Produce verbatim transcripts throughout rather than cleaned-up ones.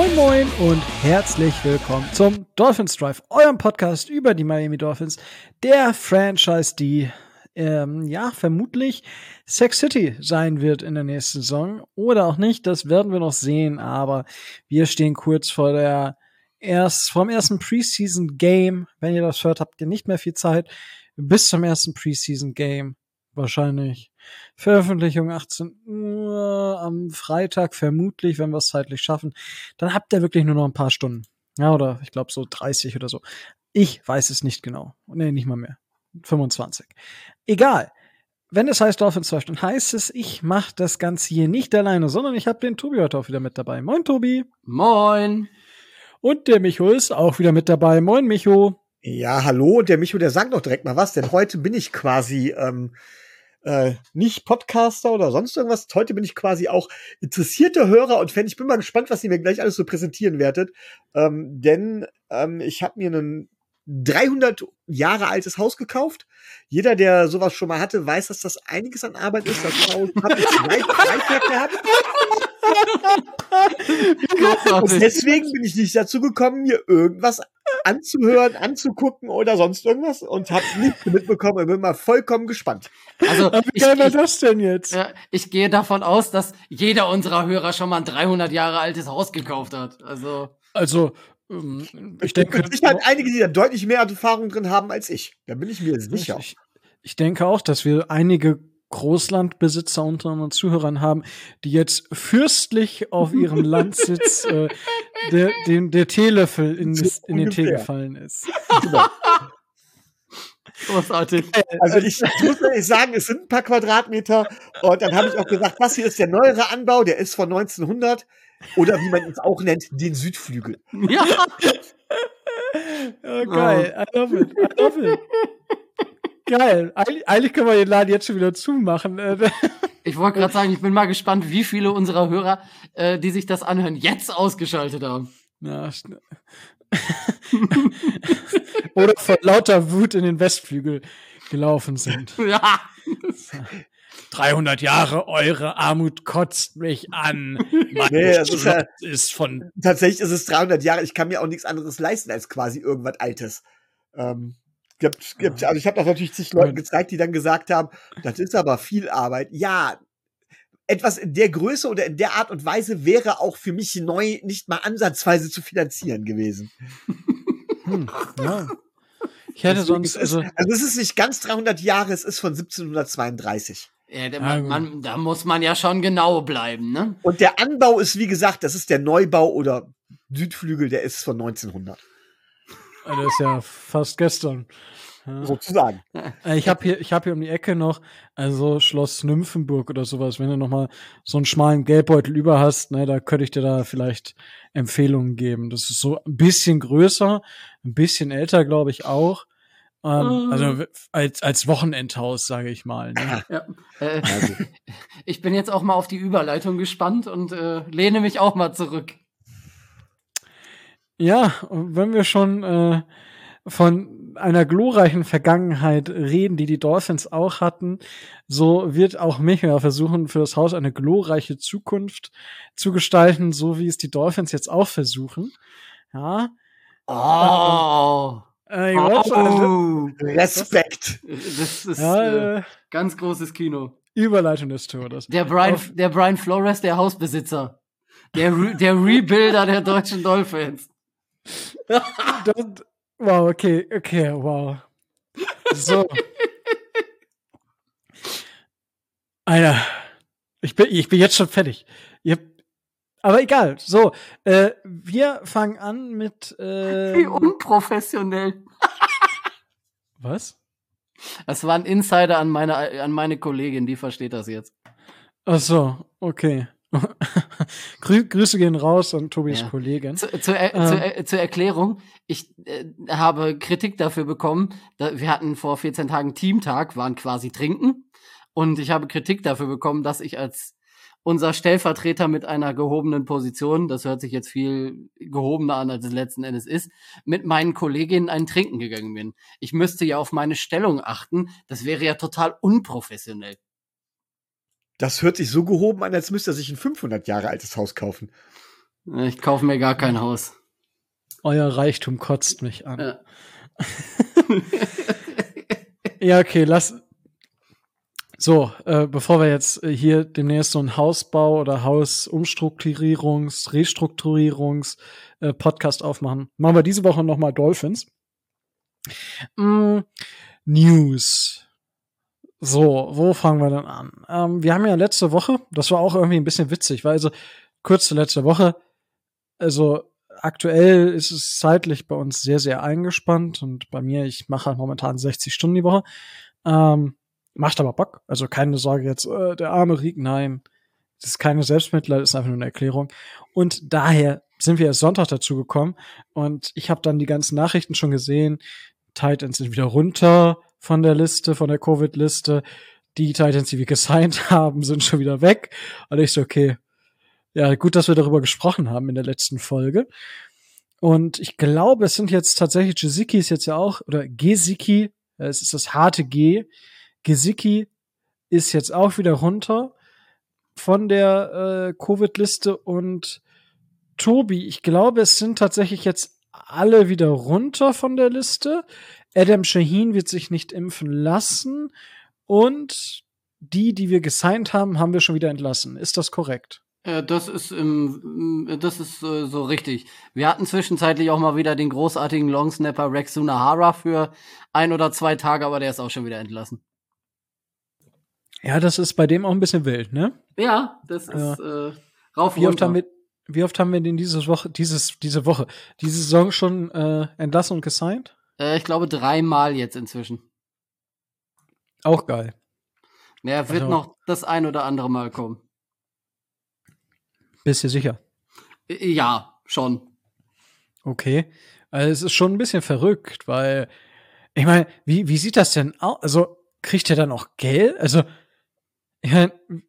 Moin Moin und herzlich willkommen zum Dolphins Drive, eurem Podcast über die Miami Dolphins, der Franchise, die ähm, ja vermutlich Sack City sein wird in der nächsten Saison oder auch nicht, das werden wir noch sehen, aber wir stehen kurz vor der erst vom ersten Preseason Game. Wenn ihr das hört, habt ihr nicht mehr viel Zeit bis zum ersten Preseason Game. Wahrscheinlich Veröffentlichung achtzehn Uhr am Freitag, vermutlich, wenn wir es zeitlich schaffen. Dann habt ihr wirklich nur noch ein paar Stunden. Ja, oder ich glaube so dreißig oder so. Ich weiß es nicht genau. Nee, nicht mal mehr. fünfundzwanzig. Egal. Wenn es heißt Dolphins Drive, dann heißt es, ich mache das Ganze hier nicht alleine, sondern ich habe den Tobi heute auch wieder mit dabei. Moin, Tobi. Moin. Und der Micho ist auch wieder mit dabei. Moin, Micho. Ja, hallo. Der Micho, der sagt doch direkt mal was, denn heute bin ich quasi ähm, äh, nicht Podcaster oder sonst irgendwas. Heute bin ich quasi auch interessierter Hörer und Fan. Ich bin mal gespannt, was ihr mir gleich alles so präsentieren werdet. Ähm, denn ähm, ich habe mir ein dreihundert Jahre altes Haus gekauft. Jeder, der sowas schon mal hatte, weiß, dass das einiges an Arbeit ist. Das Haus habe ich zwei Freitag gehabt. Und deswegen bin ich nicht dazu gekommen, mir irgendwas anzuhören, anzugucken oder sonst irgendwas und habe nichts mitbekommen und bin mal vollkommen gespannt. Also, wie ich, geil war ich, das denn jetzt? Ja, ich gehe davon aus, dass jeder unserer Hörer schon mal ein dreihundert Jahre altes Haus gekauft hat. Also, Also, ähm, ich denke, mit Sicherheit einige, die da deutlich mehr Erfahrung drin haben als ich. Da bin ich mir sicher. Ich, ich denke auch, dass wir einige Großlandbesitzer unter unseren Zuhörern haben, die jetzt fürstlich auf ihrem Landsitz äh, der, den, der Teelöffel in, das, in den Tee gefallen ist. Genau. Großartig. Also ich, ich muss ehrlich sagen, es sind ein paar Quadratmeter und dann habe ich auch gesagt, das hier ist der neuere Anbau, der ist von neunzehnhundert oder wie man es auch nennt, den Südflügel. Ja. Oh, geil, I love it, I love it. Geil. Eig- eigentlich können wir den Laden jetzt schon wieder zumachen. Ich wollte gerade sagen, ich bin mal gespannt, wie viele unserer Hörer, äh, die sich das anhören, jetzt ausgeschaltet haben. Ja, schn- Oder vor lauter Wut in den Westflügel gelaufen sind. Ja. dreihundert Jahre, eure Armut kotzt mich an. Mein Nee, das ist ja- ist von Tatsächlich ist es dreihundert Jahre, ich kann mir auch nichts anderes leisten als quasi irgendwas Altes. Ähm, gibt, gibt, also ich habe das natürlich zig Leuten gezeigt, die dann gesagt haben, das ist aber viel Arbeit. Ja, etwas in der Größe oder in der Art und Weise wäre auch für mich neu nicht mal ansatzweise zu finanzieren gewesen. Hm, ja. Ich hätte Deswegen, sonst, es ist, also, also es ist nicht ganz dreihundert Jahre, es ist von siebzehnhundertzweiunddreißig. Ja, da, Ja, man, man, da muss man ja schon genau bleiben, ne? Und der Anbau ist, wie gesagt, das ist der Neubau oder Südflügel, der ist von neunzehnhundert. das ist ja fast gestern. Ja. Sozusagen. Äh, Ich habe hier, ich habe hier um die Ecke noch, also Schloss Nymphenburg oder sowas. Wenn du noch mal so einen schmalen Geldbeutel über hast, ne, da könnte ich dir da vielleicht Empfehlungen geben. Das ist so ein bisschen größer, ein bisschen älter, glaube ich auch. Ähm, also w- als als Wochenendhaus, sage ich mal. Ne? Ja. Äh, ich bin jetzt auch mal auf die Überleitung gespannt und äh, lehne mich auch mal zurück. Ja, und wenn wir schon äh, von einer glorreichen Vergangenheit reden, die die Dolphins auch hatten, so wird auch Michael versuchen, für das Haus eine glorreiche Zukunft zu gestalten, so wie es die Dolphins jetzt auch versuchen. Ja. Oh. Äh, ich weiß, also, Oh. Respekt. Das ist ja, äh, äh, ganz großes Kino. Überleitung des Todes. Der Brian, Auf- der Brian Flores, der Hausbesitzer. Der, Re der Rebuilder der deutschen Dolphins. Das, wow, okay, okay, wow. So. Alter, ich bin, ich bin jetzt schon fertig. Ihr, aber egal. So, äh, wir fangen an mit. Äh, Wie unprofessionell. was? Das war ein Insider an meine, an meine Kollegin, die versteht das jetzt. Ach so, okay. Grü Grüße gehen raus an Tobis Ja. Kollegin. Zu, zu, äh, Ähm. zu, äh, zur Erklärung, ich äh, habe Kritik dafür bekommen, da, wir hatten vor vierzehn Tagen Teamtag, waren quasi trinken und ich habe Kritik dafür bekommen, dass ich als unser Stellvertreter mit einer gehobenen Position, das hört sich jetzt viel gehobener an, als es letzten Endes ist, mit meinen Kolleginnen ein Trinken gegangen bin. Ich müsste ja auf meine Stellung achten, das wäre ja total unprofessionell. Das hört sich so gehoben an, als müsste er sich ein fünfhundert Jahre altes Haus kaufen. Ich kaufe mir gar kein Haus. Euer Reichtum kotzt mich an. Ja. Ja, okay, lass. So, äh, bevor wir jetzt äh, hier demnächst so einen Hausbau oder Hausumstrukturierungs-, Restrukturierungs-Podcast äh, aufmachen, machen wir diese Woche nochmal Dolphins. Mm, News. So, wo fangen wir denn an? Ähm, wir haben ja letzte Woche, das war auch irgendwie ein bisschen witzig, weil also kurz zur letzte Woche, also aktuell ist es zeitlich bei uns sehr, sehr eingespannt und bei mir, ich mache halt momentan sechzig Stunden die Woche. Ähm, macht aber Bock. Also keine Sorge jetzt, äh, der arme Riek, nein. Das ist keine Selbstmitleid, das ist einfach nur eine Erklärung. Und daher sind wir erst Sonntag dazu gekommen und ich habe dann die ganzen Nachrichten schon gesehen. Titans sind wieder runter von der Liste, von der Covid-Liste. Die Titans, die wir gesigned haben, sind schon wieder weg. Und ich so, okay, ja, gut, dass wir darüber gesprochen haben in der letzten Folge. Und ich glaube, es sind jetzt tatsächlich, Gesicki ist jetzt ja auch, oder Gesicki, es ist das harte G. Gesicki ist jetzt auch wieder runter von der äh, Covid-Liste. Und Tobi, ich glaube, es sind tatsächlich jetzt alle wieder runter von der Liste. Adam Shaheen wird sich nicht impfen lassen. Und die, die wir gesigned haben, haben wir schon wieder entlassen. Ist das korrekt? Äh, das ist im, das ist äh, so richtig. Wir hatten zwischenzeitlich auch mal wieder den großartigen Longsnapper Rex Sunahara für ein oder zwei Tage, aber der ist auch schon wieder entlassen. Ja, das ist bei dem auch ein bisschen wild, ne? Ja, das Ja. ist äh, rauf Wie oft runter. haben wir, wie oft haben wir den diese Woche, dieses, diese Woche, diese Saison schon äh, entlassen und gesigned? Äh, ich glaube dreimal jetzt inzwischen. Auch geil. Ja, wird Also- noch das ein oder andere Mal kommen. Bist du sicher? Äh, Ja, schon. Okay. Also es ist schon ein bisschen verrückt, weil, ich meine, wie, wie sieht das denn aus? Also, kriegt er dann auch Geld? Also, ich mein,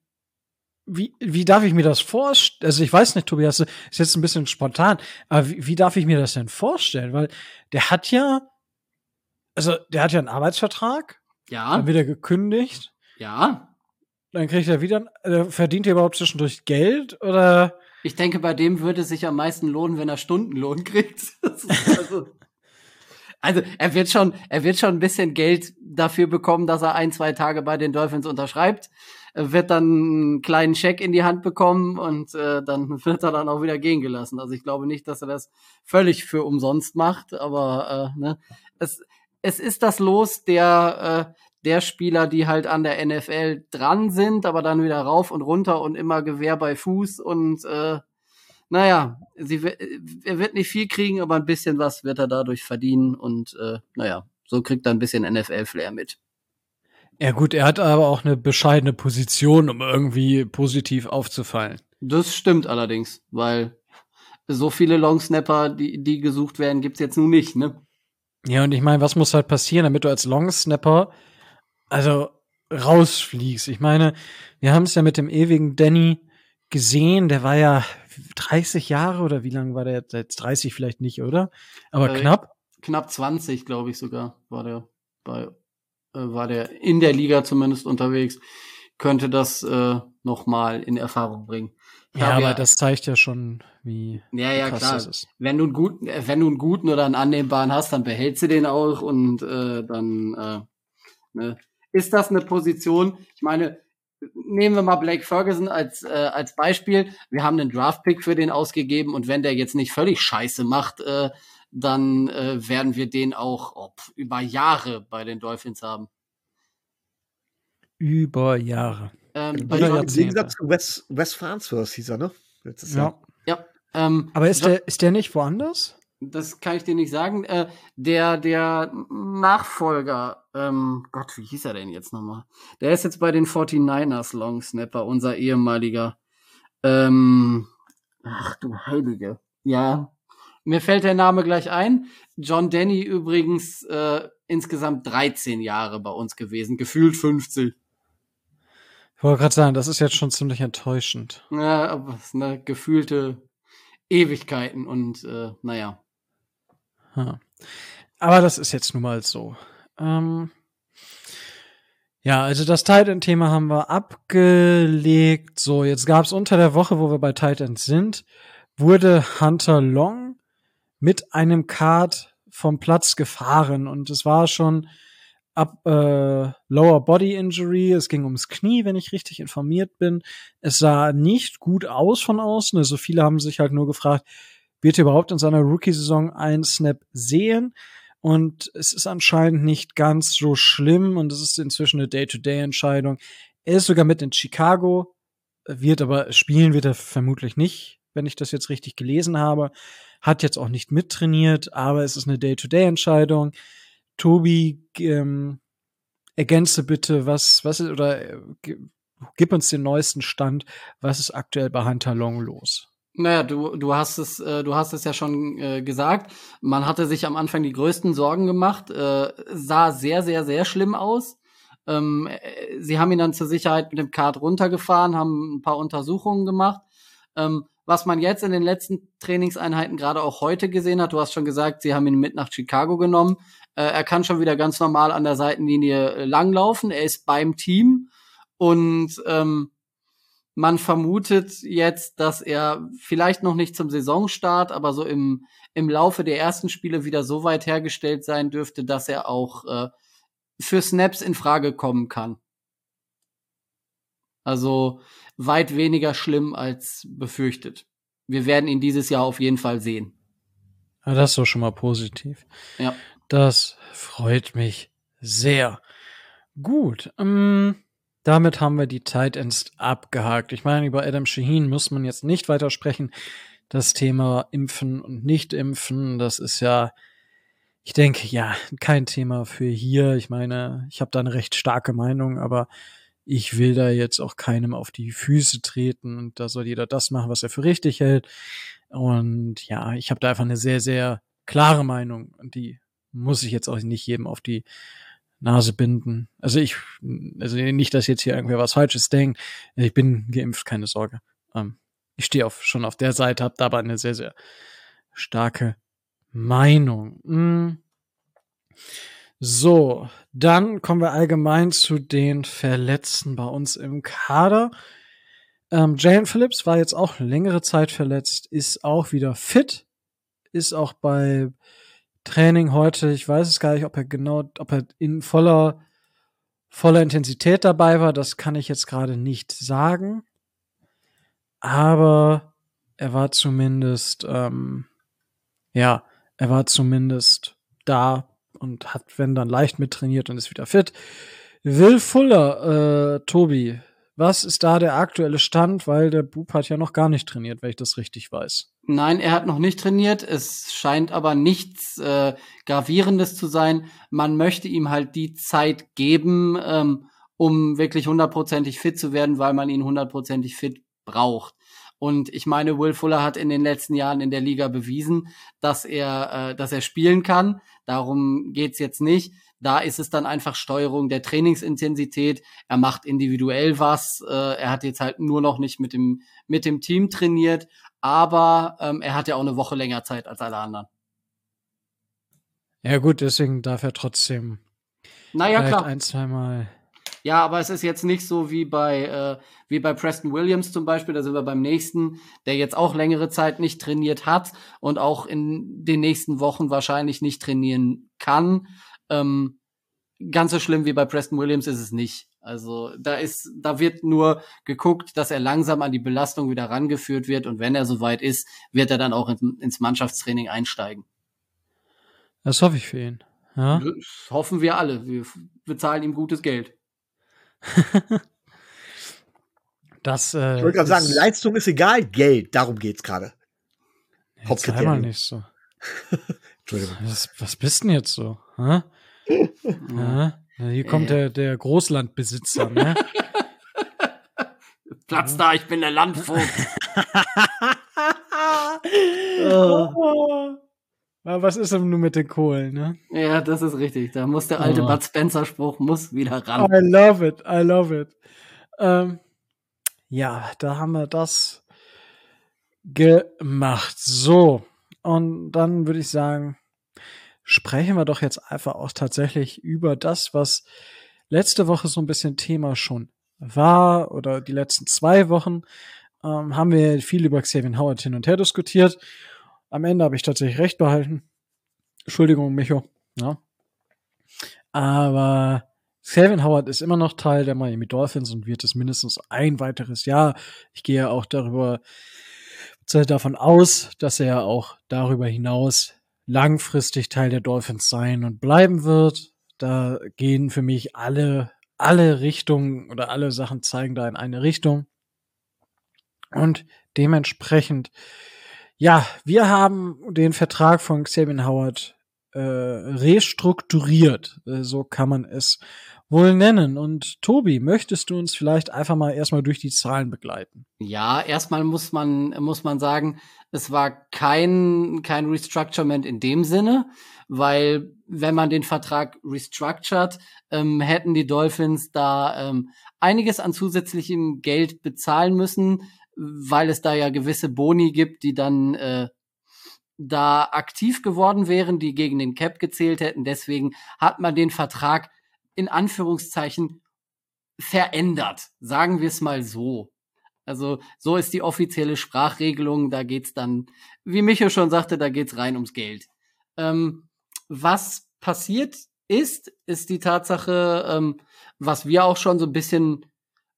wie, wie darf ich mir das vorstellen? Also, ich weiß nicht, Tobias, ist jetzt ein bisschen spontan, aber wie, wie darf ich mir das denn vorstellen? Weil der hat ja, also, der hat ja einen Arbeitsvertrag, Ja, dann wird er gekündigt, ja. dann kriegt er wieder, äh, verdient er überhaupt zwischendurch Geld oder? Ich denke, bei dem würde es sich am meisten lohnen, wenn er Stundenlohn kriegt. Das ist also, also er wird schon, er wird schon ein bisschen Geld dafür bekommen, dass er ein, zwei Tage bei den Dolphins unterschreibt. Er wird dann einen kleinen Scheck in die Hand bekommen und äh, dann wird er dann auch wieder gehen gelassen. Also ich glaube nicht, dass er das völlig für umsonst macht, aber äh, ne, es, es ist das Los der äh, der Spieler, die halt an der N F L dran sind, aber dann wieder rauf und runter und immer Gewehr bei Fuß und äh, naja, sie, er wird nicht viel kriegen, aber ein bisschen was wird er dadurch verdienen und äh, naja, so kriegt er ein bisschen N F L-Flair mit. Ja gut, er hat aber auch eine bescheidene Position, um irgendwie positiv aufzufallen. Das stimmt allerdings, weil so viele Longsnapper, die, die gesucht werden, gibt's jetzt nun nicht, ne? Ja, und ich meine, was muss halt passieren, damit du als Longsnapper also rausfliegst? Ich meine, wir haben es ja mit dem ewigen Danny gesehen, der war ja dreißig Jahre oder wie lange war der jetzt? Jetzt dreißig vielleicht nicht, oder? Aber Äh, knapp. Knapp zwanzig, glaube ich sogar, war der bei äh, war der in der Liga zumindest unterwegs, könnte das äh, noch mal in Erfahrung bringen. Ich Ja, habe aber das zeigt ja schon, wie ja, ja, krass klar. das ist. Wenn du einen guten, äh, wenn du einen guten oder einen annehmbaren hast, dann behältst du den auch und äh, dann äh, ne, ist das eine Position. Ich meine, nehmen wir mal Blake Ferguson als äh, als Beispiel. Wir haben einen Draftpick für den ausgegeben und wenn der jetzt nicht völlig Scheiße macht, äh, dann äh, werden wir den auch ob, über Jahre bei den Dolphins haben. Über Jahre. Ähm, bei Oder John, Im Jahrzehnte. Gegensatz zu Wes, Wes Farnsworth hieß er, ne? Letztes Jahr. Ja. ja, ähm, Aber ist John- der, ist der nicht woanders? Das kann ich dir nicht sagen. Äh, der, der Nachfolger, ähm, Gott, wie hieß er denn jetzt nochmal? Der ist jetzt bei den forty-niners Longsnapper, unser ehemaliger. Ähm, ach du Heilige. Ja, mir fällt der Name gleich ein. John Denny übrigens äh, insgesamt dreizehn Jahre bei uns gewesen, gefühlt fünfzig. Ich wollte gerade sagen, das ist jetzt schon ziemlich enttäuschend. Ja, aber es ist eine gefühlte Ewigkeiten und äh, naja. Ja. Aber das ist jetzt nun mal so. Ähm, ja, also das Tight-End-Thema haben wir abgelegt. So, jetzt gab es unter der Woche, wo wir bei Tight End sind, wurde Hunter Long mit einem Kart vom Platz gefahren und es war schon ab äh, Lower Body Injury, es ging ums Knie, wenn ich richtig informiert bin. Es sah nicht gut aus von außen, also viele haben sich halt nur gefragt, wird er überhaupt in seiner Rookie-Saison einen Snap sehen? Und es ist anscheinend nicht ganz so schlimm und es ist inzwischen eine Day-to-Day-Entscheidung. Er ist sogar mit in Chicago, wird aber spielen wird er vermutlich nicht, wenn ich das jetzt richtig gelesen habe. Hat jetzt auch nicht mittrainiert, aber es ist eine Day-to-Day-Entscheidung. Tobi, ähm, ergänze bitte, was, was ist, oder äh, gib uns den neuesten Stand, was ist aktuell bei Hunter Long los? Naja, du, du hast es, äh, du hast es ja schon äh, gesagt. Man hatte sich am Anfang die größten Sorgen gemacht. Äh, sah sehr, sehr, sehr schlimm aus. Ähm, äh, sie haben ihn dann zur Sicherheit mit dem Kart runtergefahren, haben ein paar Untersuchungen gemacht. Ähm, was man jetzt in den letzten Trainingseinheiten gerade auch heute gesehen hat, du hast schon gesagt, sie haben ihn mit nach Chicago genommen. Äh, er kann schon wieder ganz normal an der Seitenlinie äh, langlaufen. Er ist beim Team und ähm, man vermutet jetzt, dass er vielleicht noch nicht zum Saisonstart, aber so im, im Laufe der ersten Spiele wieder so weit hergestellt sein dürfte, dass er auch äh, für Snaps in Frage kommen kann. Also weit weniger schlimm als befürchtet. Wir werden ihn dieses Jahr auf jeden Fall sehen. Ja, das ist doch schon mal positiv. Ja. Das freut mich sehr. Gut, ähm, damit haben wir die Tight Ends abgehakt. Ich meine, über Adam Shaheen muss man jetzt nicht weiter sprechen. Das Thema Impfen und Nicht-Impfen, das ist ja, ich denke, ja, kein Thema für hier. Ich meine, ich habe da eine recht starke Meinung, aber ich will da jetzt auch keinem auf die Füße treten und da soll jeder das machen, was er für richtig hält. Und ja, ich habe da einfach eine sehr, sehr klare Meinung und die muss ich jetzt auch nicht jedem auf die Nase binden. Also ich, also nicht, dass jetzt hier irgendwer was Falsches denkt. Ich bin geimpft, keine Sorge. Ähm, ich stehe auf, schon auf der Seite, habe da aber eine sehr, sehr starke Meinung. Hm. So, dann kommen wir allgemein zu den Verletzten bei uns im Kader. Ähm, Jalen Phillips war jetzt auch längere Zeit verletzt, ist auch wieder fit, ist auch bei Training heute, ich weiß es gar nicht, ob er genau, ob er in voller, voller Intensität dabei war, das kann ich jetzt gerade nicht sagen. Aber er war zumindest, ähm, ja, er war zumindest da und hat, wenn dann leicht mittrainiert und ist wieder fit. Will Fuller, äh, Tobi, was ist da der aktuelle Stand? Weil der Bub hat ja noch gar nicht trainiert, wenn ich das richtig weiß. Nein, er hat noch nicht trainiert. Es scheint aber nichts äh, Gravierendes zu sein. Man möchte ihm halt die Zeit geben, ähm, um wirklich hundertprozentig fit zu werden, weil man ihn hundertprozentig fit braucht. Und ich meine, Will Fuller hat in den letzten Jahren in der Liga bewiesen, dass er, äh, dass er spielen kann. Darum geht's jetzt nicht. Da ist es dann einfach Steuerung der Trainingsintensität. Er macht individuell was. Äh, er hat jetzt halt nur noch nicht mit dem mit dem Team trainiert. Aber ähm, er hat ja auch eine Woche länger Zeit als alle anderen. Ja gut, deswegen darf er trotzdem naja, vielleicht klar. ein, zweimal. Ja, aber es ist jetzt nicht so wie bei äh, wie bei Preston Williams zum Beispiel, da sind wir beim nächsten, der jetzt auch längere Zeit nicht trainiert hat und auch in den nächsten Wochen wahrscheinlich nicht trainieren kann. Ähm, ganz so schlimm wie bei Preston Williams ist es nicht. Also da ist, da wird nur geguckt, dass er langsam an die Belastung wieder rangeführt wird und wenn er soweit ist, wird er dann auch in, ins Mannschaftstraining einsteigen. Das hoffe ich für ihn. Ja? Das hoffen wir alle. Wir bezahlen ihm gutes Geld. das, äh, ich wollte gerade sagen, Leistung ist egal, Geld, darum geht's gerade. Jetzt sei mal nicht so. Entschuldigung. Was, was bist denn jetzt so? Hä? Ja. Hier kommt der, der Großlandbesitzer, ne? Platz da, ich bin der Landvogt. oh. Was ist denn nun mit den Kohlen, ne? Ja, das ist richtig. Da muss der alte oh. Bud Spencer-Spruch muss wieder ran. I love it, I love it. Ähm, ja, da haben wir das gemacht. So, und dann würde ich sagen, sprechen wir doch jetzt einfach auch tatsächlich über das, was letzte Woche so ein bisschen Thema schon war oder die letzten zwei Wochen. ähm, haben wir viel über Xavier Howard hin und her diskutiert. Am Ende habe ich tatsächlich recht behalten. Entschuldigung, Micho. Ja. Aber Xavier Howard ist immer noch Teil der Miami Dolphins und wird es mindestens ein weiteres Jahr. Ich gehe auch darüber davon aus, dass er auch darüber hinaus langfristig Teil der Dolphins sein und bleiben wird. Da gehen für mich alle, alle Richtungen oder alle Sachen zeigen da in eine Richtung. Und dementsprechend, ja, wir haben den Vertrag von Xavier Howard äh, restrukturiert. Äh, so kann man es wohl nennen. Und Tobi, möchtest du uns vielleicht einfach mal erstmal durch die Zahlen begleiten? Ja, erstmal muss man, muss man sagen, es war kein, kein Restructurement in dem Sinne, weil wenn man den Vertrag restructured, ähm, hätten die Dolphins da ähm, einiges an zusätzlichem Geld bezahlen müssen, weil es da ja gewisse Boni gibt, die dann äh, da aktiv geworden wären, die gegen den Cap gezählt hätten. Deswegen hat man den Vertrag in Anführungszeichen verändert. Sagen wir es mal so. Also so ist die offizielle Sprachregelung. Da geht's dann, wie Micho schon sagte, da geht's rein ums Geld. Ähm, was passiert ist, ist die Tatsache, ähm, was wir auch schon so ein bisschen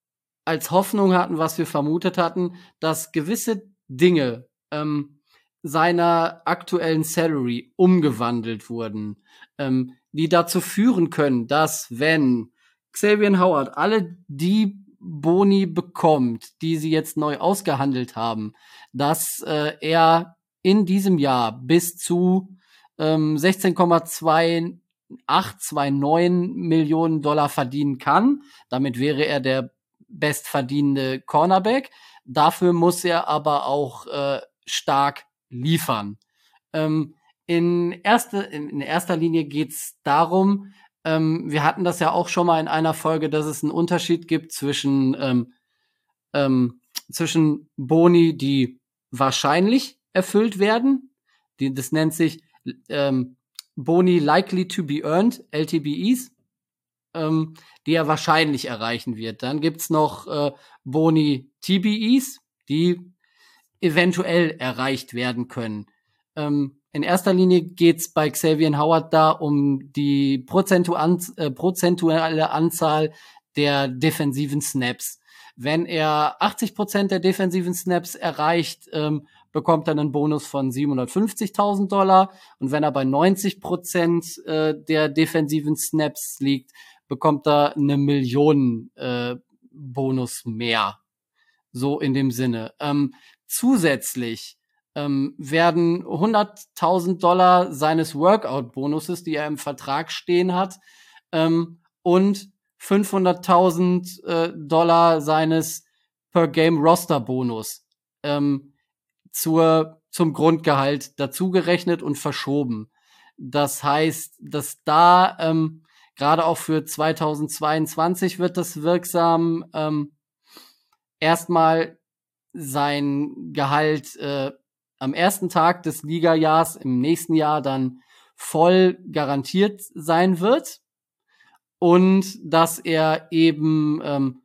als Hoffnung hatten, was wir vermutet hatten, dass gewisse Dinge ähm, seiner aktuellen Salary umgewandelt wurden, ähm, die dazu führen können, dass wenn Xavier Howard alle die Boni bekommt, die sie jetzt neu ausgehandelt haben, dass äh, er in diesem Jahr bis zu ähm, sechzehn Komma achtundzwanzig neun Millionen Dollar verdienen kann. Damit wäre er der bestverdienende Cornerback. Dafür muss er aber auch äh, stark liefern. Ähm, in, erste, in erster Linie geht's darum, ähm, wir hatten das ja auch schon mal in einer Folge, dass es einen Unterschied gibt zwischen, ähm, ähm, zwischen Boni, die wahrscheinlich erfüllt werden. Die, das nennt sich ähm, Boni likely to be earned, L T B Es, ähm, die er wahrscheinlich erreichen wird. Dann gibt's noch äh, Boni T B Es, die eventuell erreicht werden können. Ähm, in erster Linie geht's bei Xavier Howard da um die prozentuan äh, prozentuale Anzahl der defensiven Snaps. Wenn er achtzig Prozent der defensiven Snaps erreicht, ähm, bekommt er einen Bonus von siebenhundertfünfzigtausend Dollar. Und wenn er bei neunzig Prozent äh, der defensiven Snaps liegt, bekommt er eine Million äh, Bonus mehr. So in dem Sinne. Ähm, zusätzlich ähm, werden hunderttausend Dollar seines Workout-Bonuses, die er im Vertrag stehen hat, ähm, und fünfhunderttausend äh, Dollar seines Per-Game-Roster-Bonus ähm, zur, zum Grundgehalt dazugerechnet und verschoben. Das heißt, dass da ähm, gerade auch für zweitausendzweiundzwanzig wird das wirksam, ähm, erstmal sein Gehalt äh, am ersten Tag des Ligajahrs im nächsten Jahr dann voll garantiert sein wird und dass er eben ähm,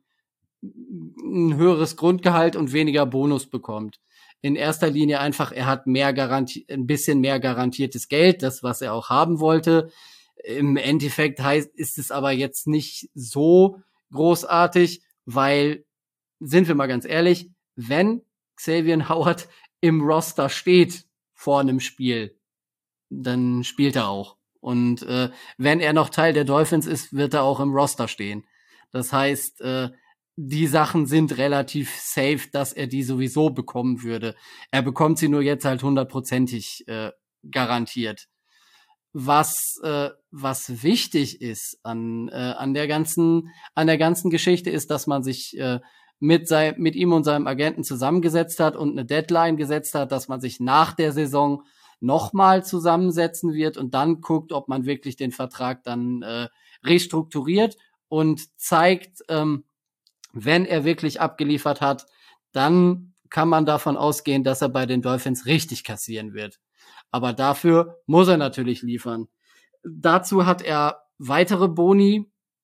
ein höheres Grundgehalt und weniger Bonus bekommt. In erster Linie einfach, er hat mehr garanti- ein bisschen mehr garantiertes Geld, das, was er auch haben wollte. Im Endeffekt heißt, ist es aber jetzt nicht so großartig, weil, sind wir mal ganz ehrlich, wenn Xavier Howard im Roster steht vor einem Spiel, dann spielt er auch. Und äh, wenn er noch Teil der Dolphins ist, wird er auch im Roster stehen. Das heißt, äh, die Sachen sind relativ safe, dass er die sowieso bekommen würde. Er bekommt sie nur jetzt halt hundertprozentig äh, garantiert. Was äh, was wichtig ist an äh, an der ganzen an der ganzen Geschichte ist, dass man sich äh, mit sein, mit ihm und seinem Agenten zusammengesetzt hat und eine Deadline gesetzt hat, dass man sich nach der Saison nochmal zusammensetzen wird und dann guckt, ob man wirklich den Vertrag dann äh, restrukturiert und zeigt, ähm, wenn er wirklich abgeliefert hat, dann kann man davon ausgehen, dass er bei den Dolphins richtig kassieren wird. Aber dafür muss er natürlich liefern. Dazu hat er weitere Boni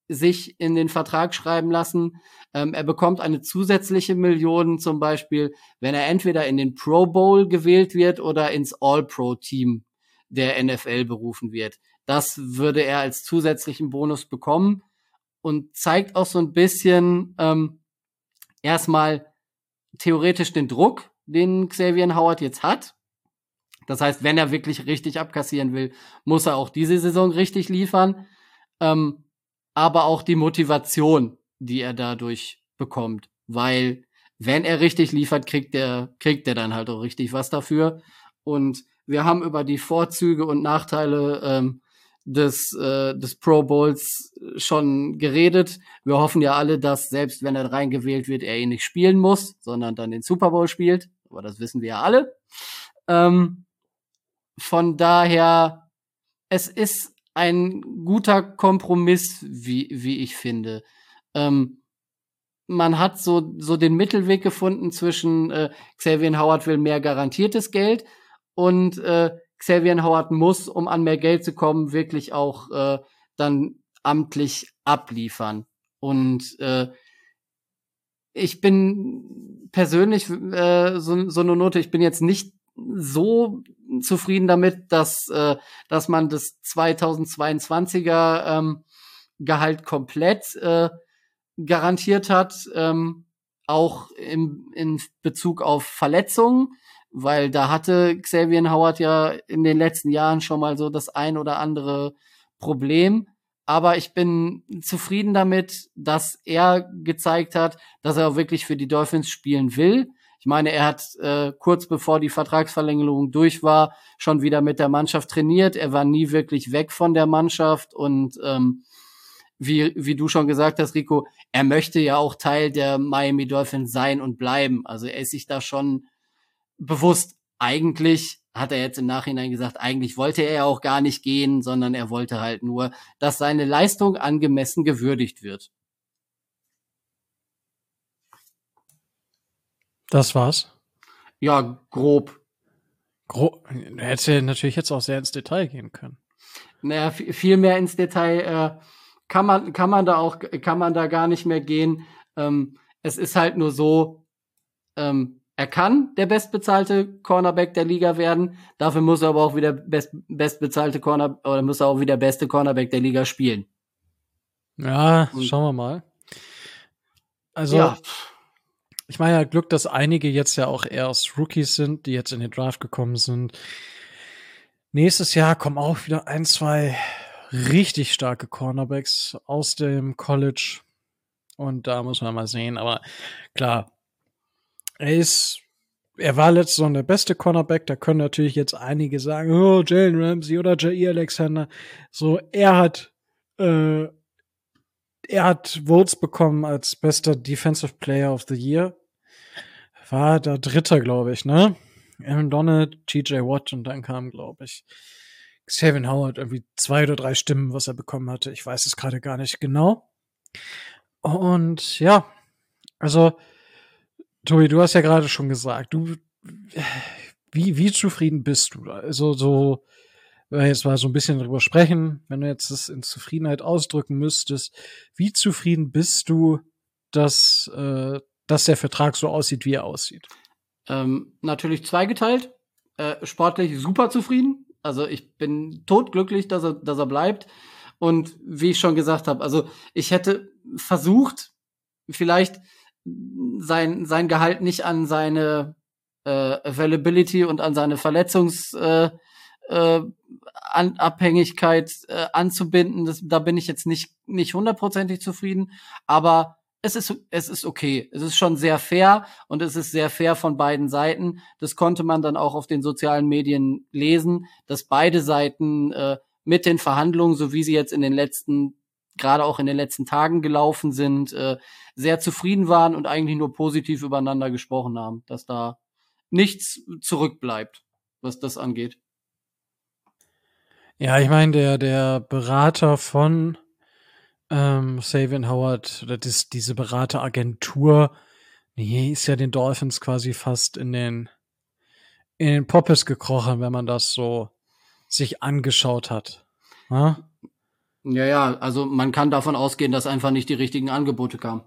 sich in den Vertrag schreiben lassen. Ähm, er bekommt eine zusätzliche Million zum Beispiel, wenn er entweder in den Pro Bowl gewählt wird oder ins All-Pro-Team der N F L berufen wird. Das würde er als zusätzlichen Bonus bekommen und zeigt auch so ein bisschen ähm, erstmal theoretisch den Druck, den Xavier Howard jetzt hat. Das heißt, wenn er wirklich richtig abkassieren will, muss er auch diese Saison richtig liefern. Ähm, aber auch die Motivation, die er dadurch bekommt. Weil, wenn er richtig liefert, kriegt er, kriegt er dann halt auch richtig was dafür. Und wir haben über die Vorzüge und Nachteile ähm, des, äh, des Pro Bowls schon geredet. Wir hoffen ja alle, dass selbst wenn er reingewählt wird, er ihn nicht spielen muss, sondern dann den Super Bowl spielt. Aber das wissen wir ja alle. Ähm, von daher, es ist ein guter Kompromiss, wie, wie ich finde. Ähm, man hat so, so den Mittelweg gefunden zwischen äh, Xavier Howard will mehr garantiertes Geld und äh, Xavier Howard muss, um an mehr Geld zu kommen, wirklich auch äh, dann amtlich abliefern. Und äh, ich bin persönlich äh, so, so eine Note, ich bin jetzt nicht so zufrieden damit, dass äh, dass man das zweitausendzweiundzwanziger ähm, Gehalt komplett äh, garantiert hat, ähm, auch im in Bezug auf Verletzungen, weil da hatte Xavier Howard ja in den letzten Jahren schon mal so das ein oder andere Problem. Aber ich bin zufrieden damit, dass er gezeigt hat, dass er auch wirklich für die Dolphins spielen will. Ich meine, er hat äh, kurz bevor die Vertragsverlängerung durch war, schon wieder mit der Mannschaft trainiert. Er war nie wirklich weg von der Mannschaft. Und ähm, wie, wie du schon gesagt hast, Rico, er möchte ja auch Teil der Miami Dolphins sein und bleiben. Also er ist sich da schon bewusst. Eigentlich hat er jetzt im Nachhinein gesagt, eigentlich wollte er ja auch gar nicht gehen, sondern er wollte halt nur, dass seine Leistung angemessen gewürdigt wird. Das war's. Ja, grob. Gro hätte natürlich jetzt auch sehr ins Detail gehen können. Naja, viel mehr ins Detail äh, kann man kann man da auch kann man da gar nicht mehr gehen. Ähm, es ist halt nur so, ähm, er kann der bestbezahlte Cornerback der Liga werden. Dafür muss er aber auch wieder best, bestbezahlte Corner oder muss er auch wieder beste Cornerback der Liga spielen. Ja, Und, schauen wir mal. Also ja. Ich meine ja Glück, dass einige jetzt ja auch erst Rookies sind, die jetzt in den Draft gekommen sind. Nächstes Jahr kommen auch wieder ein, zwei richtig starke Cornerbacks aus dem College. Und da muss man mal sehen. Aber klar, er ist, er war letztes Jahr der beste Cornerback. Da können natürlich jetzt einige sagen, oh, Jalen Ramsey oder Jair Alexander. So, er hat, äh, er hat Votes bekommen als bester Defensive Player of the Year. War der Dritte, glaube ich, ne? Aaron Donald, T J Watt und dann kam, glaube ich, Xavier Howard irgendwie zwei oder drei Stimmen, was er bekommen hatte. Ich weiß es gerade gar nicht genau. Und ja, also Tobi, du hast ja gerade schon gesagt, du, wie, wie zufrieden bist du da? Also so, wenn wir jetzt mal so ein bisschen drüber sprechen, wenn du jetzt das in Zufriedenheit ausdrücken müsstest, wie zufrieden bist du, dass, äh, dass der Vertrag so aussieht, wie er aussieht? Ähm, natürlich zweigeteilt. Äh, sportlich super zufrieden. Also ich bin todglücklich, dass er, dass er bleibt. Und wie ich schon gesagt habe, also ich hätte versucht, vielleicht sein, sein Gehalt nicht an seine äh, Availability und an seine Verletzungs äh, äh, an Abhängigkeit äh, anzubinden. Das, da bin ich jetzt nicht nicht hundertprozentig zufrieden, aber es ist es ist okay. Es ist schon sehr fair und es ist sehr fair von beiden Seiten. Das konnte man dann auch auf den sozialen Medien lesen, dass beide Seiten äh, mit den Verhandlungen, so wie sie jetzt in den letzten, gerade auch in den letzten Tagen gelaufen sind, äh, sehr zufrieden waren und eigentlich nur positiv übereinander gesprochen haben, dass da nichts zurückbleibt, was das angeht. Ja, ich meine, der, der Berater von ähm, Xavier Howard, oder das, diese Berateragentur, nee, ist ja den Dolphins quasi fast in den, in den Poppes gekrochen, wenn man das so sich angeschaut hat. Ja? Ja, ja, also man kann davon ausgehen, dass einfach nicht die richtigen Angebote kamen.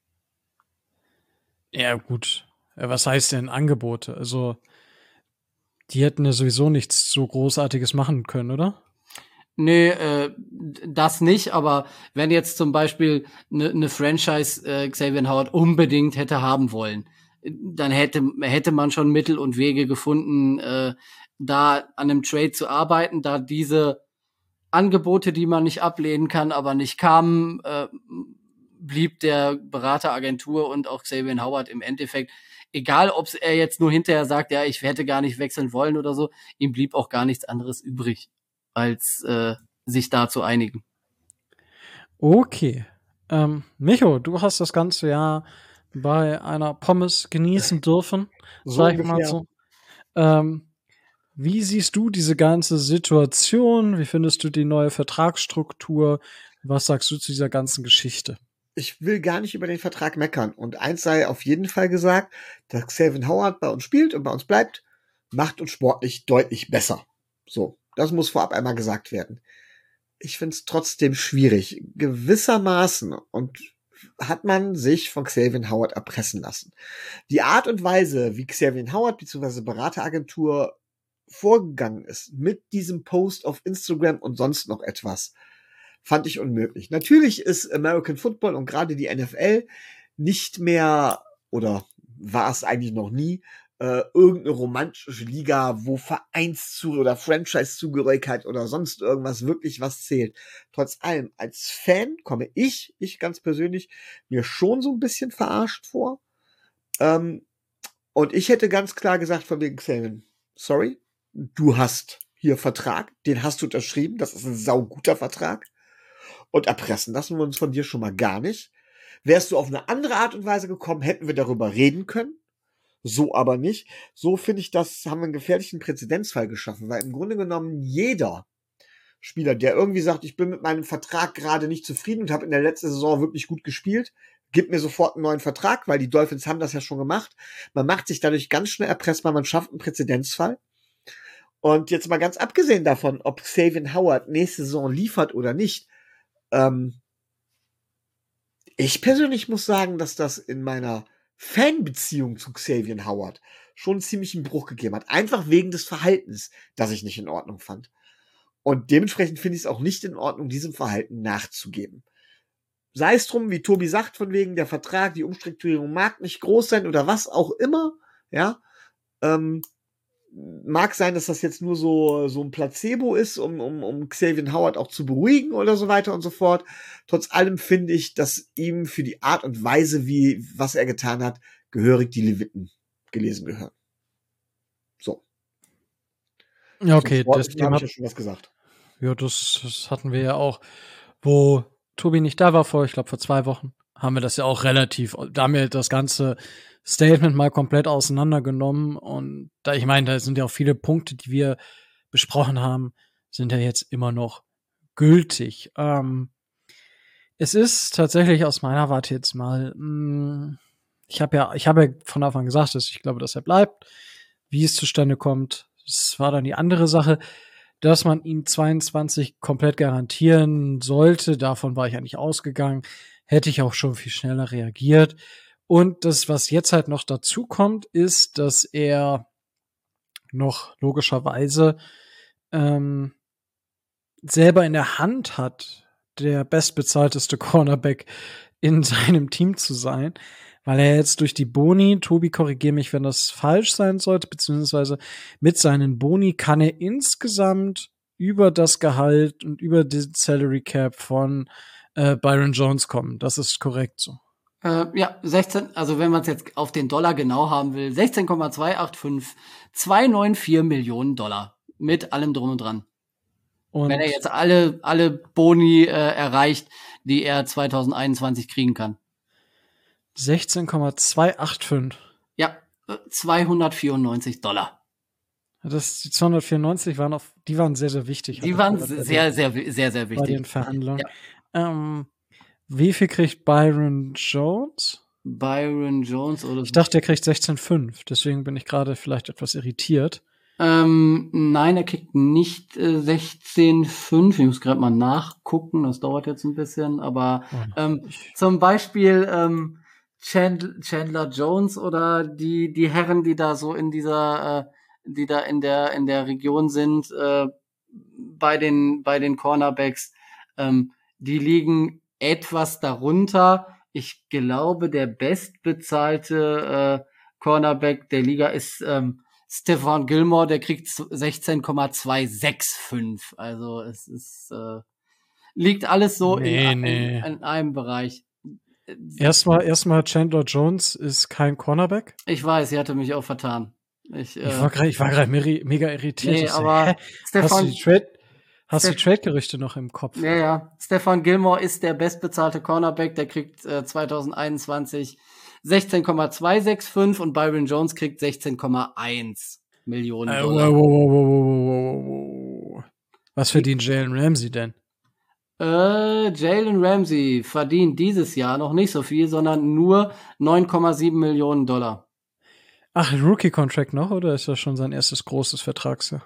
Ja, gut. Was heißt denn Angebote? Also, die hätten ja sowieso nichts so Großartiges machen können, oder? Nee, äh, das nicht, aber wenn jetzt zum Beispiel eine ne Franchise äh, Xavier Howard unbedingt hätte haben wollen, dann hätte, hätte man schon Mittel und Wege gefunden, äh, da an einem Trade zu arbeiten, da diese Angebote, die man nicht ablehnen kann, aber nicht kamen, äh, blieb der Berateragentur und auch Xavier Howard im Endeffekt, egal ob er jetzt nur hinterher sagt, ja, ich hätte gar nicht wechseln wollen oder so, ihm blieb auch gar nichts anderes übrig, als äh, sich da zu einigen. Okay. Ähm, Micho, du hast das ganze Jahr bei einer Pommes genießen dürfen, So sag ich mal ungefähr. so. Ähm, wie siehst du diese ganze Situation? Wie findest du die neue Vertragsstruktur? Was sagst du zu dieser ganzen Geschichte? Ich will gar nicht über den Vertrag meckern. Und eins sei auf jeden Fall gesagt, dass Xavier Howard bei uns spielt und bei uns bleibt, macht uns sportlich deutlich besser. So, das muss vorab einmal gesagt werden. Ich finde es trotzdem schwierig. Gewissermaßen und hat man sich von Xavier Howard erpressen lassen. Die Art und Weise, wie Xavier Howard bzw. Berateragentur vorgegangen ist mit diesem Post auf Instagram und sonst noch etwas, fand ich unmöglich. Natürlich ist American Football und gerade die N F L nicht mehr, oder war es eigentlich noch nie, äh, irgendeine romantische Liga, wo Vereinszu- oder Franchise-Zugehörigkeit oder sonst irgendwas wirklich was zählt. Trotz allem, als Fan komme ich, ich ganz persönlich, mir schon so ein bisschen verarscht vor. Ähm, und ich hätte ganz klar gesagt von wegen Xavier, sorry, du hast hier Vertrag, den hast du unterschrieben, das ist ein sauguter Vertrag. Und erpressen lassen wir uns von dir schon mal gar nicht. Wärst du auf eine andere Art und Weise gekommen, hätten wir darüber reden können. So aber nicht. So finde ich, das haben wir einen gefährlichen Präzedenzfall geschaffen, weil im Grunde genommen jeder Spieler, der irgendwie sagt, ich bin mit meinem Vertrag gerade nicht zufrieden und habe in der letzten Saison wirklich gut gespielt, gibt mir sofort einen neuen Vertrag, weil die Dolphins haben das ja schon gemacht. Man macht sich dadurch ganz schnell erpressbar, man schafft einen Präzedenzfall. Und jetzt mal ganz abgesehen davon, ob Xavier Howard nächste Saison liefert oder nicht, ähm, ich persönlich muss sagen, dass das in meiner Fanbeziehung zu Xavier Howard schon ziemlich einen Bruch gegeben hat. Einfach wegen des Verhaltens, das ich nicht in Ordnung fand. Und dementsprechend finde ich es auch nicht in Ordnung, diesem Verhalten nachzugeben. Sei es drum, wie Tobi sagt, von wegen der Vertrag, die Umstrukturierung mag nicht groß sein oder was auch immer, ja, ähm, mag sein, dass das jetzt nur so, so ein Placebo ist, um, um, um Xavier Howard auch zu beruhigen oder so weiter und so fort. Trotz allem finde ich, dass ihm für die Art und Weise, wie, was er getan hat, gehörig die Leviten gelesen gehören. So. Ja, okay, Zum das Sportlichen Thema habe ich hat, ja schon was gesagt. ja, das, das hatten wir ja auch, wo Tobi nicht da war vor, ich glaube vor zwei Wochen, haben wir das ja auch relativ, da haben wir das ganze Statement mal komplett auseinandergenommen und da, ich meine, da sind ja auch viele Punkte, die wir besprochen haben, sind ja jetzt immer noch gültig. Ähm, es ist tatsächlich aus meiner Warte jetzt mal, mh, ich habe ja, ich habe ja von Anfang an gesagt, dass ich glaube, dass er bleibt. Wie es zustande kommt, das war dann die andere Sache. Dass man ihm zweiundzwanzig komplett garantieren sollte, davon war ich eigentlich ausgegangen, hätte ich auch schon viel schneller reagiert. Und das, was jetzt halt noch dazu kommt, ist, dass er noch logischerweise ähm, selber in der Hand hat, der bestbezahlteste Cornerback in seinem Team zu sein, weil er jetzt durch die Boni, Tobi, korrigiere mich, wenn das falsch sein sollte, beziehungsweise mit seinen Boni kann er insgesamt über das Gehalt und über den Salary Cap von äh, Byron Jones kommen. Das ist korrekt so. Äh, ja, sechzehn, also wenn man es jetzt auf den Dollar genau haben will, sechzehn Komma zwei acht fünf zwei neun vier Millionen Dollar. Mit allem drum und dran. Und wenn er jetzt alle, alle Boni äh, erreicht, die er zwanzig einundzwanzig kriegen kann. sechzehn Komma zwei acht fünf. Ja, zweihundertvierundneunzig Dollar. Das, die zweihundertvierundneunzig waren auf, die waren sehr, sehr wichtig. Die waren sehr, sehr, sehr, sehr, sehr wichtig. Bei den Verhandlungen. Ja. Ähm, wie viel kriegt Byron Jones? Byron Jones oder so. Ich dachte, er kriegt sechzehn Komma fünf. Deswegen bin ich gerade vielleicht etwas irritiert. Ähm, nein, er kriegt nicht äh, sechzehn Komma fünf. Ich muss gerade mal nachgucken, das dauert jetzt ein bisschen. Aber Oh, ähm, ich- zum Beispiel ähm, Chandler, Chandler Jones oder die die Herren, die da so in dieser, äh, die da in der in der Region sind, äh, bei den bei den Cornerbacks, ähm, die liegen etwas darunter. Ich glaube, der bestbezahlte äh, Cornerback der Liga ist ähm, Stephon Gilmore, der kriegt sechzehn Komma zweihundertfünfundsechzig. Also es ist äh, liegt alles so in, Nee, in, nee. in einem Bereich. Erstmal, erstmal Chandler Jones ist kein Cornerback. Ich weiß, sie hatte mich auch vertan. Ich, Ich äh, war gerade, ich war gerade mega, mega irritiert. nee, Ich so, aber hä? Hast du die Stephon, Trade, hast du die Steph, Trade-Gerüchte noch im Kopf? ja, ja, Stephon Gilmore ist der bestbezahlte Cornerback, der kriegt äh, zwanzig einundzwanzig sechzehn Komma zweihundertfünfundsechzig und Byron Jones kriegt sechzehn Komma eins Millionen Äh, wow, Dollar. wow, wow, wow, wow, wow, wow. Was verdient Jalen Ramsey denn? Äh, Jalen Ramsey verdient dieses Jahr noch nicht so viel, sondern nur neun Komma sieben Millionen Dollar. Ach, Rookie-Contract noch, oder ist das schon sein erstes großes Vertragsjahr?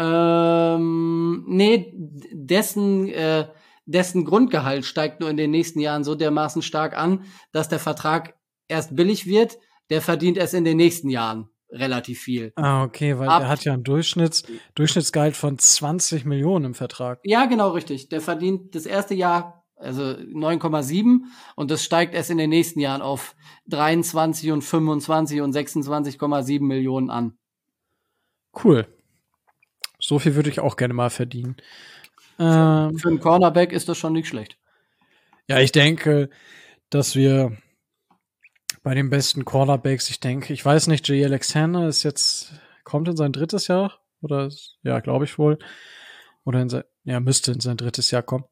Ähm, nee, dessen, äh, dessen Grundgehalt steigt nur in den nächsten Jahren so dermaßen stark an, dass der Vertrag erst billig wird. Der verdient erst in den nächsten Jahren relativ viel. Ah, okay, weil Ab, er hat ja ein Durchschnitts, Durchschnittsgehalt von zwanzig Millionen im Vertrag. ja, genau, richtig. Der verdient das erste Jahr, also neun Komma sieben und das steigt erst in den nächsten Jahren auf dreiundzwanzig und fünfundzwanzig und sechsundzwanzig Komma sieben Millionen an. Cool. So viel würde ich auch gerne mal verdienen. Für, Ähm, für einen Cornerback ist das schon nicht schlecht. ja, ich denke, dass wir bei den besten Cornerbacks, ich denke, ich weiß nicht, Jay Alexander ist jetzt, kommt in sein drittes Jahr, oder, ist- ja, glaube ich wohl, oder in sein, ja, müsste in sein drittes Jahr kommen.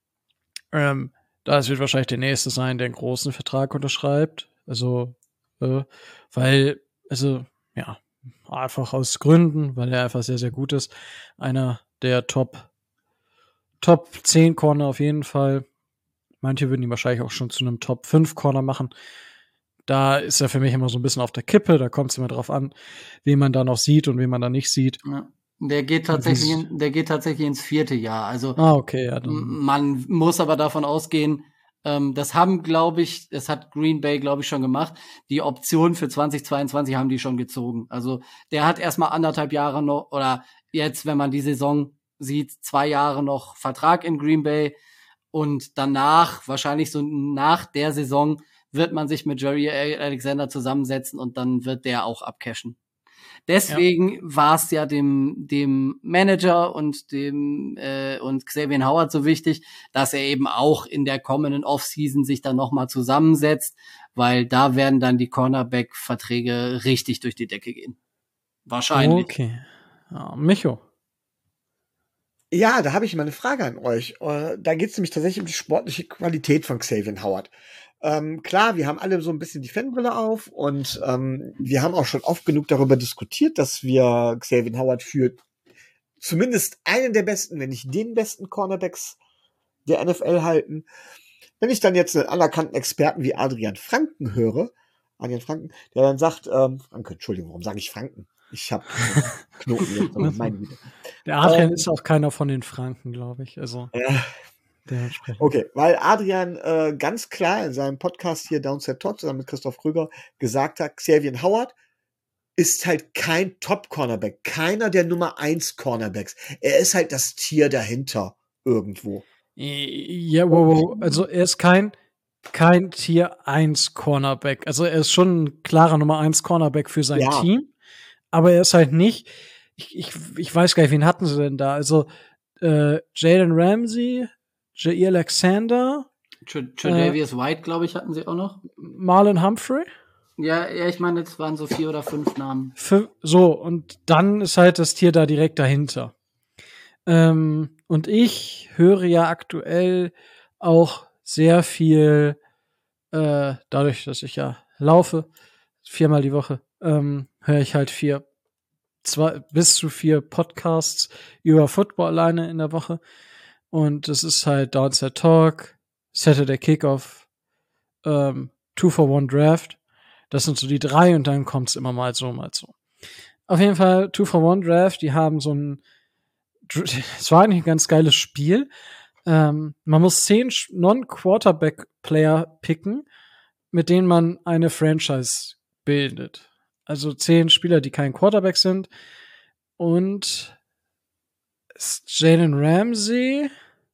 Ähm, das wird wahrscheinlich der nächste sein, der einen großen Vertrag unterschreibt, also, äh, weil, also, ja, einfach aus Gründen, weil er einfach sehr, sehr gut ist. Einer der Top, Top zehn Corner auf jeden Fall. Manche würden ihn wahrscheinlich auch schon zu einem Top fünf Corner machen. Da ist er für mich immer so ein bisschen auf der Kippe. Da kommt es immer drauf an, wen man da noch sieht und wen man da nicht sieht. Ja. Der geht tatsächlich, in, der geht tatsächlich ins vierte Jahr. Also Ah, okay, ja, dann. man muss aber davon ausgehen, ähm, das haben, glaube ich, das hat Green Bay, glaube ich, schon gemacht. Die Option für zwanzig zweiundzwanzig haben die schon gezogen. Also der hat erstmal anderthalb Jahre noch, oder jetzt, wenn man die Saison sieht, zwei Jahre noch Vertrag in Green Bay. Und danach, wahrscheinlich so nach der Saison, wird man sich mit Jerry Alexander zusammensetzen und dann wird der auch abcashen. Deswegen ja. war es ja dem dem Manager und dem äh, und Xavier Howard so wichtig, dass er eben auch in der kommenden Offseason sich dann nochmal zusammensetzt, weil da werden dann die Cornerback-Verträge richtig durch die Decke gehen. Wahrscheinlich. Okay. Ja, Micho. Ja, da habe ich mal eine Frage an euch. Da geht es nämlich tatsächlich um die sportliche Qualität von Xavier Howard. Ähm, klar, wir haben alle so ein bisschen die Fanbrille auf und ähm, wir haben auch schon oft genug darüber diskutiert, dass wir Xavier Howard für zumindest einen der besten, wenn nicht den besten Cornerbacks der N F L halten. Wenn ich dann jetzt einen anerkannten Experten wie Adrian Franken höre, Adrian Franken, der dann sagt, ähm, Franke, Entschuldigung, warum sage ich Franken? Ich habe Knoten jetzt, aber meine Güte. Der Adrian ähm, ist auch keiner von den Franken, glaube ich. Also ja. dementsprechend. Okay, weil Adrian äh, ganz klar in seinem Podcast hier Downset Talk zusammen mit Christoph Krüger gesagt hat, Xavier Howard ist halt kein Top-Cornerback, keiner der Nummer eins Cornerbacks. Er ist halt das Tier dahinter irgendwo. Ja, wow, wow. Also er ist kein kein Tier eins Cornerback. Also er ist schon ein klarer Nummer eins Cornerback für sein Ja. Team, aber er ist halt nicht, ich, ich, ich weiß gar nicht, wen hatten sie denn da? Also äh, Jalen Ramsey, Jair Alexander, Tre'Davious äh, White, glaube ich, hatten sie auch noch. Marlon Humphrey. Ja, ja, ich meine, es waren so vier oder fünf Namen. Für, so, und dann ist halt das Tier da direkt dahinter. Ähm, und ich höre ja aktuell auch sehr viel, äh, dadurch, dass ich ja laufe, viermal die Woche, ähm, höre ich halt vier, zwei, bis zu vier Podcasts über Football alleine in der Woche. Und das ist halt Downset Talk, Saturday Kickoff, ähm, Two for One Draft. Das sind so die drei und dann kommt's immer mal so, mal so. Auf jeden Fall Two-for-One-Draft, die haben so ein, es war eigentlich ein ganz geiles Spiel. Ähm, man muss zehn Non-Quarterback-Player picken, mit denen man eine Franchise bildet. Also zehn Spieler, die kein Quarterback sind. Und Jalen Ramsey,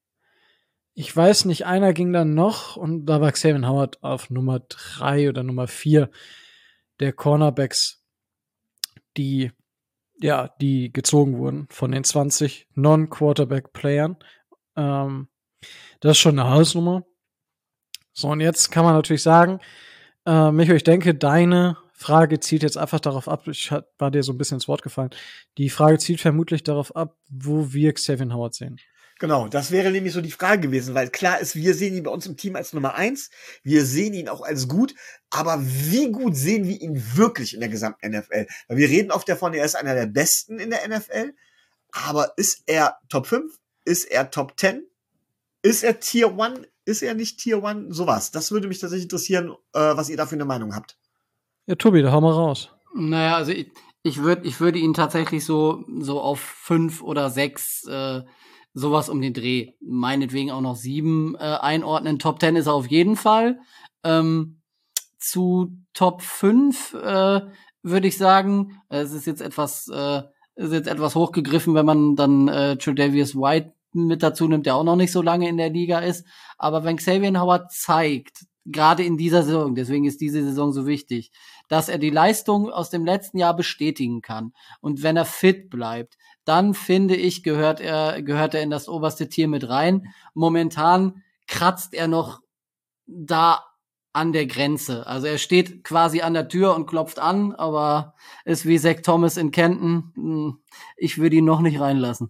ich weiß nicht, einer ging dann noch und da war Xavier Howard auf Nummer drei oder Nummer vier der Cornerbacks, die, ja, die gezogen wurden von den zwanzig Non-Quarterback-Playern. Ähm, das ist schon eine Hausnummer. So, und jetzt kann man natürlich sagen, äh, Micho, ich denke, deine Frage zielt jetzt einfach darauf ab, ich hat, war dir so ein bisschen ins Wort gefallen, die Frage zielt vermutlich darauf ab, wo wir Xavier Howard sehen. Genau, das wäre nämlich so die Frage gewesen, weil klar ist, wir sehen ihn bei uns im Team als Nummer eins, wir sehen ihn auch als gut, aber wie gut sehen wir ihn wirklich in der gesamten N F L? Weil wir reden oft davon, er ist einer der Besten in der N F L, aber ist er Top fünf? Ist er Top zehn? Ist er Tier eins? Ist er nicht Tier eins? Sowas. Das würde mich tatsächlich interessieren, äh, was ihr dafür eine Meinung habt. Ja, Tobi, da hau mal raus. Naja, also ich, ich würde ich würde ihn tatsächlich so, so auf fünf oder sechs äh, sowas um den Dreh, meinetwegen auch noch sieben äh, einordnen. Top zehn ist er auf jeden Fall. Ähm, zu Top fünf äh, würde ich sagen, es ist jetzt etwas äh, ist jetzt etwas hochgegriffen, wenn man dann äh, Tre'Davious White mit dazu nimmt, der auch noch nicht so lange in der Liga ist. Aber wenn Xavier Howard zeigt, gerade in dieser Saison, deswegen ist diese Saison so wichtig, dass er die Leistung aus dem letzten Jahr bestätigen kann und wenn er fit bleibt, dann finde ich, gehört er, gehört er in das oberste Tier mit rein. Momentan kratzt er noch da an der Grenze. Also er steht quasi an der Tür und klopft an, aber ist wie Zach Thomas in Kenton. Ich würde ihn noch nicht reinlassen.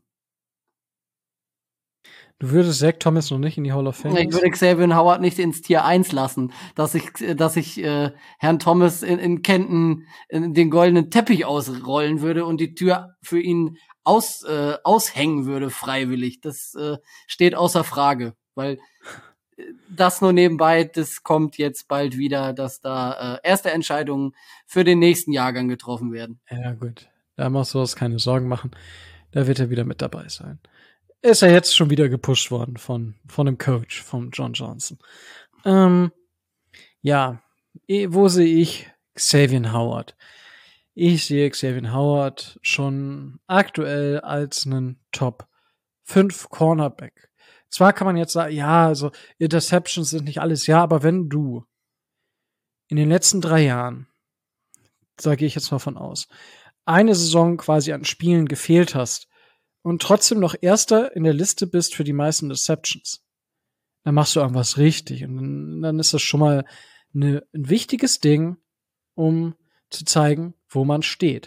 Du würdest Zach Thomas noch nicht in die Hall of Fame? Ich würde Xavier Howard nicht ins Tier eins lassen, dass ich, dass ich äh, Herrn Thomas in, in Kenton in den goldenen Teppich ausrollen würde und die Tür für ihn aus äh, aushängen würde freiwillig. Das äh, steht außer Frage, weil äh, das nur nebenbei, das kommt jetzt bald wieder, dass da äh, erste Entscheidungen für den nächsten Jahrgang getroffen werden. Ja gut, da musst du uns keine Sorgen machen. Da wird er wieder mit dabei sein. Ist er jetzt schon wieder gepusht worden von von dem Coach, von John Johnson. Ähm, ja, wo sehe ich Xavier Howard? Ich sehe Xavier Howard schon aktuell als einen Top fünf Cornerback. Zwar kann man jetzt sagen, ja, also Interceptions sind nicht alles, ja, aber wenn du in den letzten drei Jahren, da gehe ich jetzt mal von aus, eine Saison quasi an Spielen gefehlt hast, und trotzdem noch Erster in der Liste bist für die meisten Receptions, dann machst du irgendwas richtig. Und dann, dann ist das schon mal eine, ein wichtiges Ding, um zu zeigen, wo man steht.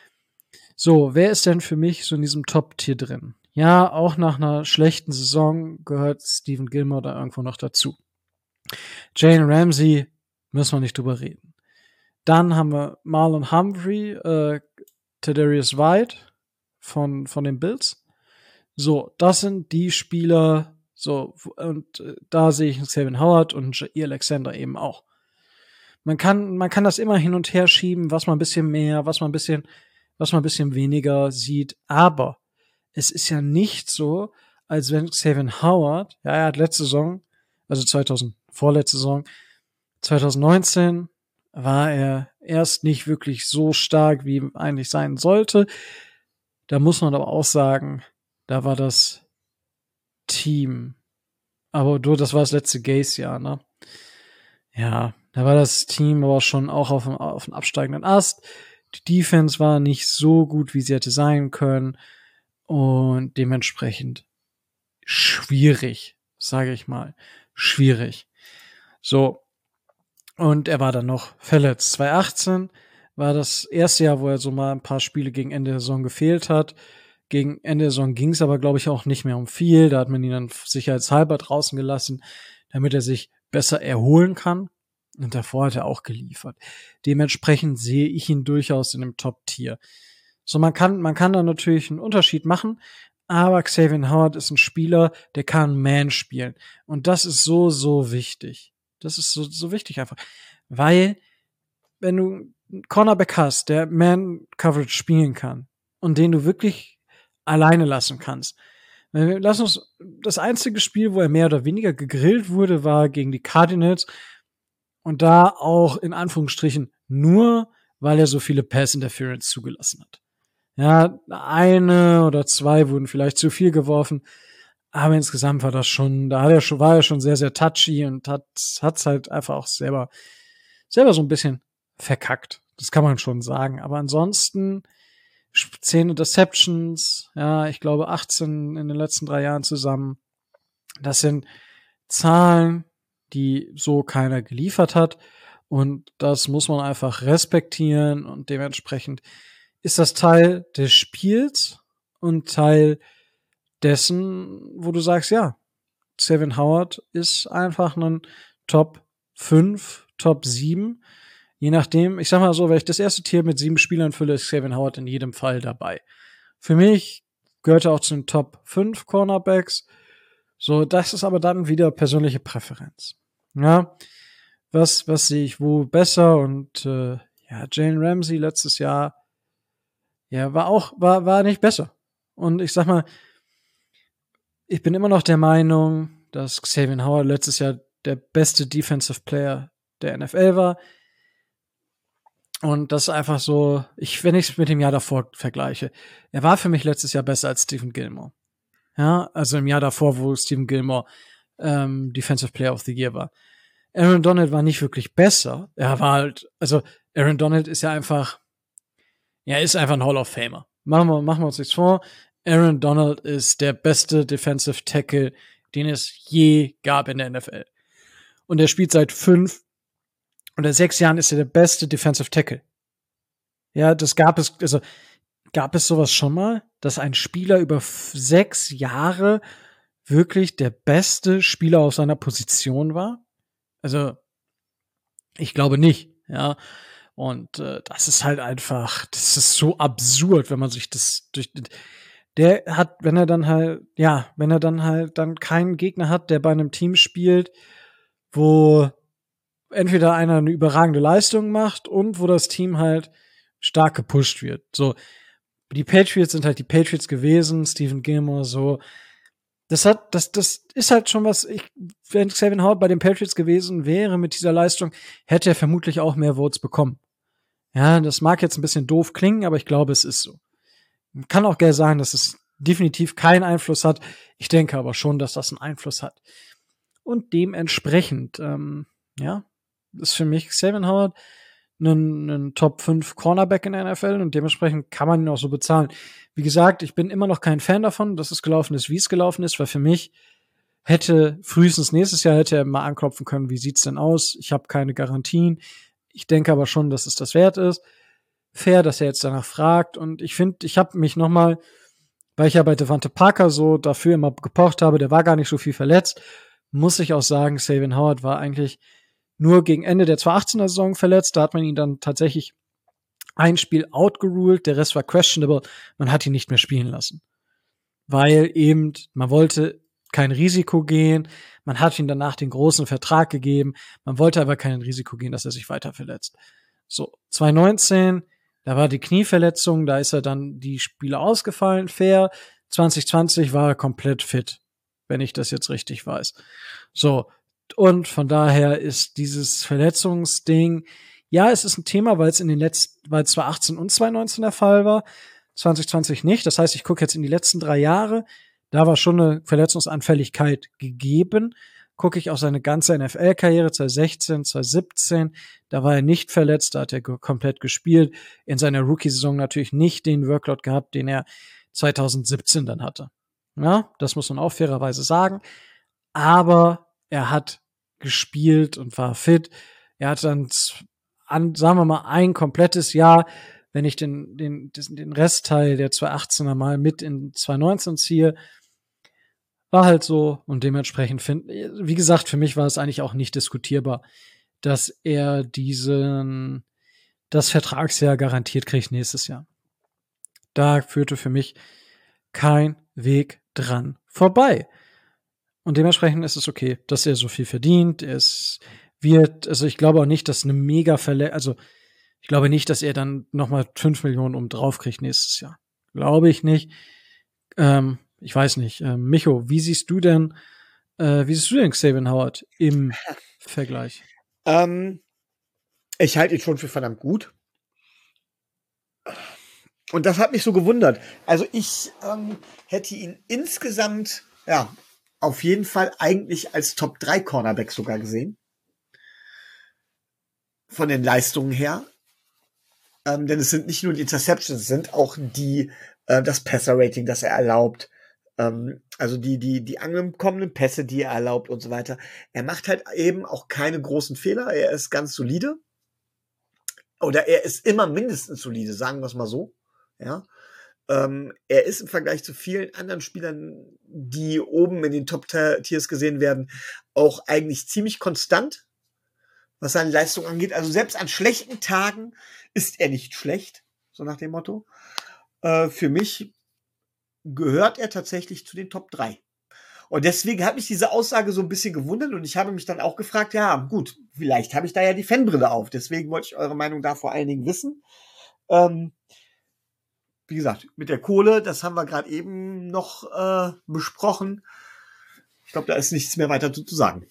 So, wer ist denn für mich so in diesem Top-Tier drin? Ja, auch nach einer schlechten Saison gehört Stephen Gilmore da irgendwo noch dazu. Jalen Ramsey, müssen wir nicht drüber reden. Dann haben wir Marlon Humphrey, äh, Tre'Davious White, von, von den Bills. So, das sind die Spieler, so, und äh, da sehe ich Xavier Howard und Jair Alexander eben auch. Man kann, man kann das immer hin und her schieben, was man ein bisschen mehr, was man ein bisschen, was man ein bisschen weniger sieht, aber es ist ja nicht so, als wenn Xavier Howard, ja, er hat letzte Saison, also zweitausend, vorletzte Saison, zwanzig neunzehn war er erst nicht wirklich so stark, wie eigentlich sein sollte. Da muss man aber auch sagen, da war das Team, aber du, das war das letzte Gaze-Jahr, ne? Ja, da war das Team aber schon auch auf dem, auf dem absteigenden Ast. Die Defense war nicht so gut, wie sie hätte sein können und dementsprechend schwierig, sage ich mal, schwierig. So, und er war dann noch verletzt. zwanzig achtzehn war das erste Jahr, wo er so mal ein paar Spiele gegen Ende der Saison gefehlt hat. Gegen Ende der Saison ging es aber, glaube ich, auch nicht mehr um viel. Da hat man ihn dann sicherheitshalber draußen gelassen, damit er sich besser erholen kann. Und davor hat er auch geliefert. Dementsprechend sehe ich ihn durchaus in dem Top-Tier. So, man kann, man kann da natürlich einen Unterschied machen, aber Xavier Howard ist ein Spieler, der kann Man spielen. Und das ist so, so wichtig. Das ist so, so wichtig einfach. Weil, wenn du Cornerback hast, der Man-Coverage spielen kann und den du wirklich alleine lassen kannst. Wir lassen uns, das einzige Spiel, wo er mehr oder weniger gegrillt wurde, war gegen die Cardinals. Und da auch in Anführungsstrichen nur, weil er so viele Pass-Interference zugelassen hat. Ja, eine oder zwei wurden vielleicht zu viel geworfen. Aber insgesamt war das schon, da hat er schon, war er schon sehr, sehr touchy und hat, hat's halt einfach auch selber, selber so ein bisschen verkackt. Das kann man schon sagen. Aber ansonsten, zehn Interceptions, ja, ich glaube achtzehn in den letzten drei Jahren zusammen. Das sind Zahlen, die so keiner geliefert hat. Und das muss man einfach respektieren. Und dementsprechend ist das Teil des Spiels und Teil dessen, wo du sagst, ja, Xavier Howard ist einfach ein Top fünf, Top sieben. Je nachdem, ich sag mal so, wenn ich das erste Tier mit sieben Spielern fülle, ist Xavier Howard in jedem Fall dabei. Für mich gehört er auch zu den Top fünf Cornerbacks. So, das ist aber dann wieder persönliche Präferenz. Ja, was, was sehe ich wo besser? Und äh, ja, Jalen Ramsey letztes Jahr, ja, war auch, war, war nicht besser. Und ich sag mal, ich bin immer noch der Meinung, dass Xavier Howard letztes Jahr der beste Defensive Player der N F L war. Und das ist einfach so, ich, wenn ich es mit dem Jahr davor vergleiche, er war für mich letztes Jahr besser als Stephen Gilmore. Ja, also im Jahr davor, wo Stephen Gilmore ähm, Defensive Player of the Year war. Aaron Donald war nicht wirklich besser. Er war halt, also Aaron Donald ist ja einfach, ja, ist einfach ein Hall of Famer. Machen wir, machen wir uns nichts vor. Aaron Donald ist der beste Defensive Tackle, den es je gab in der N F L. Und er spielt seit fünf oder sechs Jahren ist er der beste Defensive Tackle. Ja, das gab es, also gab es sowas schon mal, dass ein Spieler über f- sechs Jahre wirklich der beste Spieler auf seiner Position war? Also, ich glaube nicht, ja. Und äh, das ist halt einfach, das ist so absurd, wenn man sich das durch, der hat, wenn er dann halt, ja, wenn er dann halt dann keinen Gegner hat, der bei einem Team spielt, wo entweder einer eine überragende Leistung macht und wo das Team halt stark gepusht wird. So, die Patriots sind halt die Patriots gewesen, Stephen Gilmore, so. Das hat, das, das ist halt schon was, ich, wenn Xavier Howard bei den Patriots gewesen wäre mit dieser Leistung, hätte er vermutlich auch mehr Votes bekommen. Ja, das mag jetzt ein bisschen doof klingen, aber ich glaube, es ist so. Kann auch gerne sagen, dass es definitiv keinen Einfluss hat. Ich denke aber schon, dass das einen Einfluss hat. Und dementsprechend, ähm, ja, ist für mich Xavier Howard ein, ein Top fünf Cornerback in der N F L und dementsprechend kann man ihn auch so bezahlen. Wie gesagt, ich bin immer noch kein Fan davon, dass es gelaufen ist, wie es gelaufen ist, weil für mich hätte frühestens nächstes Jahr hätte er mal anklopfen können, wie sieht's denn aus? Ich habe keine Garantien. Ich denke aber schon, dass es das wert ist. Fair, dass er jetzt danach fragt. Und ich finde, ich habe mich nochmal, weil ich ja bei Devante Parker so dafür immer gepocht habe, der war gar nicht so viel verletzt, muss ich auch sagen, Xavier Howard war eigentlich nur gegen Ende der zweitausendachtzehner Saison verletzt. Da hat man ihn dann tatsächlich ein Spiel outgeruled, der Rest war questionable. Man hat ihn nicht mehr spielen lassen. Weil eben, man wollte kein Risiko gehen. Man hat ihm danach den großen Vertrag gegeben. Man wollte aber kein Risiko gehen, dass er sich weiter verletzt. So, zwanzig neunzehn, da war die Knieverletzung, da ist er dann die Spiele ausgefallen, fair. zwanzig zwanzig war er komplett fit, wenn ich das jetzt richtig weiß. So, und von daher ist dieses Verletzungsding, ja, es ist ein Thema, weil es in den letzten, weil zwanzig achtzehn und zwanzig neunzehn der Fall war, zwanzig zwanzig nicht. Das heißt, ich gucke jetzt in die letzten drei Jahre, da war schon eine Verletzungsanfälligkeit gegeben. Gucke ich auf seine ganze N F L-Karriere, zwanzig sechzehn, zwanzig siebzehn, da war er nicht verletzt, da hat er ge- komplett gespielt. In seiner Rookie-Saison natürlich nicht den Workload gehabt, den er zwanzig siebzehn dann hatte. Ja, das muss man auch fairerweise sagen. Aber er hat gespielt und war fit. Er hat dann, an, sagen wir mal, ein komplettes Jahr, wenn ich den, den, den Restteil der zwanzig achtzehner mal mit in zwanzig neunzehn ziehe, war halt so. Und dementsprechend finde, wie gesagt, für mich war es eigentlich auch nicht diskutierbar, dass er diesen, das Vertragsjahr garantiert kriegt nächstes Jahr. Da führte für mich kein Weg dran vorbei. Und dementsprechend ist es okay, dass er so viel verdient. Es wird, also ich glaube auch nicht, dass eine mega Verletzung, also Ich glaube nicht, dass er dann nochmal fünf Millionen um drauf kriegt nächstes Jahr. Glaube ich nicht. Ähm, ich weiß nicht. Ähm, Micho, wie siehst du denn, äh, wie siehst du denn Xavier Howard im Vergleich? Ähm, ich halte ihn schon für verdammt gut. Und das hat mich so gewundert. Also ich ähm, hätte ihn insgesamt, ja, auf jeden Fall eigentlich als Top drei Cornerback sogar gesehen. Von den Leistungen her. Ähm, denn es sind nicht nur die Interceptions, es sind auch die, äh, das Passer-Rating, das er erlaubt. Ähm, also die, die, die angekommenen Pässe, die er erlaubt und so weiter. Er macht halt eben auch keine großen Fehler. Er ist ganz solide. Oder er ist immer mindestens solide, sagen wir es mal so. Ja. Ähm, er ist im Vergleich zu vielen anderen Spielern, die oben in den Top-Tiers gesehen werden, auch eigentlich ziemlich konstant, was seine Leistung angeht. Also selbst an schlechten Tagen ist er nicht schlecht, so nach dem Motto. Äh, für mich gehört er tatsächlich zu den Top drei. Und deswegen hat mich diese Aussage so ein bisschen gewundert und ich habe mich dann auch gefragt, ja gut, vielleicht habe ich da ja die Fanbrille auf. Deswegen wollte ich eure Meinung da vor allen Dingen wissen. Ähm, wie gesagt, mit der Kohle, das haben wir gerade eben noch äh, besprochen. Ich glaube, da ist nichts mehr weiter zu, zu sagen.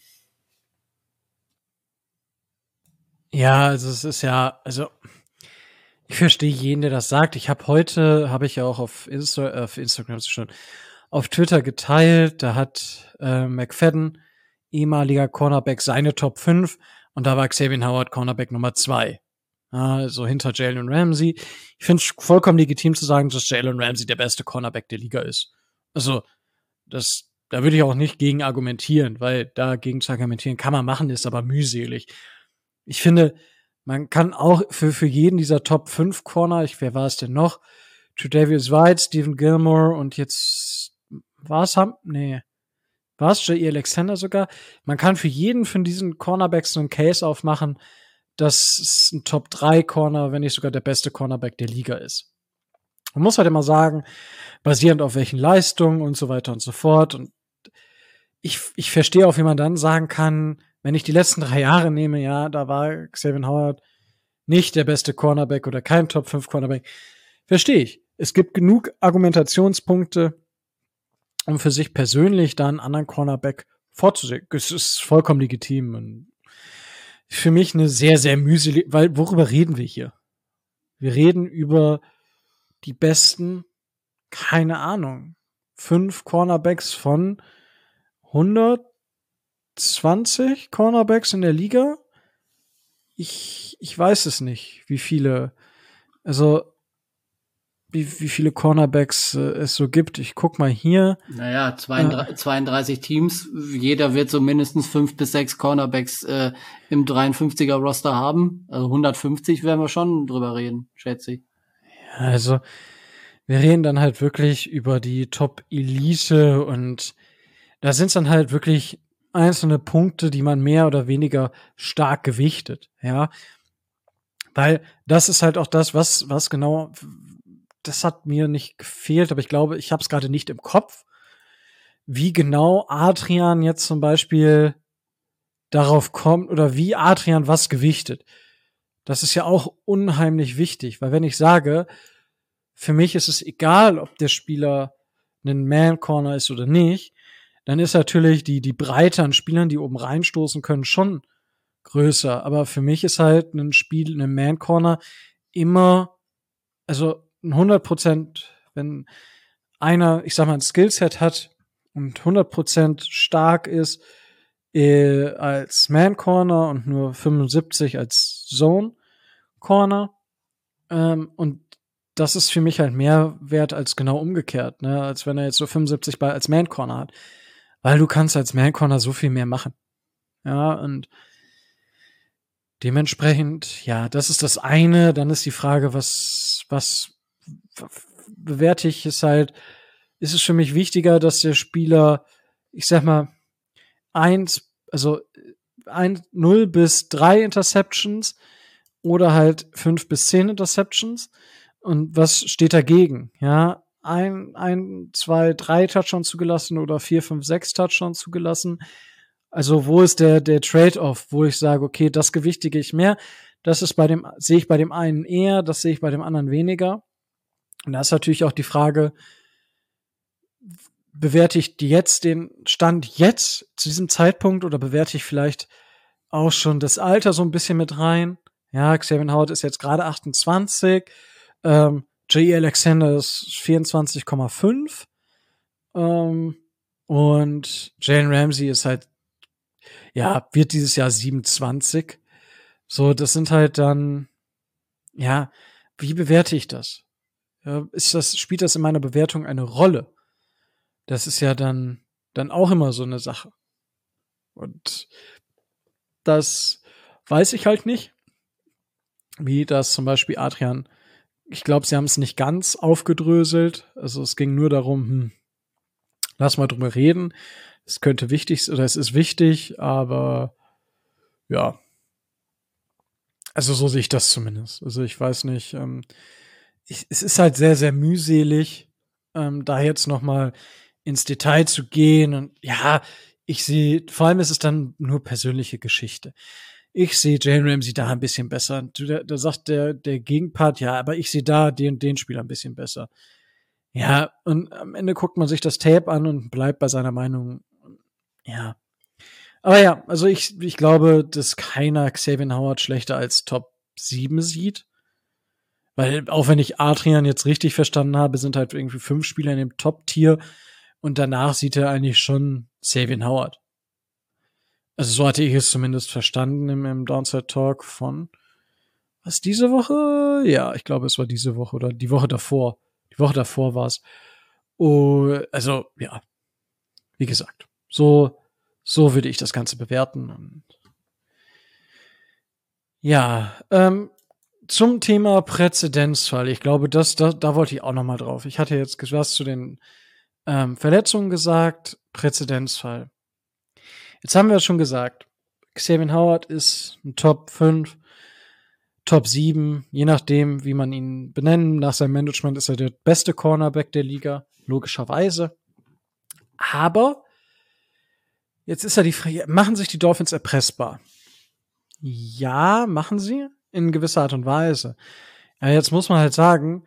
Ja, also es ist ja, also ich verstehe jeden, der das sagt. Ich habe heute, habe ich ja auch auf, Insta, auf Instagram schon, auf Twitter geteilt, da hat äh, McFadden, ehemaliger Cornerback, seine Top fünf und da war Xavier Howard Cornerback Nummer zwei. Also hinter Jalen Ramsey. Ich finde es vollkommen legitim zu sagen, dass Jalen Ramsey der beste Cornerback der Liga ist. Also, das, da würde ich auch nicht gegen argumentieren, weil dagegen zu argumentieren kann man machen, ist aber mühselig. Ich finde, man kann auch für, für jeden dieser Top fünf Corner, ich, wer war es denn noch? Tre'Davious White, Stephen Gilmore und jetzt, war es, nee, war es J E Alexander sogar? Man kann für jeden von diesen Cornerbacks so einen Case aufmachen, dass es ein Top drei Corner, wenn nicht sogar der beste Cornerback der Liga ist. Man muss halt immer sagen, basierend auf welchen Leistungen und so weiter und so fort. Und ich, ich verstehe auch, wie man dann sagen kann, wenn ich die letzten drei Jahre nehme, ja, da war Xavier Howard nicht der beste Cornerback oder kein Top fünf Cornerback. Verstehe ich. Es gibt genug Argumentationspunkte, um für sich persönlich da einen anderen Cornerback vorzusehen. Es ist vollkommen legitim und für mich eine sehr, sehr mühselig, weil worüber reden wir hier? Wir reden über die besten, keine Ahnung, fünf Cornerbacks von hundertzwanzig Cornerbacks in der Liga. Ich, ich weiß es nicht, wie viele, also wie, wie viele Cornerbacks äh, es so gibt. Ich guck mal hier. Naja, zweiunddreißig, äh, zweiunddreißig Teams. Jeder wird so mindestens fünf bis sechs Cornerbacks äh, im dreiundfünfziger Roster haben. Also hundertfünfzig werden wir schon drüber reden, schätze ich. Ja, also wir reden dann halt wirklich über die Top-Elite und da sind es dann halt wirklich einzelne Punkte, die man mehr oder weniger stark gewichtet, ja. Weil das ist halt auch das, was, was genau, das hat mir nicht gefehlt, aber ich glaube, ich habe es gerade nicht im Kopf, wie genau Adrian jetzt zum Beispiel darauf kommt oder wie Adrian was gewichtet. Das ist ja auch unheimlich wichtig, weil wenn ich sage, für mich ist es egal, ob der Spieler ein Man-Corner ist oder nicht, dann ist natürlich die, die Breite an Spielern, die oben reinstoßen können, schon größer. Aber für mich ist halt ein Spiel, ein Man-Corner immer, also ein hundert Prozent, wenn einer, ich sag mal, ein Skillset hat und hundert Prozent stark ist äh, als Man-Corner und nur fünfundsiebzig als Zone-Corner. Ähm, und das ist für mich halt mehr wert als genau umgekehrt, ne, als wenn er jetzt so fünfundsiebzig bei als Man-Corner hat. Weil du kannst als Man-Corner so viel mehr machen. Ja, und dementsprechend, ja, das ist das eine. Dann ist die Frage, was, was bewerte ich, ist halt, ist es für mich wichtiger, dass der Spieler, ich sag mal, eins, also ein, null bis drei Interceptions oder halt fünf bis zehn Interceptions. Und was steht dagegen? Ja, ein, ein, zwei, drei Touchdowns zugelassen oder vier, fünf, sechs Touchdowns zugelassen. Also wo ist der, der Trade-off, wo ich sage, okay, das gewichtige ich mehr. Das ist bei dem, sehe ich bei dem einen eher, das sehe ich bei dem anderen weniger. Und da ist natürlich auch die Frage, bewerte ich jetzt den Stand jetzt zu diesem Zeitpunkt oder bewerte ich vielleicht auch schon das Alter so ein bisschen mit rein? Ja, Xavier Howard ist jetzt gerade achtundzwanzig, ähm, J E Alexander ist vierundzwanzig Komma fünf ähm, und Jalen Ramsey ist halt, ja, wird dieses Jahr siebenundzwanzig. So, das sind halt dann, ja, wie bewerte ich das? Ja, ist das, spielt das in meiner Bewertung eine Rolle? Das ist ja dann, dann auch immer so eine Sache. Und das weiß ich halt nicht, wie das zum Beispiel Adrian, ich glaube, sie haben es nicht ganz aufgedröselt. Also es ging nur darum, hm, lass mal drüber reden. Es könnte wichtig oder es ist wichtig, aber ja. Also so sehe ich das zumindest. Also ich weiß nicht, ähm, ich, es ist halt sehr, sehr mühselig, ähm, da jetzt noch mal ins Detail zu gehen. Und ja, ich sehe, vor allem ist es dann nur persönliche Geschichte. Ich sehe Jalen Ramsey da ein bisschen besser. Da, da sagt der, der Gegenpart, ja, aber ich sehe da den, den Spieler ein bisschen besser. Ja, und am Ende guckt man sich das Tape an und bleibt bei seiner Meinung. Ja. Aber ja, also ich, ich glaube, dass keiner Xavier Howard schlechter als Top sieben sieht. Weil, auch wenn ich Adrian jetzt richtig verstanden habe, sind halt irgendwie fünf Spieler in dem Top-Tier und danach sieht er eigentlich schon Xavier Howard. Also so hatte ich es zumindest verstanden im, im Downside Talk von, was, diese Woche? Ja, ich glaube, es war diese Woche oder die Woche davor. Die Woche davor war es. Oh, also, ja, wie gesagt, so, so würde ich das Ganze bewerten. Und ja, ähm, zum Thema Präzedenzfall. Ich glaube, das, da, da wollte ich auch noch mal drauf. Ich hatte jetzt was zu den ähm, Verletzungen gesagt. Präzedenzfall. Jetzt haben wir es schon gesagt. Xavier Howard ist ein Top fünf, Top sieben, je nachdem, wie man ihn benennen. Nach seinem Management ist er der beste Cornerback der Liga, logischerweise. Aber jetzt ist ja die Frage, machen sich die Dolphins erpressbar? Ja, machen sie in gewisser Art und Weise. Ja, jetzt muss man halt sagen,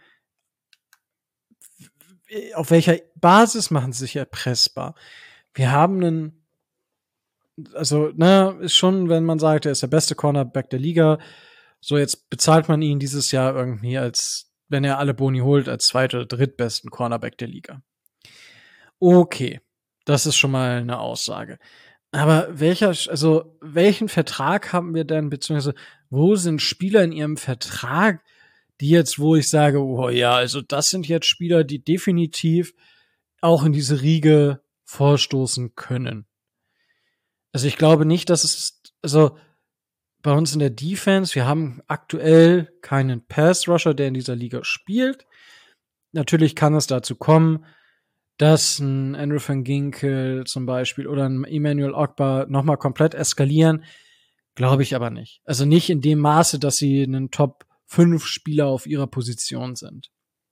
auf welcher Basis machen sie sich erpressbar? Wir haben einen, also, ne, ist schon, wenn man sagt, er ist der beste Cornerback der Liga, so jetzt bezahlt man ihn dieses Jahr irgendwie als, wenn er alle Boni holt, als zweit- oder drittbesten Cornerback der Liga. Okay, das ist schon mal eine Aussage. Aber welcher, also welchen Vertrag haben wir denn, beziehungsweise wo sind Spieler in ihrem Vertrag, die jetzt, wo ich sage, oh ja, also das sind jetzt Spieler, die definitiv auch in diese Riege vorstoßen können. Also ich glaube nicht, dass es, also bei uns in der Defense, wir haben aktuell keinen Pass-Rusher, der in dieser Liga spielt. Natürlich kann es dazu kommen, dass ein Andrew van Ginkel zum Beispiel oder ein Emmanuel Ogbah nochmal komplett eskalieren. Glaube ich aber nicht. Also nicht in dem Maße, dass sie einen Top fünf Spieler auf ihrer Position sind.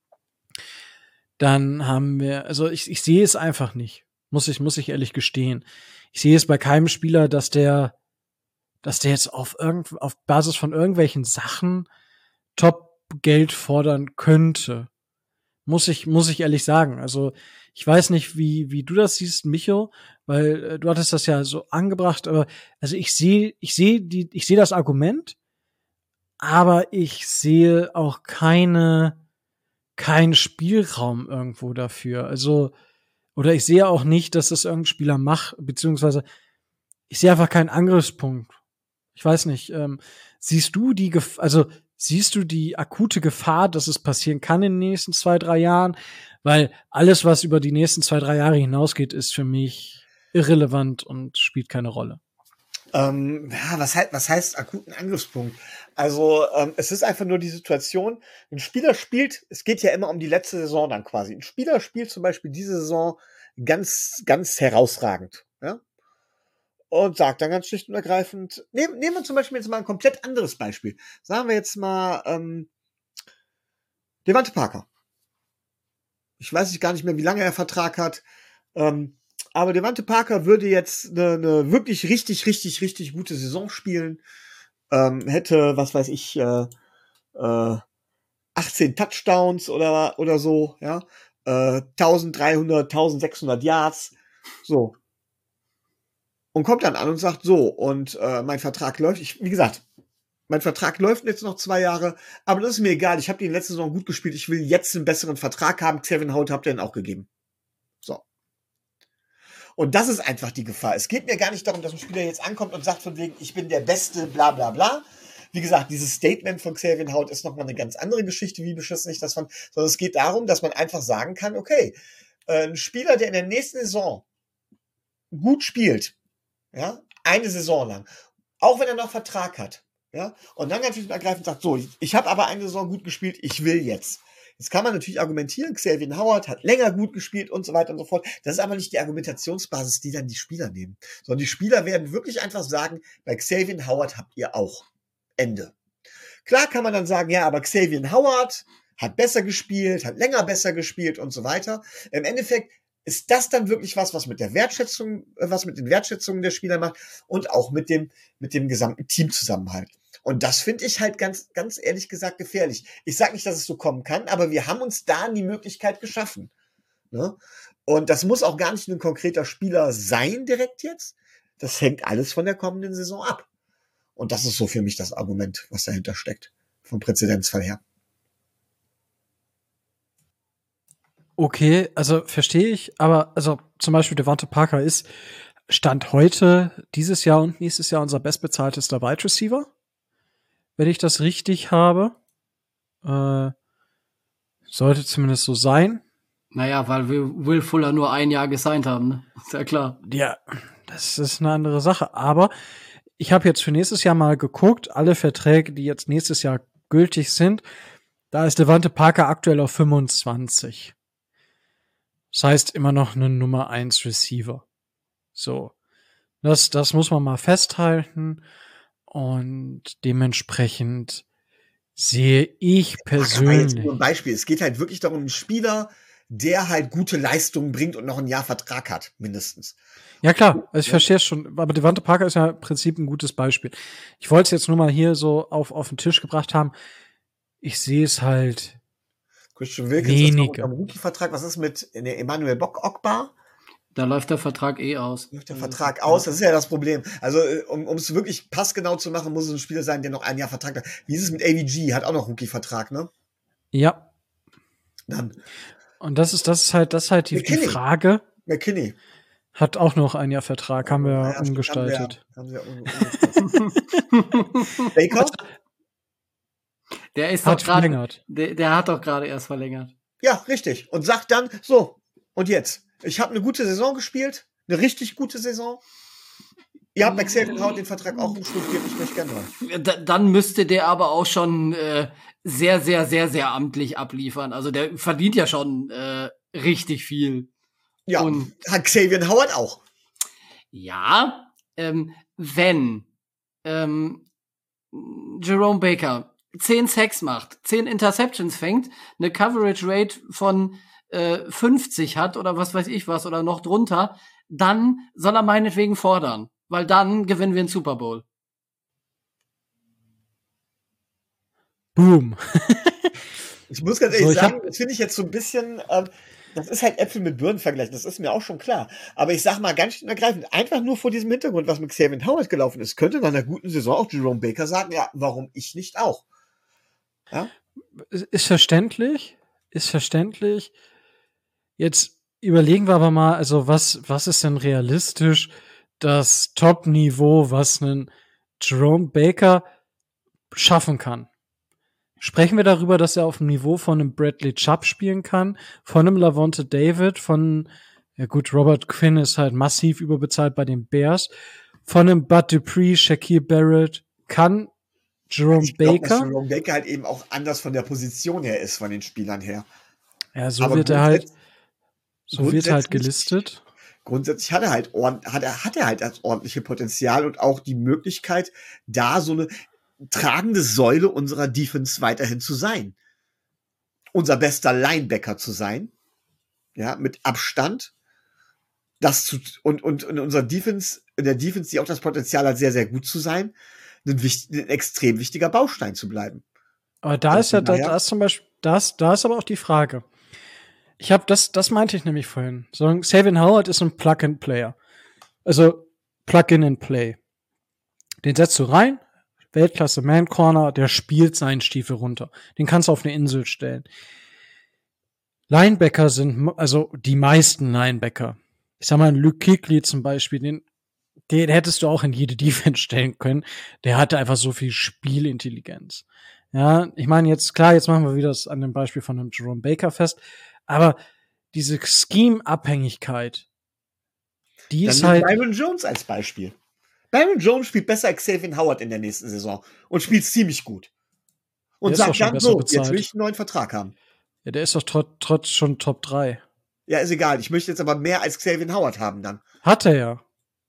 Dann haben wir, also ich, ich sehe es einfach nicht. Muss ich, muss ich ehrlich gestehen. Ich sehe es bei keinem Spieler, dass der, dass der jetzt auf irgend, auf Basis von irgendwelchen Sachen Top-Geld fordern könnte. Muss ich, muss ich ehrlich sagen. Also, ich weiß nicht, wie, wie du das siehst, Micho, weil äh, du hattest das ja so angebracht, aber, also ich sehe, ich sehe die, ich sehe das Argument, aber ich sehe auch keine, keinen Spielraum irgendwo dafür. Also, oder ich sehe auch nicht, dass das irgendein Spieler macht, beziehungsweise ich sehe einfach keinen Angriffspunkt. Ich weiß nicht, ähm, siehst du die, Gef- also siehst du die akute Gefahr, dass es passieren kann in den nächsten zwei, drei Jahren? Weil alles, was über die nächsten zwei, drei Jahre hinausgeht, ist für mich irrelevant und spielt keine Rolle. Ähm, ja, was heißt, was heißt akuten Angriffspunkt? Also, ähm, es ist einfach nur die Situation, ein Spieler spielt, es geht ja immer um die letzte Saison dann quasi. Ein Spieler spielt zum Beispiel diese Saison ganz, ganz herausragend, ja? Und sagt dann ganz schlicht und ergreifend, nehmen, nehmen wir zum Beispiel jetzt mal ein komplett anderes Beispiel. Sagen wir jetzt mal, ähm, Devante Parker. Ich weiß nicht gar nicht mehr, wie lange er Vertrag hat, ähm, aber Devante Parker würde jetzt eine, eine wirklich richtig, richtig, richtig gute Saison spielen. ähm, hätte, was weiß ich, äh, äh, achtzehn Touchdowns oder, oder so, ja, äh, dreizehnhundert, sechzehnhundert Yards, so. Und kommt dann an und sagt, so, und äh, mein Vertrag läuft, ich, wie gesagt, mein Vertrag läuft jetzt noch zwei Jahre, aber das ist mir egal, ich habe die letzte Saison gut gespielt, ich will jetzt einen besseren Vertrag haben, Xavier Howard habt ihr ihn auch gegeben. So. Und das ist einfach die Gefahr. Es geht mir gar nicht darum, dass ein Spieler jetzt ankommt und sagt von wegen, ich bin der Beste, bla bla bla. Wie gesagt, dieses Statement von Xavier Howard ist nochmal eine ganz andere Geschichte, wie beschissen ich das fand, sondern es geht darum, dass man einfach sagen kann, okay, äh, ein Spieler, der in der nächsten Saison gut spielt, ja, eine Saison lang, auch wenn er noch Vertrag hat, ja, und dann natürlich ergreifend sagt, so, ich, ich habe aber eine Saison gut gespielt, ich will jetzt. Jetzt kann man natürlich argumentieren, Xavier Howard hat länger gut gespielt und so weiter und so fort. Das ist aber nicht die Argumentationsbasis, die dann die Spieler nehmen, sondern die Spieler werden wirklich einfach sagen, bei Xavier Howard habt ihr auch. Ende. Klar kann man dann sagen, ja, aber Xavier Howard hat besser gespielt, hat länger besser gespielt und so weiter. Im Endeffekt ist das dann wirklich was, was mit der Wertschätzung, was mit den Wertschätzungen der Spieler macht und auch mit dem, mit dem gesamten Teamzusammenhalt. Und das finde ich halt ganz, ganz ehrlich gesagt gefährlich. Ich sage nicht, dass es so kommen kann, aber wir haben uns da die Möglichkeit geschaffen. Ne? Und das muss auch gar nicht ein konkreter Spieler sein direkt jetzt. Das hängt alles von der kommenden Saison ab. Und das ist so für mich das Argument, was dahinter steckt, vom Präzedenzfall her. Okay, also verstehe ich, aber also zum Beispiel Devonta Parker ist Stand heute dieses Jahr und nächstes Jahr unser bestbezahltester Wide Receiver, wenn ich das richtig habe. Äh, sollte zumindest so sein. Naja, weil wir Will Fuller nur ein Jahr gesigned haben, ne? Ist ja klar. Ja, das ist eine andere Sache, aber ich habe jetzt für nächstes Jahr mal geguckt, alle Verträge, die jetzt nächstes Jahr gültig sind, da ist Devonta Parker aktuell auf fünfundzwanzig. Das heißt immer noch eine Nummer eins Receiver. So. Das, das muss man mal festhalten. Und dementsprechend sehe ich persönlich. Aber jetzt nur ein Beispiel. Es geht halt wirklich darum, einen Spieler, der halt gute Leistungen bringt und noch ein Jahr Vertrag hat, mindestens. Ja klar, also ich verstehe es schon, aber Devonta Parker ist ja im Prinzip ein gutes Beispiel. Ich wollte es jetzt nur mal hier so auf, auf den Tisch gebracht haben. Ich sehe es halt Christian Wilkins ist noch unter Rookie-Vertrag. Was ist mit Emmanuel Ogba? Da läuft der Vertrag eh aus. Läuft der Vertrag aus? Das ist ja das Problem. Also, um um es wirklich passgenau zu machen, muss es ein Spieler sein, der noch ein Jahr Vertrag hat. Wie ist es mit A V G? Hat auch noch Rookie-Vertrag, ne? Ja. Dann. Und das ist, das ist halt, das ist halt die, die Frage. McKinney. Hat auch noch ein Jahr Vertrag, haben wir ja, umgestaltet. Haben wir, haben wir Baker? Der ist hat doch gerade, der, der hat doch gerade erst verlängert. Ja, richtig. Und sagt dann, so, und jetzt? Ich habe eine gute Saison gespielt, eine richtig gute Saison. Ihr habt bei Xavier Howard den Vertrag auch umstudiert, ich möchte gerne neu. Dann müsste der aber auch schon äh, sehr, sehr, sehr, sehr amtlich abliefern. Also der verdient ja schon äh, richtig viel. Ja, und hat Xavier Howard auch. Ja, ähm, wenn ähm, Jerome Baker zehn Sacks macht, zehn Interceptions fängt, eine Coverage Rate von äh, fünfzig hat oder was weiß ich was oder noch drunter, dann soll er meinetwegen fordern, weil dann gewinnen wir einen Super Bowl. Boom. Ich muss ganz ehrlich so, sagen, das finde ich jetzt so ein bisschen, ähm, das ist halt Äpfel mit Birnen vergleichen, das ist mir auch schon klar. Aber ich sag mal ganz schön ergreifend, einfach nur vor diesem Hintergrund, was mit Xavier Howard gelaufen ist, könnte nach einer guten Saison auch Jerome Baker sagen, ja, warum ich nicht auch? Ja? Ist verständlich, ist verständlich. Jetzt überlegen wir aber mal, also was, was ist denn realistisch das Top-Niveau, was ein Jerome Baker schaffen kann? Sprechen wir darüber, dass er auf dem Niveau von einem Bradley Chubb spielen kann, von einem Lavonte David, von, ja gut, Robert Quinn ist halt massiv überbezahlt bei den Bears, von einem Bud Dupree, Shaquille Barrett, kann Jerome ich glaub, Baker. Dass Jerome Baker halt eben auch anders von der Position her ist, von den Spielern her. Ja, so Aber wird er halt, so wird halt gelistet. Grundsätzlich hat er halt, hat er, hat er halt das ordentliche Potenzial und auch die Möglichkeit, da so eine tragende Säule unserer Defense weiterhin zu sein. Unser bester Linebacker zu sein. Ja, mit Abstand. Das zu, und, und in unserer Defense, in der Defense, die auch das Potenzial hat, sehr, sehr gut zu sein. ein, wichtig, ein extrem wichtiger Baustein zu bleiben. Aber da Also ist ja, von da, daher- da ist zum Beispiel, das, da ist aber auch die Frage. Ich habe das, das meinte ich nämlich vorhin. So, Xavier Howard ist ein Plug-and-Player. Also Plug-in-and-Play. Den setzt du rein, Weltklasse Man-Corner, der spielt seinen Stiefel runter. Den kannst du auf eine Insel stellen. Linebacker sind, also die meisten Linebacker. Ich sag mal, Luke Kuechly zum Beispiel, den, den hättest du auch in jede Defense stellen können. Der hatte einfach so viel Spielintelligenz. Ja, ich meine jetzt, klar, jetzt machen wir wieder das an dem Beispiel von einem Jerome Baker fest, aber diese Scheme-Abhängigkeit, die Dann ist nimm halt, Byron Jones als Beispiel. Byron Jones spielt besser als Xavier Howard in der nächsten Saison und spielt ziemlich gut. Und Der ist doch sagt schon dann besser so, bezahlt. jetzt will ich einen neuen Vertrag haben. ja, der ist doch trotz, trotz schon Top drei. Ja, ist egal. Ich möchte jetzt aber mehr als Xavier Howard haben dann. Hat er ja.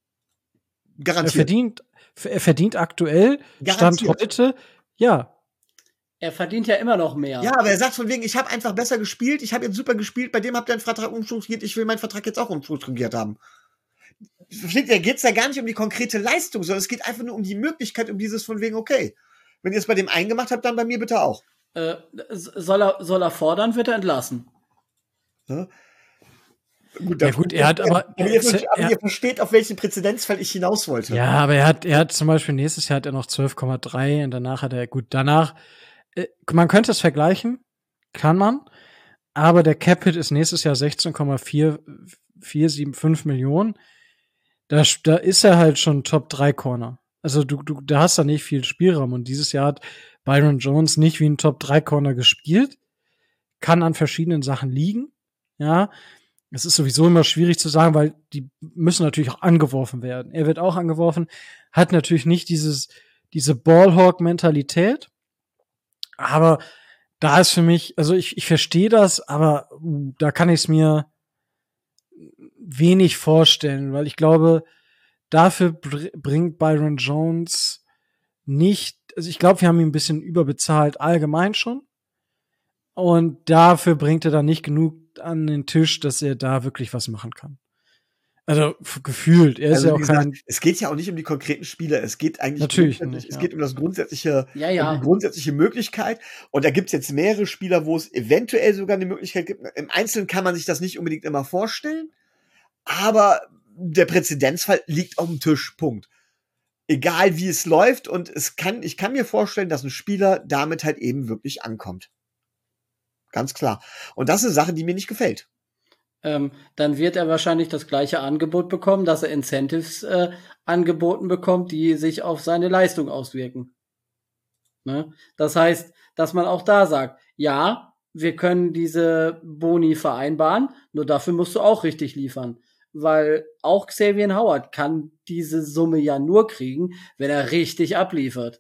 Er Garantiert. verdient, er verdient aktuell, Stand Garantiert. heute, ja. Er verdient ja immer noch mehr. Ja, aber er sagt von wegen, ich habe einfach besser gespielt, ich habe jetzt super gespielt, bei dem habt ihr einen Vertrag umstrukturiert, ich will meinen Vertrag jetzt auch umstrukturiert haben. Versteht ihr, da geht's ja gar nicht um die konkrete Leistung, sondern es geht einfach nur um die Möglichkeit, um dieses von wegen, okay, wenn ihr es bei dem einen gemacht habt, dann bei mir bitte auch. Äh, soll er, soll er fordern, wird er entlassen. Ja? Gut, Ja gut, er hat aber- aber, ihr, versteht, aber er- ihr versteht, auf welchen Präzedenzfall ich hinaus wollte. Ja, aber er hat, er hat zum Beispiel nächstes Jahr hat er noch zwölf Komma drei und danach hat er, gut, danach, äh, man könnte es vergleichen, kann man, aber der Cap-Hit ist nächstes Jahr sechzehn Komma vier vier sieben fünf Millionen. Da, da ist er halt schon Top drei Corner. Also du, du, da hast da nicht viel Spielraum und dieses Jahr hat Byron Jones nicht wie ein Top drei Corner gespielt, kann an verschiedenen Sachen liegen, ja. Es ist sowieso immer schwierig zu sagen, weil die müssen natürlich auch angeworfen werden. Er wird auch angeworfen, hat natürlich nicht dieses, diese Ballhawk-Mentalität. Aber da ist für mich, also ich, ich verstehe das, aber uh, da kann ich es mir wenig vorstellen, weil ich glaube, dafür br bringt Byron Jones nicht, also ich glaube, wir haben ihn ein bisschen überbezahlt, allgemein schon. Und dafür bringt er dann nicht genug an den Tisch, dass er da wirklich was machen kann. Also f- gefühlt, er ist Also, ja wie auch gesagt, kein. es geht ja auch nicht um die konkreten Spieler, es geht eigentlich Natürlich grundsätzlich- nicht, es ja. geht um das grundsätzliche, Ja, ja. um die grundsätzliche Möglichkeit. Und da gibt's jetzt mehrere Spieler, wo es eventuell sogar eine Möglichkeit gibt. Im Einzelnen kann man sich das nicht unbedingt immer vorstellen, aber der Präzedenzfall liegt auf dem Tisch. Punkt. Egal wie es läuft, und es kann, ich kann mir vorstellen, dass ein Spieler damit halt eben wirklich ankommt. Ganz klar. Und das ist eine Sache, die mir nicht gefällt. Ähm, dann wird er wahrscheinlich das gleiche Angebot bekommen, dass er Incentives äh, angeboten bekommt, die sich auf seine Leistung auswirken. Ne? Das heißt, dass man auch da sagt, ja, wir können diese Boni vereinbaren, nur dafür musst du auch richtig liefern. Weil auch Xavier Howard kann diese Summe ja nur kriegen, wenn er richtig abliefert.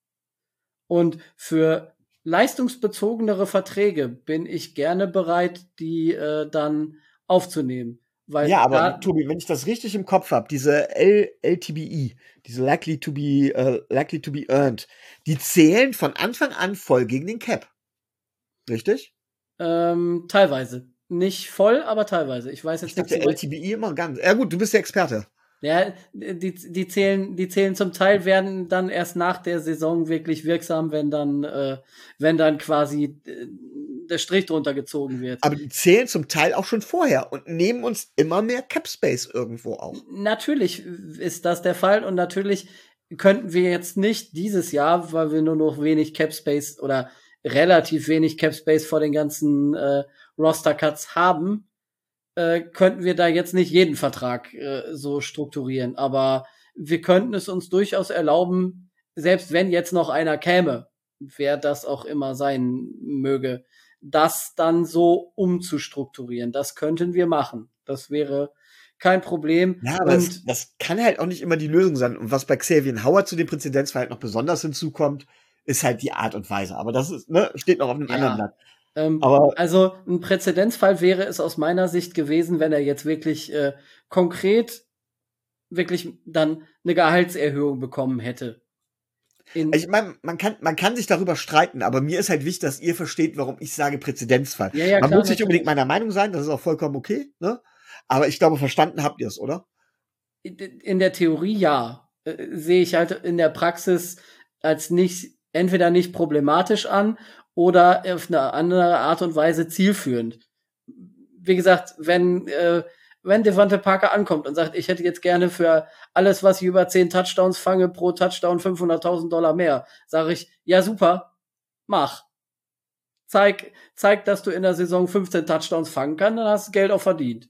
Und für leistungsbezogenere Verträge bin ich gerne bereit, die äh, dann aufzunehmen. Weil Ja, aber da, Tobi, wenn ich das richtig im Kopf habe, diese L T B E, diese likely to be äh, likely to be earned, die zählen von Anfang an voll gegen den Cap. Richtig? ähm, teilweise. Nicht voll, aber teilweise. Ich weiß Ich jetzt nicht. dachte zum L T B E immer ganz. Ja gut, du bist der Experte. Ja, die, die zählen, die zählen zum Teil, werden dann erst nach der Saison wirklich wirksam, wenn dann, äh, wenn dann quasi äh, der Strich drunter gezogen wird. Aber die zählen zum Teil auch schon vorher und nehmen uns immer mehr Cap Space irgendwo auf. Natürlich ist das der Fall und natürlich könnten wir jetzt nicht dieses Jahr, weil wir nur noch wenig Cap Space oder relativ wenig Cap Space vor den ganzen äh, Roster Cuts haben, äh, könnten wir da jetzt nicht jeden Vertrag äh, so strukturieren. Aber wir könnten es uns durchaus erlauben, selbst wenn jetzt noch einer käme, wer das auch immer sein möge, das dann so umzustrukturieren. Das könnten wir machen. Das wäre kein Problem. Ja, aber das, Und das kann halt auch nicht immer die Lösung sein. Und was bei Xavier Howard zu dem Präzedenzfall halt noch besonders hinzukommt, ist halt die Art und Weise. Aber das ist, ne, steht noch auf einem Ja. anderen Blatt. Ähm, Aber- also ein Präzedenzfall wäre es aus meiner Sicht gewesen, wenn er jetzt wirklich äh, konkret wirklich dann eine Gehaltserhöhung bekommen hätte. In, Ich meine, man kann, man kann sich darüber streiten, aber mir ist halt wichtig, dass ihr versteht, warum ich sage Präzedenzfall. Ja, ja, man klar, muss nicht natürlich. unbedingt meiner Meinung sein, das ist auch vollkommen okay, ne? Aber ich glaube, verstanden habt ihr es, oder? in der Theorie ja. äh, sehe ich halt in der Praxis als nicht, entweder nicht problematisch an oder auf eine andere Art und Weise zielführend. Wie gesagt, wenn, äh, wenn Devonta Parker ankommt und sagt, ich hätte jetzt gerne für alles, was ich über zehn Touchdowns fange, pro Touchdown fünfhunderttausend Dollar mehr, sage ich, ja super, mach. Zeig, zeig, dass du in der Saison fünfzehn Touchdowns fangen kannst, dann hast du Geld auch verdient.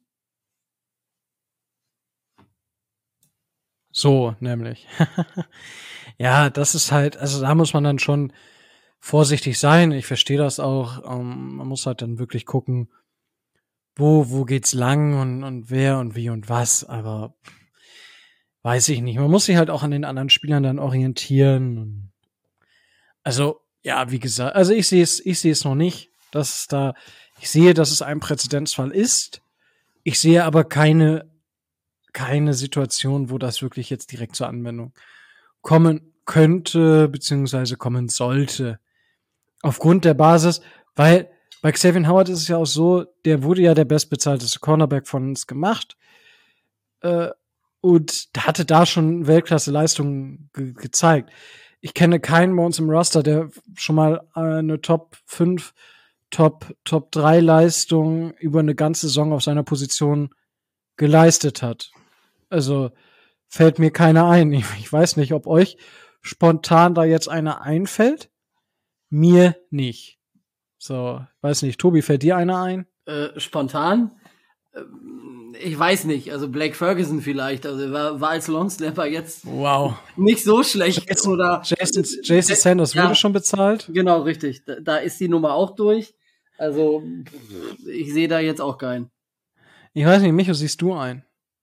So, nämlich. Ja, das ist halt, also da muss man dann schon vorsichtig sein. Ich verstehe das auch. Ähm, man muss halt dann wirklich gucken, wo, wo geht's lang und, und wer und wie und was, aber weiß ich nicht. Man muss sich halt auch an den anderen Spielern dann orientieren. Also, ja, wie gesagt, also ich sehe es, ich sehe es noch nicht, dass es da, ich sehe, dass es ein Präzedenzfall ist. Ich sehe aber keine, keine Situation, wo das wirklich jetzt direkt zur Anwendung kommen könnte, beziehungsweise kommen sollte. Aufgrund der Basis, weil bei Xavier Howard ist es ja auch so, der wurde ja der bestbezahlteste Cornerback von uns gemacht. Äh, und hatte da schon Weltklasse-Leistungen ge- gezeigt. Ich kenne keinen bei uns im Roster, der schon mal eine Top fünf, Top, Top drei Leistung über eine ganze Saison auf seiner Position geleistet hat. Also fällt mir keiner ein. Ich, ich weiß nicht, ob euch spontan da jetzt einer einfällt. Mir nicht. So, weiß nicht, Tobi, fällt dir einer ein? Äh, spontan? Ich weiß nicht, also Blake Ferguson vielleicht, also war, war als Longsnapper jetzt wow. nicht so schlecht. Jason, oder Jason, Jason Sanders ja, wurde schon bezahlt. Genau, richtig. Da, da ist die Nummer auch durch. Also ich sehe da jetzt auch keinen. Ich weiß nicht, Micho, siehst du ein?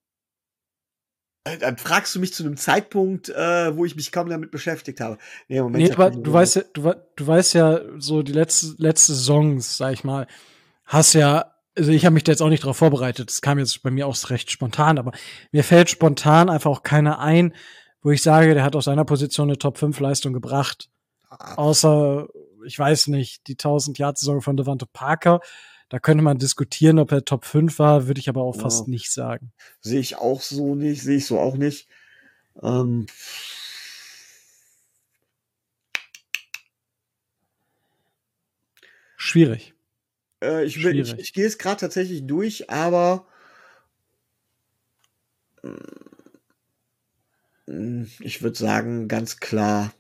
Dann fragst du mich zu einem Zeitpunkt, äh, wo ich mich kaum damit beschäftigt habe. Nee, Moment, nee aber du weißt ja, du, du weißt ja, so die letzte, letzte Saisons, sag ich mal, hast ja, also ich habe mich da jetzt auch nicht drauf vorbereitet, das kam jetzt bei mir auch recht spontan, aber mir fällt spontan einfach auch keiner ein, wo ich sage, der hat aus seiner Position eine Top fünf Leistung gebracht. Ah. Außer, ich weiß nicht, die tausend-Yard-Saison von Devonta Parker. Da könnte man diskutieren, ob er Top fünf war, würde ich aber auch ja. fast nicht sagen. Sehe ich auch so nicht, sehe ich so auch nicht. Ähm Schwierig. Äh, ich, Schwierig. ich, ich gehe es gerade tatsächlich durch, aber äh, ich würde sagen, ganz klar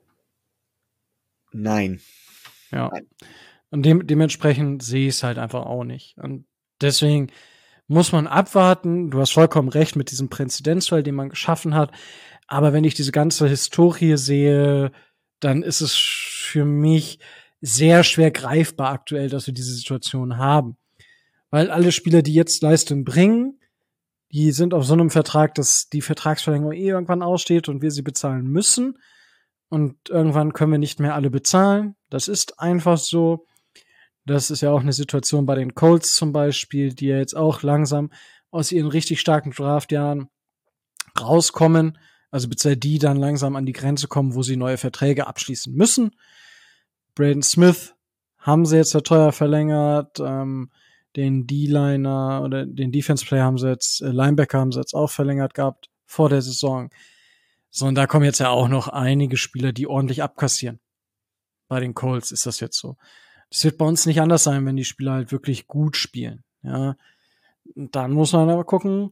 nein. Ja. Nein. Und dem, dementsprechend sehe ich es halt einfach auch nicht. Und deswegen muss man abwarten. Du hast vollkommen recht mit diesem Präzedenzfall, den man geschaffen hat. Aber wenn ich diese ganze Historie sehe, dann ist es für mich sehr schwer greifbar aktuell, dass wir diese Situation haben. Weil alle Spieler, die jetzt Leistung bringen, die sind auf so einem Vertrag, dass die Vertragsverlängerung eh irgendwann aussteht und wir sie bezahlen müssen. Und irgendwann können wir nicht mehr alle bezahlen. Das ist einfach so. Das ist ja auch eine Situation bei den Colts zum Beispiel, die ja jetzt auch langsam aus ihren richtig starken Draftjahren rauskommen. Also beziehungsweise die dann langsam an die Grenze kommen, wo sie neue Verträge abschließen müssen. Braden Smith haben sie jetzt ja teuer verlängert. Ähm, den D-Liner oder den Defense-Player haben sie jetzt, äh, Linebacker haben sie jetzt auch verlängert gehabt vor der Saison. So, und da kommen jetzt ja auch noch einige Spieler, die ordentlich abkassieren. Bei den Colts ist das jetzt so. Das wird bei uns nicht anders sein, wenn die Spieler halt wirklich gut spielen. Ja, und dann muss man aber gucken,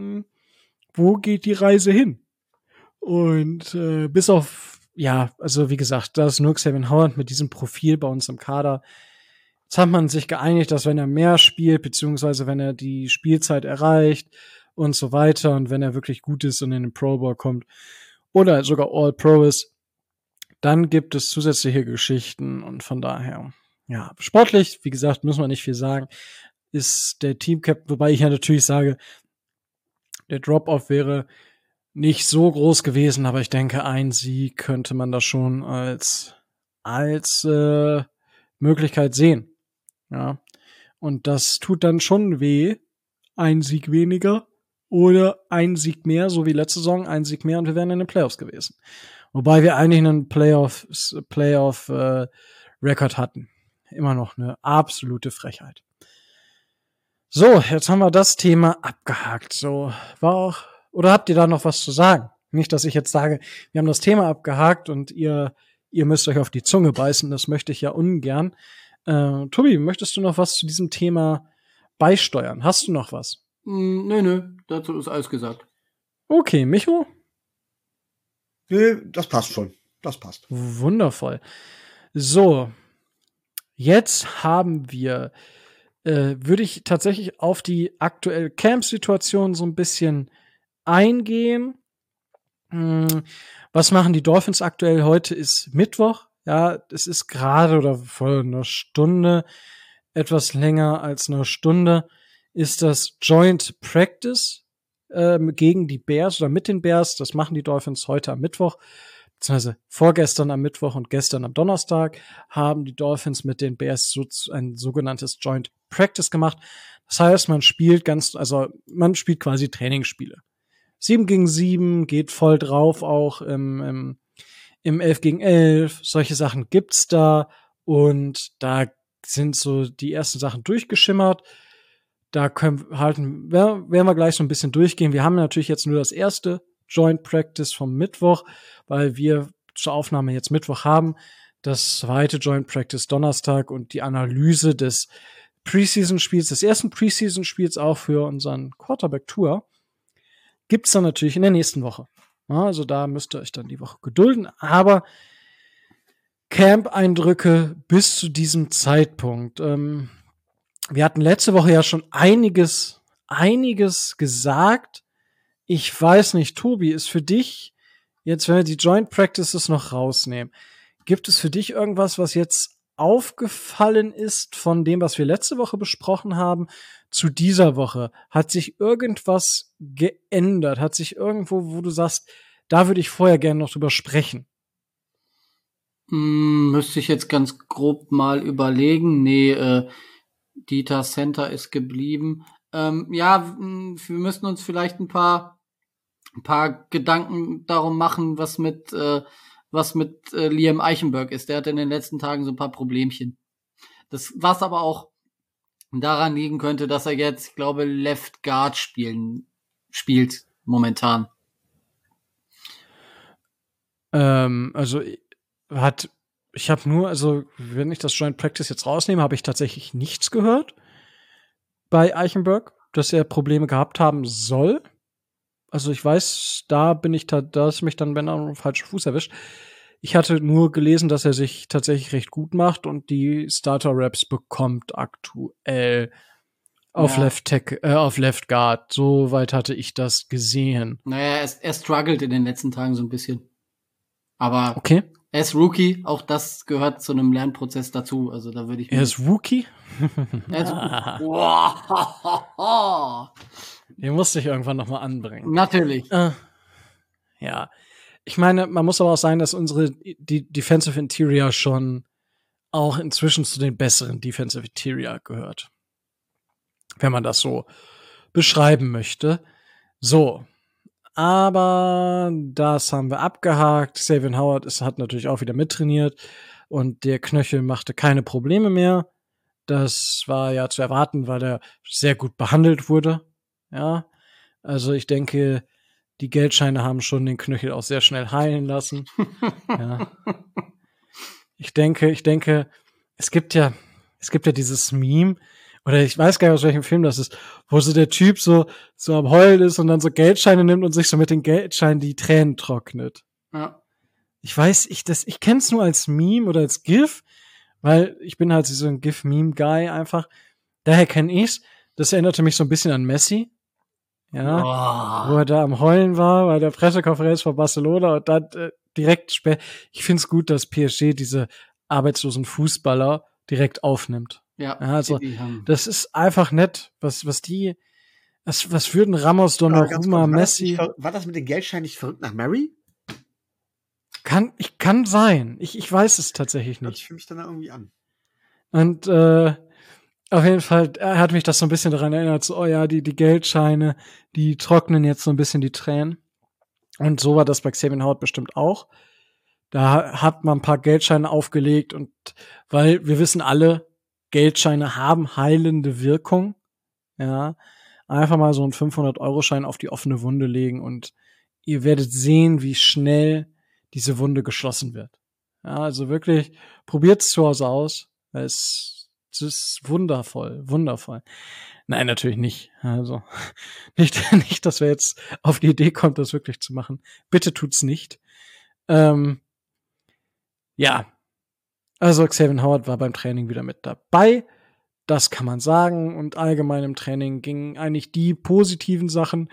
wo geht die Reise hin? Und äh, bis auf, ja, also wie gesagt, da ist nur Xavier Howard mit diesem Profil bei uns im Kader. Jetzt hat man sich geeinigt, dass wenn er mehr spielt, beziehungsweise wenn er die Spielzeit erreicht und so weiter und wenn er wirklich gut ist und in den Pro Bowl kommt oder sogar All-Pro ist, dann gibt es zusätzliche Geschichten und von daher, ja, sportlich, wie gesagt, müssen wir nicht viel sagen, ist der Team-Captain, wobei ich ja natürlich sage, der Drop-Off wäre nicht so groß gewesen, aber ich denke, ein Sieg könnte man da schon als, als äh, Möglichkeit sehen. Ja, und das tut dann schon weh, ein Sieg weniger oder ein Sieg mehr, so wie letzte Saison, ein Sieg mehr und wir wären in den Playoffs gewesen. Wobei wir eigentlich einen Playoff, Playoff äh, Record hatten. Immer noch eine absolute Frechheit. So, jetzt haben wir das Thema abgehakt. So, war auch, oder habt ihr da noch was zu sagen? Nicht, dass ich jetzt sage, wir haben das Thema abgehakt und ihr, ihr müsst euch auf die Zunge beißen. Das möchte ich ja ungern. Äh, Tobi, möchtest du noch was zu diesem Thema beisteuern? Hast du noch was? Mm, nö, nö, dazu ist alles gesagt. Okay, Micho? Nee, das passt schon. Das passt. Wundervoll. So, jetzt haben wir, äh, würde ich tatsächlich auf die aktuelle Camp-Situation so ein bisschen eingehen. Hm, was machen die Dolphins aktuell? Heute ist Mittwoch. Ja, es ist gerade oder vor einer Stunde, etwas länger als eine Stunde, ist das Joint Practice ähm, gegen die Bears oder mit den Bears. Das machen die Dolphins heute am Mittwoch, beziehungsweise vorgestern am Mittwoch und gestern am Donnerstag haben die Dolphins mit den Bears so ein sogenanntes Joint Practice gemacht. Das heißt, man spielt ganz, also man spielt quasi Trainingsspiele. Sieben gegen sieben, geht voll drauf auch im, im Im elf gegen elf, solche Sachen gibt's da und da sind so die ersten Sachen durchgeschimmert. Da können halten, werden wir gleich so ein bisschen durchgehen. Wir haben natürlich jetzt nur das erste Joint Practice vom Mittwoch, weil wir zur Aufnahme jetzt Mittwoch haben. Das zweite Joint Practice Donnerstag und die Analyse des Preseason-Spiels, des ersten Preseason-Spiels auch für unseren Quarterback-Tour, gibt's dann natürlich in der nächsten Woche. Ja, also da müsst ihr euch dann die Woche gedulden. Aber Camp-Eindrücke bis zu diesem Zeitpunkt. Ähm, wir hatten letzte Woche ja schon einiges, einiges gesagt. Ich weiß nicht, Tobi, ist für dich, jetzt wenn wir die Joint Practices noch rausnehmen, gibt es für dich irgendwas, was jetzt aufgefallen ist von dem, was wir letzte Woche besprochen haben, zu dieser Woche? Hat sich irgendwas geändert? Hat sich irgendwo, wo du sagst, da würde ich vorher gerne noch drüber sprechen? Hm, müsste ich jetzt ganz grob mal überlegen. Nee, äh, Dieter Center ist geblieben. Ähm, ja, wir müssten uns vielleicht ein paar, ein paar Gedanken darum machen, was mit, äh, was mit äh, Liam Eichenberg ist. Der hatte in den letzten Tagen so ein paar Problemchen. Das, was aber auch daran liegen könnte, dass er jetzt, ich glaube, Left Guard spielen, spielt momentan. Ähm, also hat, ich habe nur, also wenn ich das Joint Practice jetzt rausnehme, habe ich tatsächlich nichts gehört bei Eichenberg, dass er Probleme gehabt haben soll. Also ich weiß, da bin ich, da, da ist mich dann, wenn er auf den falschen Fuß erwischt. Ich hatte nur gelesen, dass er sich tatsächlich recht gut macht und die Starter-Raps bekommt aktuell auf Ja. Left Tackle, äh, auf Left Guard. So weit hatte ich das gesehen. Naja, er, er struggelt in den letzten Tagen so ein bisschen. Aber Okay. er ist Rookie, auch das gehört zu einem Lernprozess dazu. Also da würde ich Er ist Rookie? Er ist wow. Den musste ich irgendwann noch mal anbringen. Natürlich. Äh, ja. Ich meine, man muss aber auch sagen, dass unsere die Defensive Interior schon auch inzwischen zu den besseren Defensive Interior gehört. Wenn man das so beschreiben möchte. So. Aber das haben wir abgehakt. Xavier Howard ist, hat natürlich auch wieder mittrainiert und der Knöchel machte keine Probleme mehr. Das war ja zu erwarten, weil er sehr gut behandelt wurde. Ja. Also ich denke, die Geldscheine haben schon den Knöchel auch sehr schnell heilen lassen. Ja. Ich denke, ich denke, es gibt ja, es gibt ja dieses Meme, oder ich weiß gar nicht, aus welchem Film das ist, wo so der Typ so, so am Heulen ist und dann so Geldscheine nimmt und sich so mit den Geldscheinen die Tränen trocknet. Ja. Ich weiß, ich, das, ich kenn's nur als Meme oder als GIF, weil ich bin halt so ein GIF-Meme-Guy einfach. Daher kenne ich's. Das erinnerte mich so ein bisschen an Messi. Ja, Oh. wo er da am Heulen war bei der Pressekonferenz von Barcelona und dann äh, direkt spät. Ich find's gut, dass P S G diese arbeitslosen Fußballer direkt aufnimmt. Ja, Ja, also die haben- das ist einfach nett, was was die, was was würden Ramos, Ja, ganz Donnarumma, kurz, war, das Messi, nicht ver- war das mit den Geldscheinen nicht verrückt nach Mary? kann ich kann sein. Ich ich weiß es tatsächlich Hört nicht. sich für mich dann irgendwie an. Und äh, auf jeden Fall, er hat mich das so ein bisschen daran erinnert, so, oh ja, die, die Geldscheine, die trocknen jetzt so ein bisschen die Tränen. Und so war das bei Xavier Howard bestimmt auch. Da hat man ein paar Geldscheine aufgelegt und weil wir wissen alle, Geldscheine haben heilende Wirkung. Ja, einfach mal so einen fünfhundert-Euro-Schein auf die offene Wunde legen und ihr werdet sehen, wie schnell diese Wunde geschlossen wird. Ja, also wirklich, probiert's zu Hause aus. Es, es ist wundervoll, wundervoll. Nein, natürlich nicht. Also nicht, nicht, dass wir jetzt auf die Idee kommt, das wirklich zu machen. Bitte tut's nicht. Ähm, ja, also Xavier Howard war beim Training wieder mit dabei. Das kann man sagen. Und allgemein im Training gingen eigentlich die positiven Sachen,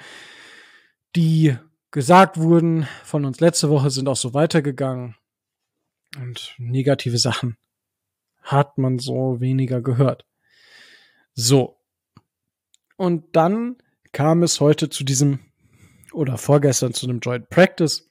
die gesagt wurden von uns letzte Woche, sind auch so weitergegangen. Und negative Sachen hat man so weniger gehört. So. Und dann kam es heute zu diesem, oder vorgestern zu einem Joint Practice.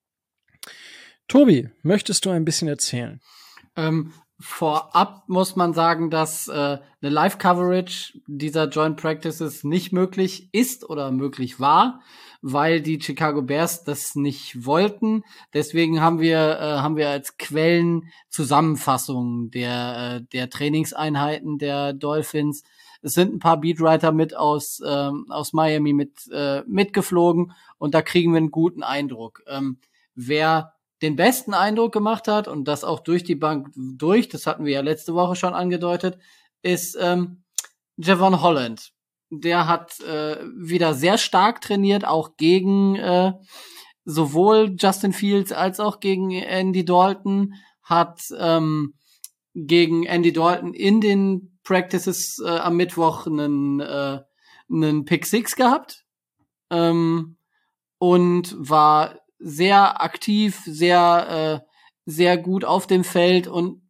Tobi, möchtest du ein bisschen erzählen? Ähm, vorab muss man sagen, dass äh, eine Live-Coverage dieser Joint Practices nicht möglich ist oder möglich war, weil die Chicago Bears das nicht wollten. Deswegen haben wir äh, haben wir als Quellen Zusammenfassungen der äh, der Trainingseinheiten der Dolphins. Es sind ein paar Beatwriter mit aus ähm, aus Miami mit äh, mitgeflogen und da kriegen wir einen guten Eindruck. Ähm, wer den besten Eindruck gemacht hat und das auch durch die Bank durch, das hatten wir ja letzte Woche schon angedeutet, ist ähm, Jevon Holland. Der hat äh, wieder sehr stark trainiert, auch gegen äh, sowohl Justin Fields als auch gegen Andy Dalton, hat ähm, gegen Andy Dalton in den Practices äh, am Mittwoch einen, äh, einen Pick Six gehabt ähm, und war sehr aktiv, sehr, äh, sehr gut auf dem Feld und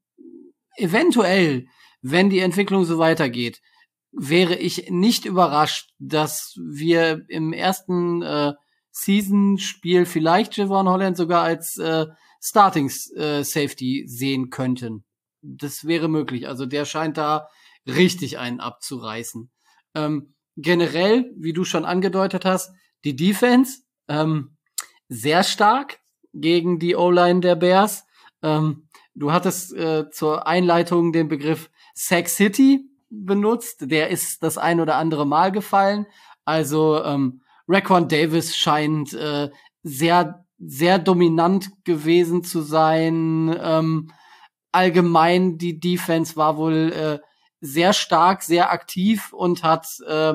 eventuell, wenn die Entwicklung so weitergeht, wäre ich nicht überrascht, dass wir im ersten äh, Season-Spiel vielleicht Jevon Holland sogar als äh, Starting äh, Safety sehen könnten. Das wäre möglich. Also der scheint da richtig einen abzureißen. Ähm, generell, wie du schon angedeutet hast, die Defense ähm, sehr stark gegen die O-Line der Bears. Ähm, du hattest äh, zur Einleitung den Begriff Sack City benutzt. Der ist das ein oder andere Mal gefallen. Also ähm, Raekwon Davis scheint äh, sehr, sehr dominant gewesen zu sein. Ähm, allgemein die Defense war wohl äh, sehr stark, sehr aktiv und hat äh,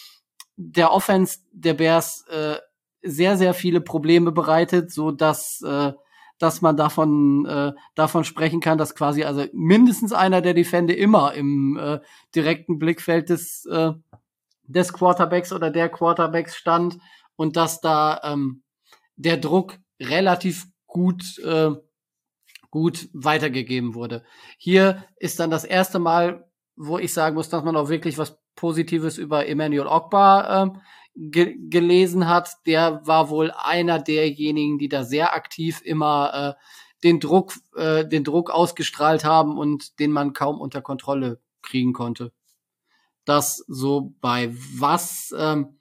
der Offense der Bears äh, sehr, sehr viele Probleme bereitet, so dass äh, dass man davon äh, davon sprechen kann, dass quasi also mindestens einer der Defender immer im äh, direkten Blickfeld des äh, des Quarterbacks oder der Quarterbacks stand und dass da ähm, der Druck relativ gut äh, gut weitergegeben wurde. Hier ist dann das erste Mal, wo ich sagen muss, dass man auch wirklich was Positives über Emmanuel Ogbah äh, ge- gelesen hat. Der war wohl einer derjenigen, die da sehr aktiv immer äh, den Druck, äh, den Druck ausgestrahlt haben und den man kaum unter Kontrolle kriegen konnte. Das so bei was ähm,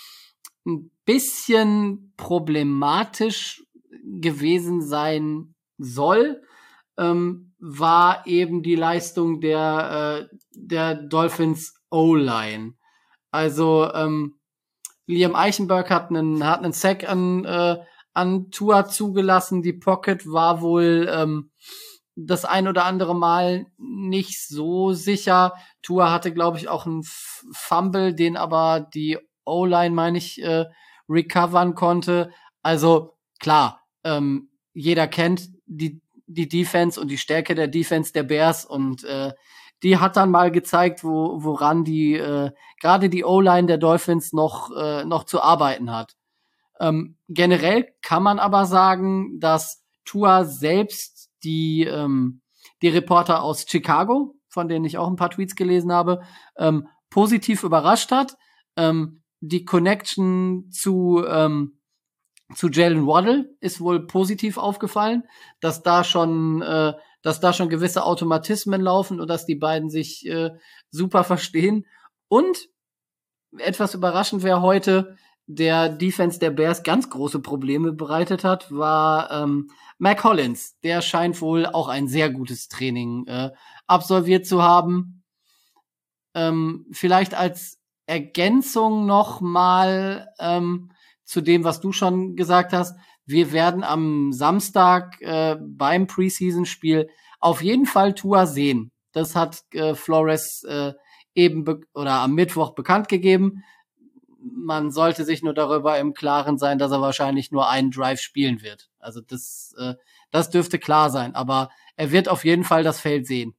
ein bisschen problematisch gewesen sein soll, ähm, war eben die Leistung der äh, der Dolphins O-Line. Also ähm, Liam Eichenberg hat einen hat einen Sack an äh, an Tua zugelassen. Die Pocket war wohl ähm, das ein oder andere Mal nicht so sicher. Tua hatte, glaube ich, auch einen F- Fumble, den aber die O-Line, meine ich, äh, recovern konnte. Also klar, ähm, jeder kennt die die Defense und die Stärke der Defense der Bears und äh, die hat dann mal gezeigt, wo woran die äh, gerade die O-Line der Dolphins noch äh, noch zu arbeiten hat. Ähm, generell kann man aber sagen, dass Tua selbst die ähm, die Reporter aus Chicago, von denen ich auch ein paar Tweets gelesen habe, ähm, positiv überrascht hat. Ähm, die Connection zu ähm, zu Jalen Waddle ist wohl positiv aufgefallen, dass da schon, äh, dass da schon gewisse Automatismen laufen und dass die beiden sich äh, super verstehen. Und etwas überraschend wäre heute, der Defense der Bears ganz große Probleme bereitet hat, war ähm, Mac Hollins. Der scheint wohl auch ein sehr gutes Training äh, absolviert zu haben. Ähm, vielleicht als Ergänzung noch mal ähm, zu dem, was du schon gesagt hast. Wir werden am Samstag äh, beim Preseason-Spiel auf jeden Fall Tua sehen. Das hat äh, Flores äh, eben be- oder am Mittwoch bekannt gegeben. Man sollte sich nur darüber im Klaren sein, dass er wahrscheinlich nur einen Drive spielen wird. Also das, äh, das dürfte klar sein. Aber er wird auf jeden Fall das Feld sehen.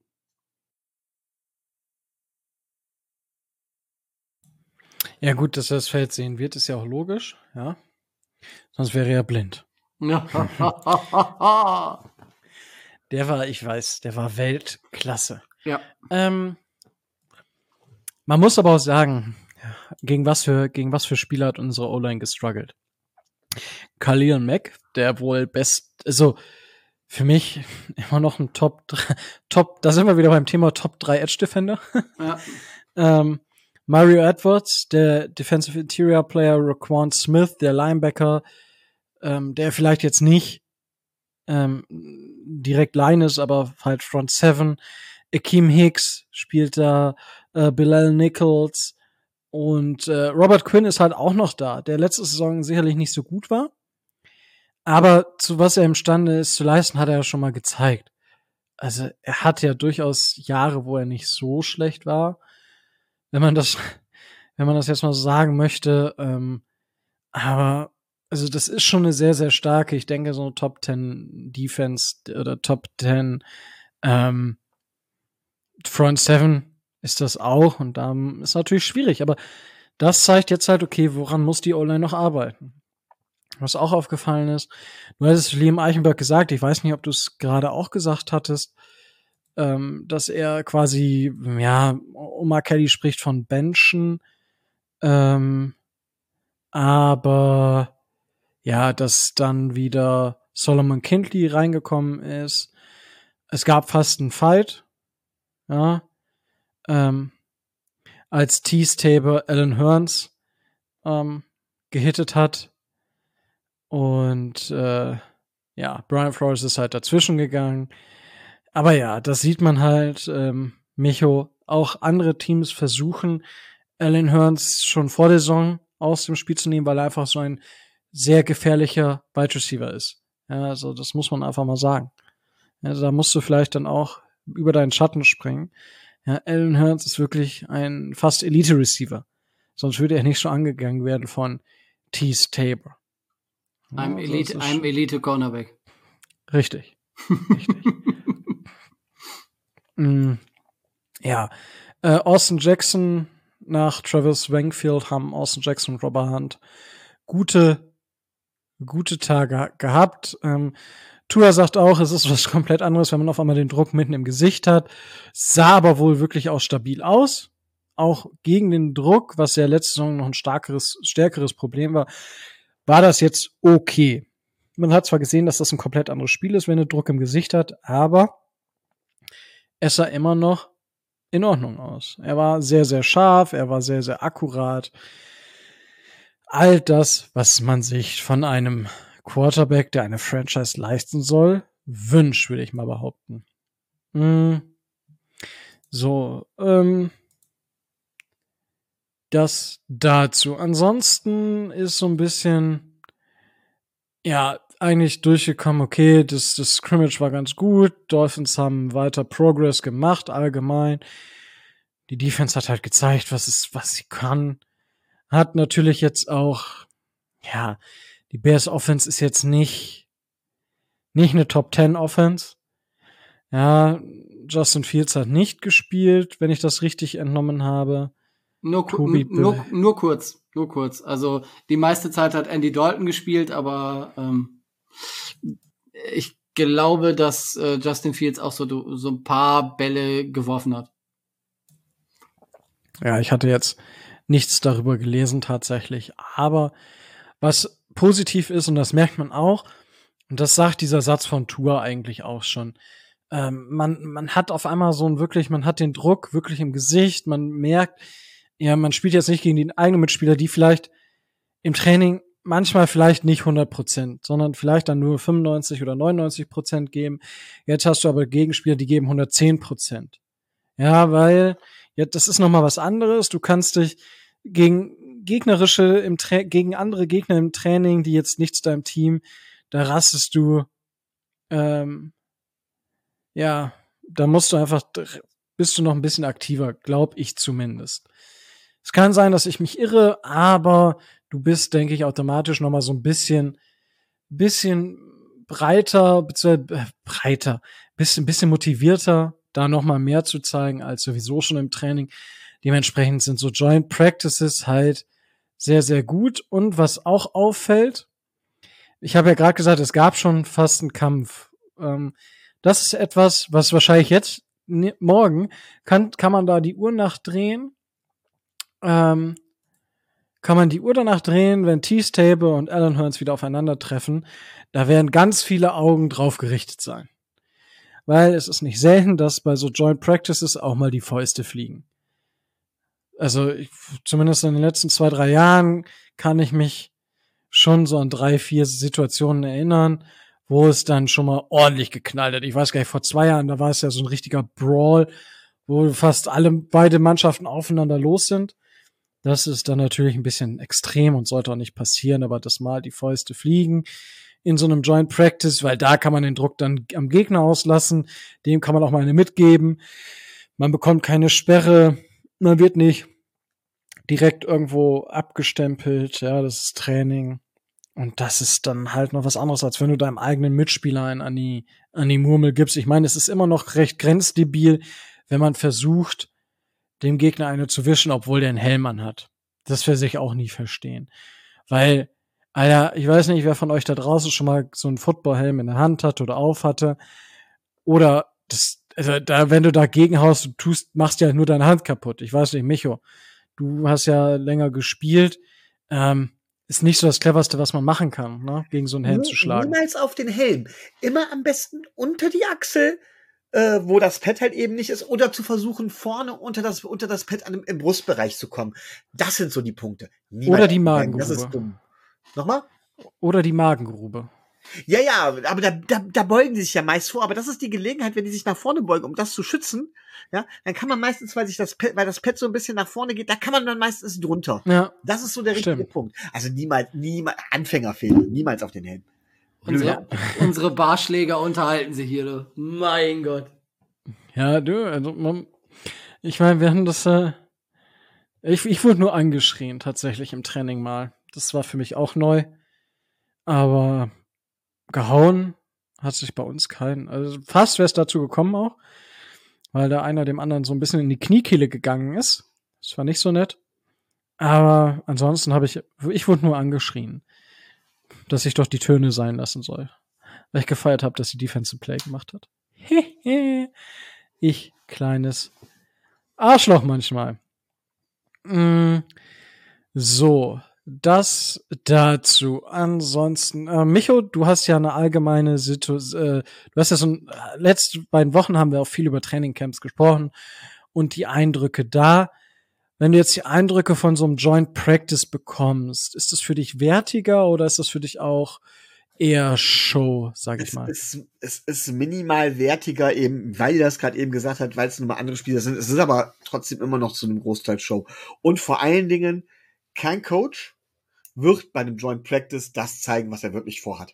Ja gut, dass er das Feld sehen wird, ist ja auch logisch, ja. Sonst wäre er blind. Der war, ich weiß, der war Weltklasse. Ja. Ähm, man muss aber auch sagen, gegen was für, gegen was für Spieler hat unsere O-Line gestruggelt. Khalil Mack, der wohl best, also für mich immer noch ein Top, Top, da sind wir wieder beim Thema Top drei Edge Defender. Ja. ähm, Mario Edwards, der Defensive Interior Player, Raquan Smith, der Linebacker, ähm, der vielleicht jetzt nicht ähm, direkt Line ist, aber halt Front Seven. Akeem Hicks spielt da, äh, Bilal Nichols und äh, Robert Quinn ist halt auch noch da, der letzte Saison sicherlich nicht so gut war, aber zu was er imstande ist zu leisten, hat er ja schon mal gezeigt. Also er hat ja durchaus Jahre, wo er nicht so schlecht war, wenn man das, wenn man das jetzt mal so sagen möchte. Ähm, aber also das ist schon eine sehr, sehr starke, ich denke so eine Top Ten Defense oder Top Ten ähm, Front Seven ist das auch und da ist natürlich schwierig, aber das zeigt jetzt halt, okay, woran muss die O-Line noch arbeiten? Was auch aufgefallen ist, du hattest Liam Eichenberg gesagt, ich weiß nicht, ob du es gerade auch gesagt hattest, ähm, dass er quasi, ja, Omar Kelly spricht von Benchen, ähm, aber ja, dass dann wieder Solomon Kindley reingekommen ist. Es gab fast einen Fight, ja, ähm, als Tease Tabor Alan Hearns ähm, gehittet hat. Und äh, ja, Brian Flores ist halt dazwischen gegangen. Aber ja, das sieht man halt, ähm, Micho, auch andere Teams versuchen, Alan Hearns schon vor der Saison aus dem Spiel zu nehmen, weil er einfach so ein sehr gefährlicher Wide Receiver ist. Ja, also das muss man einfach mal sagen. Ja, da musst du vielleicht dann auch über deinen Schatten springen. Ja, Alan Hearns ist wirklich ein fast Elite-Receiver. Sonst würde er nicht so angegangen werden von Tease Tabor. Ja, I'm Elite, I'm Elite Cornerback. Richtig. Richtig. mm, ja. Äh, Austin Jackson nach Travis Wingfield haben Austin Jackson und Robert Hunt gute, gute Tage gehabt. Ähm, Tua sagt auch, es ist was komplett anderes, wenn man auf einmal den Druck mitten im Gesicht hat. Sah aber wohl wirklich auch stabil aus. Auch gegen den Druck, was ja letzte Saison noch ein starkeres, stärkeres Problem war, war das jetzt okay. Man hat zwar gesehen, dass das ein komplett anderes Spiel ist, wenn er Druck im Gesicht hat, aber es sah immer noch in Ordnung aus. Er war sehr, sehr scharf, er war sehr, sehr akkurat. All das, was man sich von einem Quarterback, der eine Franchise leisten soll, wünscht, würde ich mal behaupten. Hm. So, ähm, das dazu. Ansonsten ist so ein bisschen, ja, eigentlich durchgekommen, okay, das, das Scrimmage war ganz gut, Dolphins haben weiter Progress gemacht, allgemein. Die Defense hat halt gezeigt, was es, was sie kann. Hat natürlich jetzt auch, ja, die Bears Offense ist jetzt nicht, nicht eine Top Ten Offense. Ja, Justin Fields hat nicht gespielt, wenn ich das richtig entnommen habe. Nur, ku- nur, nur kurz, nur kurz. Also die meiste Zeit hat Andy Dalton gespielt, aber ähm, ich glaube, dass äh, Justin Fields auch so, so ein paar Bälle geworfen hat. Ja, ich hatte jetzt nichts darüber gelesen tatsächlich. Aber was positiv ist, und das merkt man auch, und das sagt dieser Satz von Tua eigentlich auch schon, ähm, man, man hat auf einmal so ein wirklich, man hat den Druck wirklich im Gesicht, man merkt, ja, man spielt jetzt nicht gegen die eigenen Mitspieler, die vielleicht im Training manchmal vielleicht nicht hundert Prozent, sondern vielleicht dann nur fünfundneunzig oder neunundneunzig Prozent geben. Jetzt hast du aber Gegenspieler, die geben hundertzehn Prozent. Ja, weil ja, das ist nochmal was anderes. Du kannst dich gegen gegnerische im Tra- gegen andere Gegner im Training, die jetzt nicht zu deinem Team, da rastest du, ähm, ja, da musst du einfach, bist du noch ein bisschen aktiver, glaub ich zumindest. Es kann sein, dass ich mich irre, aber du bist, denke ich, automatisch noch mal so ein bisschen, bisschen breiter, beziehungsweise äh, breiter, bisschen, bisschen motivierter, da noch mal mehr zu zeigen als sowieso schon im Training. Dementsprechend sind so Joint Practices halt sehr, sehr gut. Und was auch auffällt, ich habe ja gerade gesagt, es gab schon fast einen Kampf. Ähm, das ist etwas, was wahrscheinlich jetzt, ne, morgen, kann, kann man da die Uhr nachdrehen. Ähm, kann man die Uhr danach drehen, wenn T-Stable und Alan Hearns wieder aufeinandertreffen. Da werden ganz viele Augen drauf gerichtet sein. Weil es ist nicht selten, dass bei so Joint Practices auch mal die Fäuste fliegen. Also ich, zumindest in den letzten zwei, drei Jahren kann ich mich schon so an drei, vier Situationen erinnern, wo es dann schon mal ordentlich geknallt hat. Ich weiß gar nicht, vor zwei Jahren, da war es ja so ein richtiger Brawl, wo fast alle, beide Mannschaften aufeinander los sind. Das ist dann natürlich ein bisschen extrem und sollte auch nicht passieren, aber dass mal die Fäuste fliegen in so einem Joint Practice, weil da kann man den Druck dann am Gegner auslassen, dem kann man auch mal eine mitgeben. Man bekommt keine Sperre, man wird nicht direkt irgendwo abgestempelt, ja, das ist Training. Und das ist dann halt noch was anderes, als wenn du deinem eigenen Mitspieler einen an die, an die Murmel gibst. Ich meine, es ist immer noch recht grenzdebil, wenn man versucht, dem Gegner eine zu wischen, obwohl der einen Helm anhat. Das werde ich auch nie verstehen. Weil, Alter, ich weiß nicht, wer von euch da draußen schon mal so einen Footballhelm in der Hand hatte oder auf hatte. Oder das, also da, wenn du dagegen haust, du tust, machst ja nur deine Hand kaputt. Ich weiß nicht, Micho, du hast ja länger gespielt. Ähm, ist nicht so das Cleverste, was man machen kann, ne? Gegen so einen Helm Nur, zu schlagen. Niemals auf den Helm. Immer am besten unter die Achsel, äh, wo das Pad halt eben nicht ist, oder zu versuchen, vorne unter das, unter das Pad an dem, im Brustbereich zu kommen. Das sind so die Punkte. Niemals Oder die auf den Helm. Magengrube. Das ist dumm. Nochmal? Oder die Magengrube. Ja, ja, aber da, da, da beugen die sich ja meist vor. Aber das ist die Gelegenheit, wenn die sich nach vorne beugen, um das zu schützen. Ja, dann kann man meistens, weil sich das Pad, weil das Pad so ein bisschen nach vorne geht, da kann man dann meistens drunter. Ja. Das ist so der richtige Stimmt. Punkt. Also niemals, niemals, Anfängerfehler, niemals auf den Helm. Unsere, unsere Barschläger unterhalten sich hier, du. Mein Gott. Ja, du, also, man, ich meine, wir haben das, äh, ich, ich wurde nur angeschrien, tatsächlich im Training mal. Das war für mich auch neu. Aber gehauen hat sich bei uns keinen, also fast wäre es dazu gekommen auch, weil da einer dem anderen so ein bisschen in die Kniekehle gegangen ist. Das war nicht so nett. Aber ansonsten habe ich, ich wurde nur angeschrien, dass ich doch die Töne sein lassen soll. Weil ich gefeiert habe, dass die Defensive Play gemacht hat. Ich, kleines Arschloch manchmal. Mm, so, das dazu. Ansonsten, äh, Micho, du hast ja eine allgemeine Situation, äh, du hast ja so ein, äh, letzte beiden Wochen haben wir auch viel über Trainingcamps gesprochen und die Eindrücke da. Wenn du jetzt die Eindrücke von so einem Joint Practice bekommst, ist das für dich wertiger oder ist das für dich auch eher Show, sag ich Es mal? ist, es ist minimal wertiger, eben, weil ihr das gerade eben gesagt habt, weil es nun mal andere Spieler sind. Es ist aber trotzdem immer noch zu einem Großteil Show. Und vor allen Dingen, kein Coach wird bei einem Joint Practice das zeigen, was er wirklich vorhat.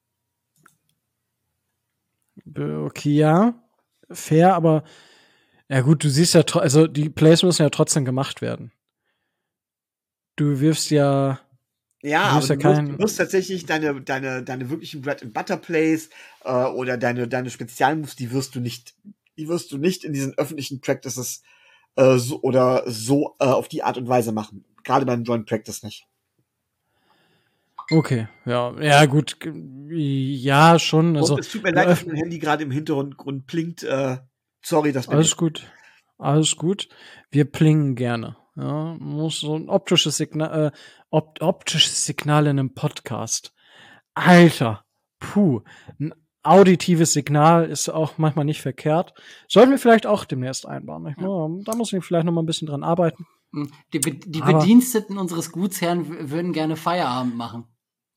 Okay, ja, fair, aber ja gut, du siehst ja, tro- also die Plays müssen ja trotzdem gemacht werden. Du wirfst ja, Ja, Du wirst aber ja du, kein- musst, du musst tatsächlich deine, deine, deine wirklichen Bread and Butter Plays äh, oder deine, deine Spezialmoves, die wirst du nicht, die wirst du nicht in diesen öffentlichen Practices äh, so, oder so äh, auf die Art und Weise machen. Gerade beim Joint Practice nicht. okay, ja, ja gut, g- ja schon, also Und es tut mir leid, dass mein Handy gerade im Hintergrund blinkt. Äh, sorry, das bin alles ich. gut, alles gut. Wir plingen gerne. Ja, muss so ein optisches Signal, äh, op optisches Signal in einem Podcast. Alter, puh, ein auditives Signal ist auch manchmal nicht verkehrt. Sollten wir vielleicht auch demnächst einbauen. Ich, ja. Da muss ich vielleicht noch mal ein bisschen dran arbeiten. Die, Be die Aber- Bediensteten unseres Gutsherrn w- würden gerne Feierabend machen.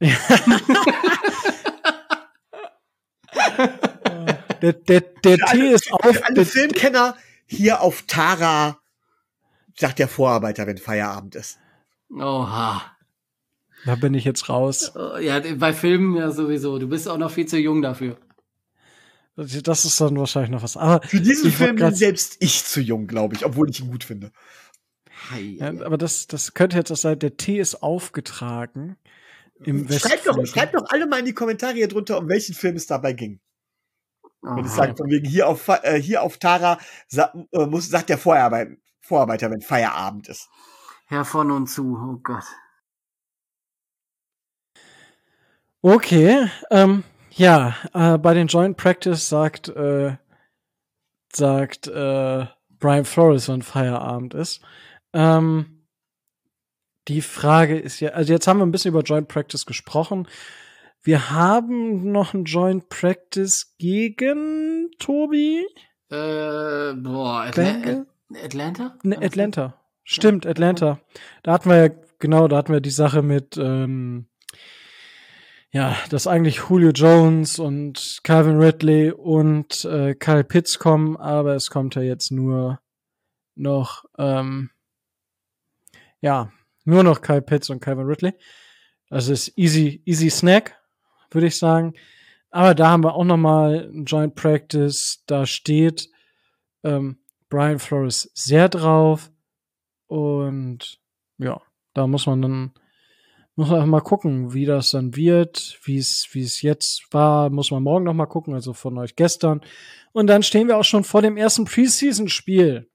Der, der, der Tee ist auf. Für alle Der, Filmkenner hier auf Tara sagt der Vorarbeiter, wenn Feierabend ist. Oha. Da bin ich jetzt raus. Ja, bei Filmen ja sowieso. Du bist auch noch viel zu jung dafür. Das ist dann wahrscheinlich noch was. Aber für diesen ich wollt Film bin grad- selbst ich zu jung, glaube ich, obwohl ich ihn gut finde. Ja, aber das, das könnte jetzt auch sein, der Tee ist aufgetragen im Schreibt doch, Westflügel. schreibt doch alle mal in die Kommentare hier drunter, um welchen Film es dabei ging. Wenn ich Aha. sage, von wegen hier auf, äh, hier auf Tara sa äh, muss, sagt der Vorarbeit Vorarbeiter, wenn Feierabend ist. Herr von und zu, oh Gott. Okay, ähm, ja, äh, bei den Joint Practice sagt, äh, sagt äh, Brian Flores, wann Feierabend ist. Ähm, die Frage ist ja, also jetzt haben wir ein bisschen über Joint Practice gesprochen. Wir haben noch ein Joint Practice gegen Tobi? Äh, boah, Atla Denke? Atlanta? Ne, Atlanta. Stimmt, Atlanta. Da hatten wir ja, genau, da hatten wir die Sache mit, ähm, ja, dass eigentlich Julio Jones und Calvin Ridley und äh, Kyle Pitts kommen, aber es kommt ja jetzt nur noch, ähm, ja, nur noch Kyle Pitts und Calvin Ridley. Also ist easy, easy Snack, würde ich sagen. Aber da haben wir auch noch mal ein Joint Practice. Da steht ähm, Brian Flores sehr drauf. Und ja, da muss man dann muss man mal gucken, wie das dann wird, wie es wie es jetzt war, muss man morgen noch mal gucken, also von euch gestern. Und dann stehen wir auch schon vor dem ersten Preseason-Spiel.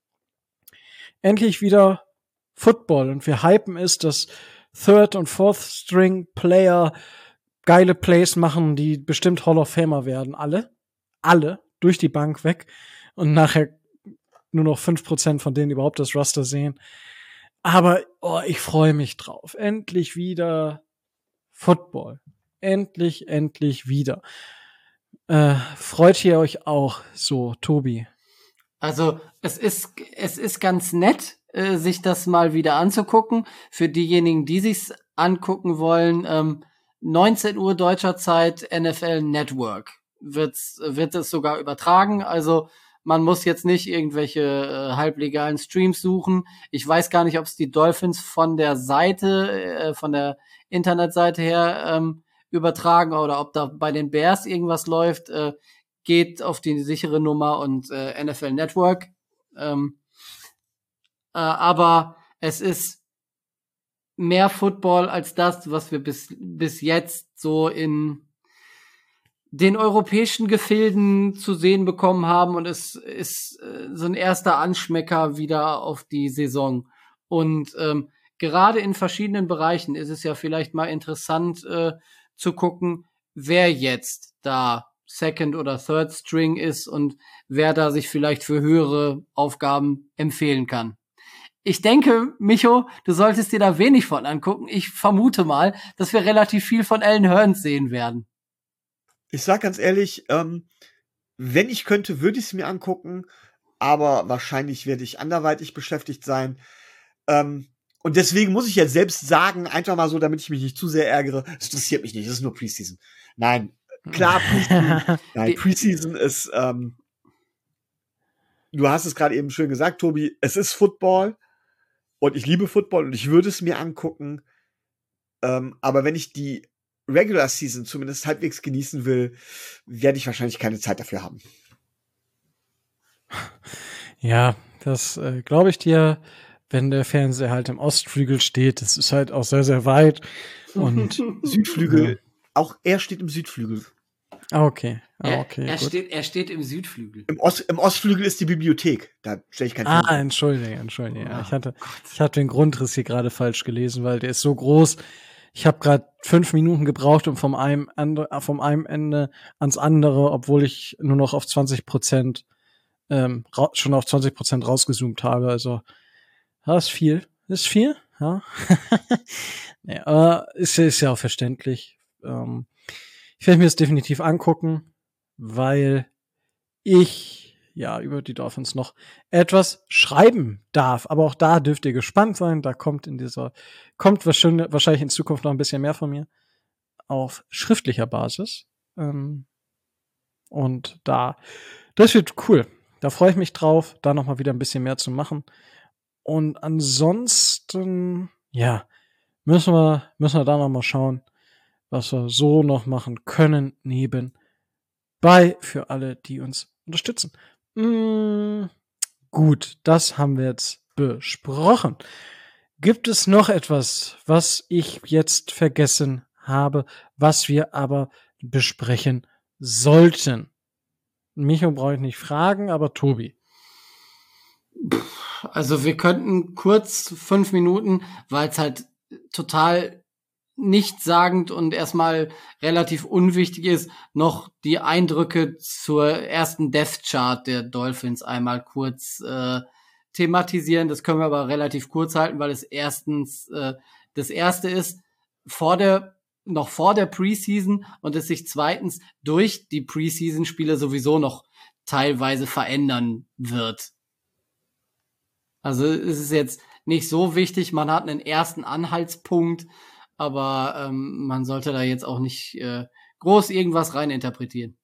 Endlich wieder Football und wir hypen es, dass Third- und Fourth-String-Player geile Plays machen, die bestimmt Hall of Famer werden. Alle. Alle. Durch die Bank weg. Und nachher nur noch fünf Prozent von denen überhaupt das Roster sehen. Aber oh, ich freue mich drauf. Endlich wieder Football. Endlich, endlich wieder. Äh, freut ihr euch auch so, Tobi? Also, es ist, es ist ganz nett, äh, sich das mal wieder anzugucken. Für diejenigen, die sich's angucken wollen, ähm, neunzehn Uhr deutscher Zeit, N F L Network wird's, wird es sogar übertragen. Also, man muss jetzt nicht irgendwelche äh, halblegalen Streams suchen. Ich weiß gar nicht, ob es die Dolphins von der Seite, äh, von der Internetseite her ähm, übertragen oder ob da bei den Bears irgendwas läuft. Äh, geht auf die sichere Nummer und äh, N F L Network. Ähm, äh, aber es ist mehr Football als das, was wir bis, bis jetzt so in den europäischen Gefilden zu sehen bekommen haben. Und es ist äh, so ein erster Anschmecker wieder auf die Saison. Und ähm, gerade in verschiedenen Bereichen ist es ja vielleicht mal interessant äh, zu gucken, wer jetzt da Second oder Third String ist und wer da sich vielleicht für höhere Aufgaben empfehlen kann. Ich denke, Micho, du solltest dir da wenig von angucken. Ich vermute mal, dass wir relativ viel von Allen Hurns sehen werden. Ich sag ganz ehrlich, ähm, wenn ich könnte, würde ich es mir angucken, aber wahrscheinlich werde ich anderweitig beschäftigt sein. Ähm, und deswegen muss ich jetzt selbst sagen, einfach mal so, damit ich mich nicht zu sehr ärgere, es interessiert mich nicht, es ist nur Preseason. Nein, klar, Preseason, nein, Preseason ist, ähm, du hast es gerade eben schön gesagt, Tobi, es ist Football und ich liebe Football und ich würde es mir angucken, ähm, aber wenn ich die Regular Season zumindest halbwegs genießen will, werde ich wahrscheinlich keine Zeit dafür haben. Ja, das äh, glaube ich dir, wenn der Fernseher halt im Ostflügel steht. Das ist halt auch sehr, sehr weit. Und Südflügel, ja. Auch er steht im Südflügel. Ah, okay. Ah, Er, okay er, gut. steht, er steht im Südflügel. Im, Ost, Im Ostflügel ist die Bibliothek. Da stelle ich keinen Ah, Fernseher. entschuldige, entschuldige. Ja, Oh ich hatte, ich hatte den Grundriss hier gerade falsch gelesen, weil der ist so groß. Ich habe gerade fünf Minuten gebraucht, um vom einem, Ende, vom einem Ende ans andere, obwohl ich nur noch auf zwanzig Prozent ähm, ra- schon auf zwanzig Prozent rausgezoomt habe. Also, das ist viel. Das ist viel, ja. Nee, aber ist, ist ja auch verständlich. Ähm, ich werde mir das definitiv angucken, weil ich ja über die Dolphins noch etwas schreiben darf. Aber auch da dürft ihr gespannt sein. Da kommt in dieser, kommt wahrscheinlich, wahrscheinlich in Zukunft noch ein bisschen mehr von mir auf schriftlicher Basis. Ähm, und da, das wird cool. Da freue ich mich drauf, da noch mal wieder ein bisschen mehr zu machen. Und ansonsten, ja, müssen wir, müssen wir da noch mal schauen, was wir so noch machen können nebenbei für alle, die uns unterstützen. Mm, gut, das haben wir jetzt besprochen. Gibt es noch etwas, was ich jetzt vergessen habe, was wir aber besprechen sollten? Micho brauche ich nicht fragen, aber Tobi. Also wir könnten kurz fünf Minuten, weil es halt total nichtssagend und erstmal relativ unwichtig ist, noch die Eindrücke zur ersten Death Chart der Dolphins einmal kurz äh, thematisieren. Das können wir aber relativ kurz halten, weil es erstens äh, das erste ist vor der noch vor der Preseason und es sich zweitens durch die Preseason-Spiele sowieso noch teilweise verändern wird. Also es ist jetzt nicht so wichtig, man hat einen ersten Anhaltspunkt, aber ähm, man sollte da jetzt auch nicht äh, groß irgendwas reininterpretieren.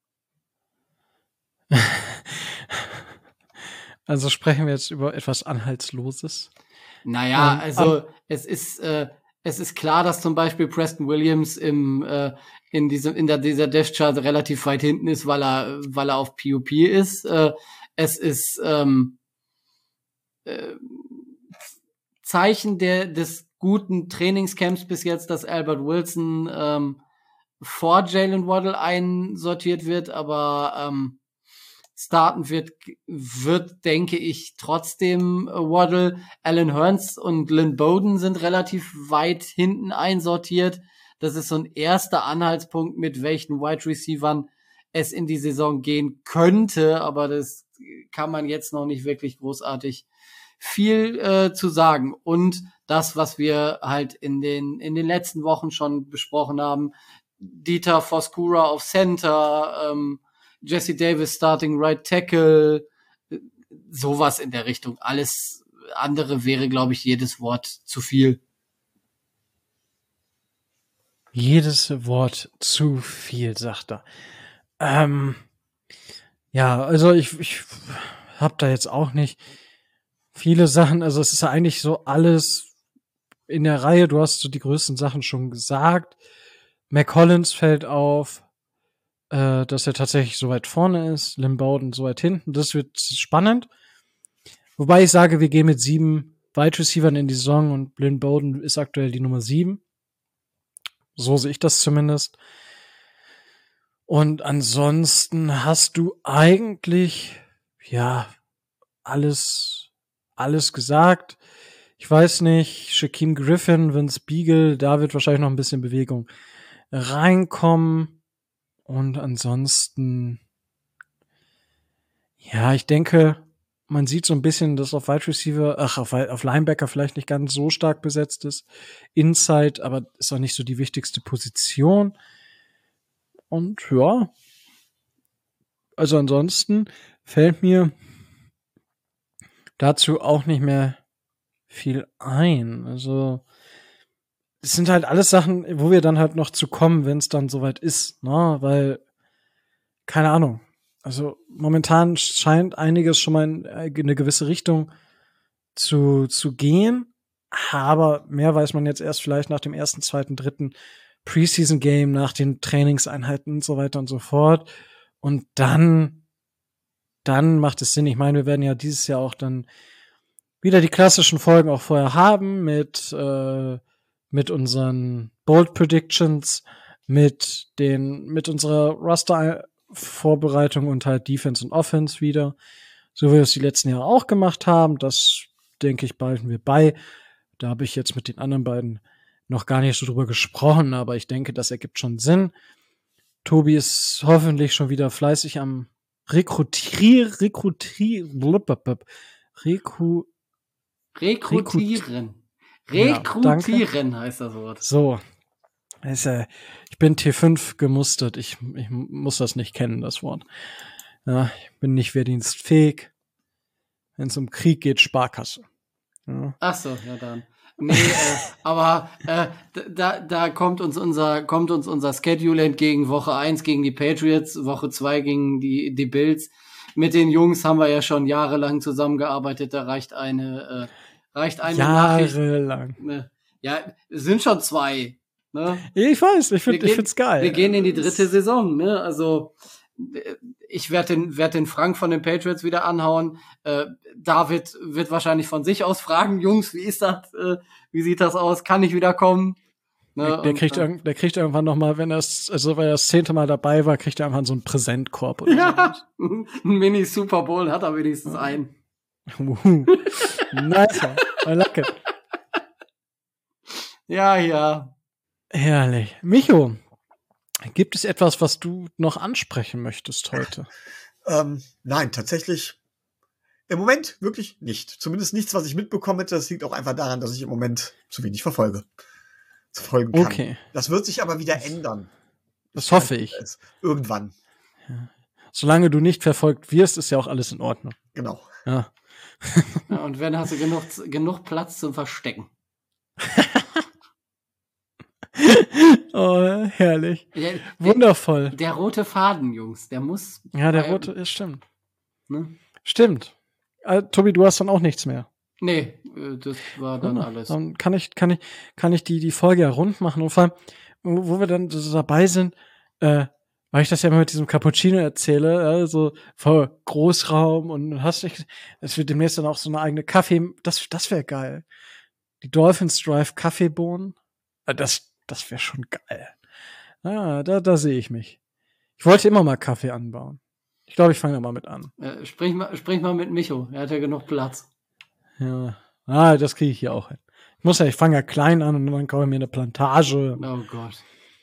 Also sprechen wir jetzt über etwas Anhaltsloses? Naja, ähm, also es ist äh, es ist klar, dass zum Beispiel Preston Williams im äh, in diesem in der dieser Death Chart relativ weit hinten ist, weil er weil er auf P O P ist. Äh, es ist ähm, äh, Zeichen der des guten Trainingscamps bis jetzt, dass Albert Wilson ähm, vor Jalen Waddle einsortiert wird, aber ähm, starten wird, wird, denke ich, trotzdem äh, Waddle. Alan Hearns und Lynn Bowden sind relativ weit hinten einsortiert. Das ist so ein erster Anhaltspunkt, mit welchen Wide Receivern es in die Saison gehen könnte, aber das kann man jetzt noch nicht wirklich großartig viel äh, zu sagen. Und das, was wir halt in den in den letzten Wochen schon besprochen haben, Dieter Foskura auf Center, ähm, Jesse Davis starting right tackle, sowas in der Richtung. Alles andere wäre, glaube ich, jedes Wort zu viel. Jedes Wort zu viel, sagt er. Ähm, ja, also ich, ich habe da jetzt auch nicht viele Sachen, also es ist ja eigentlich so alles in der Reihe, du hast so die größten Sachen schon gesagt. McCollins fällt auf, äh, dass er tatsächlich so weit vorne ist, Lynn Bowden so weit hinten, das wird spannend. Wobei ich sage, wir gehen mit sieben Wide Receivern in die Saison und Lynn Bowden ist aktuell die Nummer sieben. So sehe ich das zumindest. Und ansonsten hast du eigentlich, ja, alles, alles gesagt. Ich weiß nicht, Shaquem Griffin, Vince Beagle, da wird wahrscheinlich noch ein bisschen Bewegung reinkommen. Und ansonsten, ja, ich denke, man sieht so ein bisschen, dass auf Wide Receiver, ach, auf, auf Linebacker vielleicht nicht ganz so stark besetzt ist. Inside, aber ist auch nicht so die wichtigste Position. Und ja, also ansonsten fällt mir dazu auch nicht mehr viel ein. Also es sind halt alles Sachen, wo wir dann halt noch zu kommen, wenn es dann soweit ist, ne? Weil, keine Ahnung, also momentan scheint einiges schon mal in eine gewisse Richtung zu, zu gehen, aber mehr weiß man jetzt erst vielleicht nach dem ersten, zweiten, dritten Preseason-Game, nach den Trainingseinheiten und so weiter und so fort. Und dann, dann macht es Sinn. Ich meine, wir werden ja dieses Jahr auch dann wieder die klassischen Folgen auch vorher haben mit, äh, mit unseren Bold Predictions, mit den, mit unserer Roster-Vorbereitung und halt Defense und Offense wieder. So wie wir es die letzten Jahre auch gemacht haben. Das, denke ich, behalten wir bei. Da habe ich jetzt mit den anderen beiden noch gar nicht so drüber gesprochen, aber ich denke, das ergibt schon Sinn. Tobi ist hoffentlich schon wieder fleißig am Rekrutieren, Rekrutieren, Reku, Rekrutieren. Rekrutieren ja, heißt das Wort. So. Ist, äh, ich bin T fünf gemustert. Ich, ich muss das nicht kennen, das Wort. Ja, ich bin nicht wehrdienstfähig. Wenn es um Krieg geht, Sparkasse. Ja. Ach so, ja dann. Nee, äh, aber äh, da, da kommt uns unser kommt uns unser Schedule entgegen. Woche eins gegen die Patriots, Woche zwei gegen die die Bills. Mit den Jungs haben wir ja schon jahrelang zusammengearbeitet. Da reicht eine äh, reicht eine jahrelang. Nachricht. Ja, es sind schon zwei. Ne? Ich weiß, ich, Wir find, ich gehen- find's geil. Wir gehen in die dritte Saison, ne? Also äh, ich werde den, werd den Frank von den Patriots wieder anhauen. Äh, David wird wahrscheinlich von sich aus fragen, Jungs, wie ist das? Äh, wie sieht das aus? Kann ich wieder kommen? Ne? Der, der, Und, kriegt, äh, irgend- der kriegt irgendwann noch mal, wenn er also weil er das zehnte Mal dabei war, kriegt er irgendwann so einen Präsentkorb oder ja, ein Mini-Super Bowl hat er wenigstens einen. so. Wuhu. Nice one. I like it. Ja, ja. Herrlich. Micho, gibt es etwas, was du noch ansprechen möchtest heute? Ähm, nein, tatsächlich im Moment wirklich nicht. Zumindest nichts, was ich mitbekomme. Das liegt auch einfach daran, dass ich im Moment zu wenig verfolge. Zu folgen kann. Okay. Das wird sich aber wieder ändern. Das hoffe ich. Es. Irgendwann. Solange du nicht verfolgt wirst, ist ja auch alles in Ordnung. Genau. Ja. Ja, und wenn hast du genug, genug Platz zum Verstecken. Oh, herrlich. Der, der, Wundervoll. der rote Faden, Jungs, der muss. Ja, der bleiben, rote, ja, stimmt. Ne? Stimmt. Äh, Tobi, du hast dann auch nichts mehr. Nee, äh, das war dann Ja, alles. Dann kann ich, kann ich, kann ich die, die Folge ja rund machen. Und vor allem, wo, wo wir dann so dabei sind, äh, weil ich das ja immer mit diesem Cappuccino erzähle, also voll Großraum und hast nicht, es wird demnächst dann auch so eine eigene Kaffee, das, das wäre geil. Die Dolphins Drive Kaffeebohnen, äh, das, das wäre schon geil. Ah, da, da sehe ich mich. Ich wollte immer mal Kaffee anbauen. Ich glaube, ich fange da mal mit an. Äh, sprich, mal, sprich mal mit Micho, er hat ja genug Platz. Ja. Ah, das kriege ich hier auch hin. Ich muss ja, ich fange ja klein an und dann kaufe ich mir eine Plantage. Oh Gott.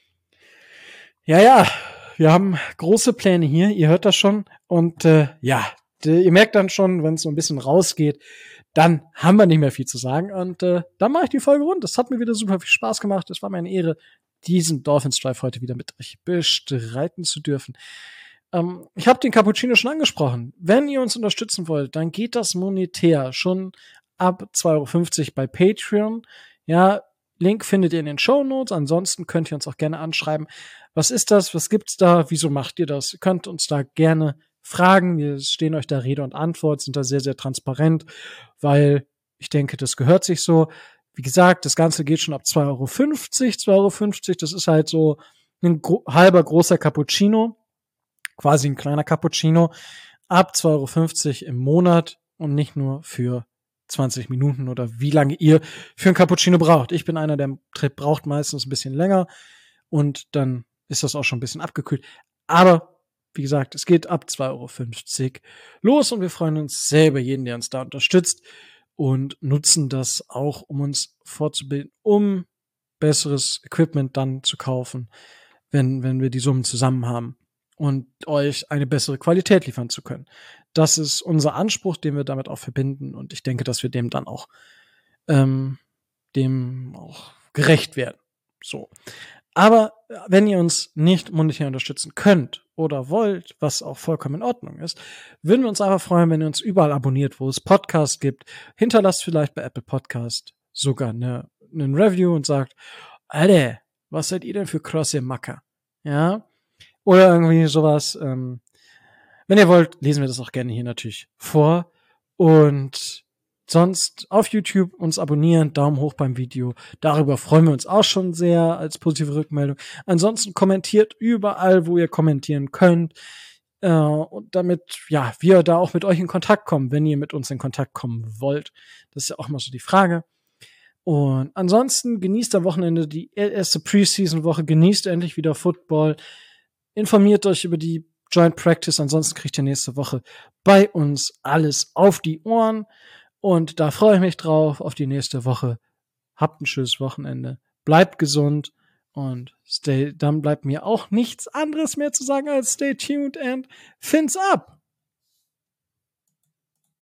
Ja, ja, wir haben große Pläne hier, ihr hört das schon. Und äh, ja, d- ihr merkt dann schon, wenn es so ein bisschen rausgeht, dann haben wir nicht mehr viel zu sagen. Und äh, dann mache ich die Folge rund. Das hat mir wieder super viel Spaß gemacht. Es war mir eine Ehre, diesen Dolphins Drive heute wieder mit euch bestreiten zu dürfen. Ähm, ich habe den Cappuccino schon angesprochen. Wenn ihr uns unterstützen wollt, dann geht das monetär schon ab zwei Euro fünfzig bei Patreon. Ja, Link findet ihr in den Shownotes. Ansonsten könnt ihr uns auch gerne anschreiben. Was ist das? Was gibt's da? Wieso macht ihr das? Ihr könnt uns da gerne fragen. Wir stehen euch da Rede und Antwort, sind da sehr, sehr transparent, weil ich denke, das gehört sich so. Wie gesagt, das Ganze geht schon ab zwei Euro fünfzig. zwei Euro fünfzig, das ist halt so ein gro- halber großer Cappuccino. Quasi ein kleiner Cappuccino. Ab zwei Euro fünfzig im Monat und nicht nur für zwanzig Minuten oder wie lange ihr für ein Cappuccino braucht. Ich bin einer, der Trip braucht meistens ein bisschen länger und dann ist das auch schon ein bisschen abgekühlt. Aber wie gesagt, es geht ab zwei Euro fünfzig los und wir freuen uns sehr über jeden, der uns da unterstützt und nutzen das auch, um uns fortzubilden, um besseres Equipment dann zu kaufen, wenn, wenn wir die Summen zusammen haben und euch eine bessere Qualität liefern zu können. Das ist unser Anspruch, den wir damit auch verbinden und ich denke, dass wir dem dann auch ähm, dem auch gerecht werden. So. Aber wenn ihr uns nicht monetär unterstützen könnt oder wollt, was auch vollkommen in Ordnung ist, würden wir uns einfach freuen, wenn ihr uns überall abonniert, wo es Podcasts gibt. Hinterlasst vielleicht bei Apple Podcast sogar eine, einen Review und sagt, Alter, was seid ihr denn für krasse Macker? Ja? Oder irgendwie sowas. Ähm, wenn ihr wollt, lesen wir das auch gerne hier natürlich vor. Und sonst auf YouTube uns abonnieren, Daumen hoch beim Video. Darüber freuen wir uns auch schon sehr als positive Rückmeldung. Ansonsten kommentiert überall, wo ihr kommentieren könnt. Äh, und damit, ja, wir da auch mit euch in Kontakt kommen, wenn ihr mit uns in Kontakt kommen wollt. Das ist ja auch mal so die Frage. Und ansonsten genießt am Wochenende die erste Preseason-Woche, genießt endlich wieder Football. Informiert euch über die Joint Practice, ansonsten kriegt ihr nächste Woche bei uns alles auf die Ohren. Und da freue ich mich drauf, auf die nächste Woche. Habt ein schönes Wochenende. Bleibt gesund und stay, dann bleibt mir auch nichts anderes mehr zu sagen als stay tuned and fins up.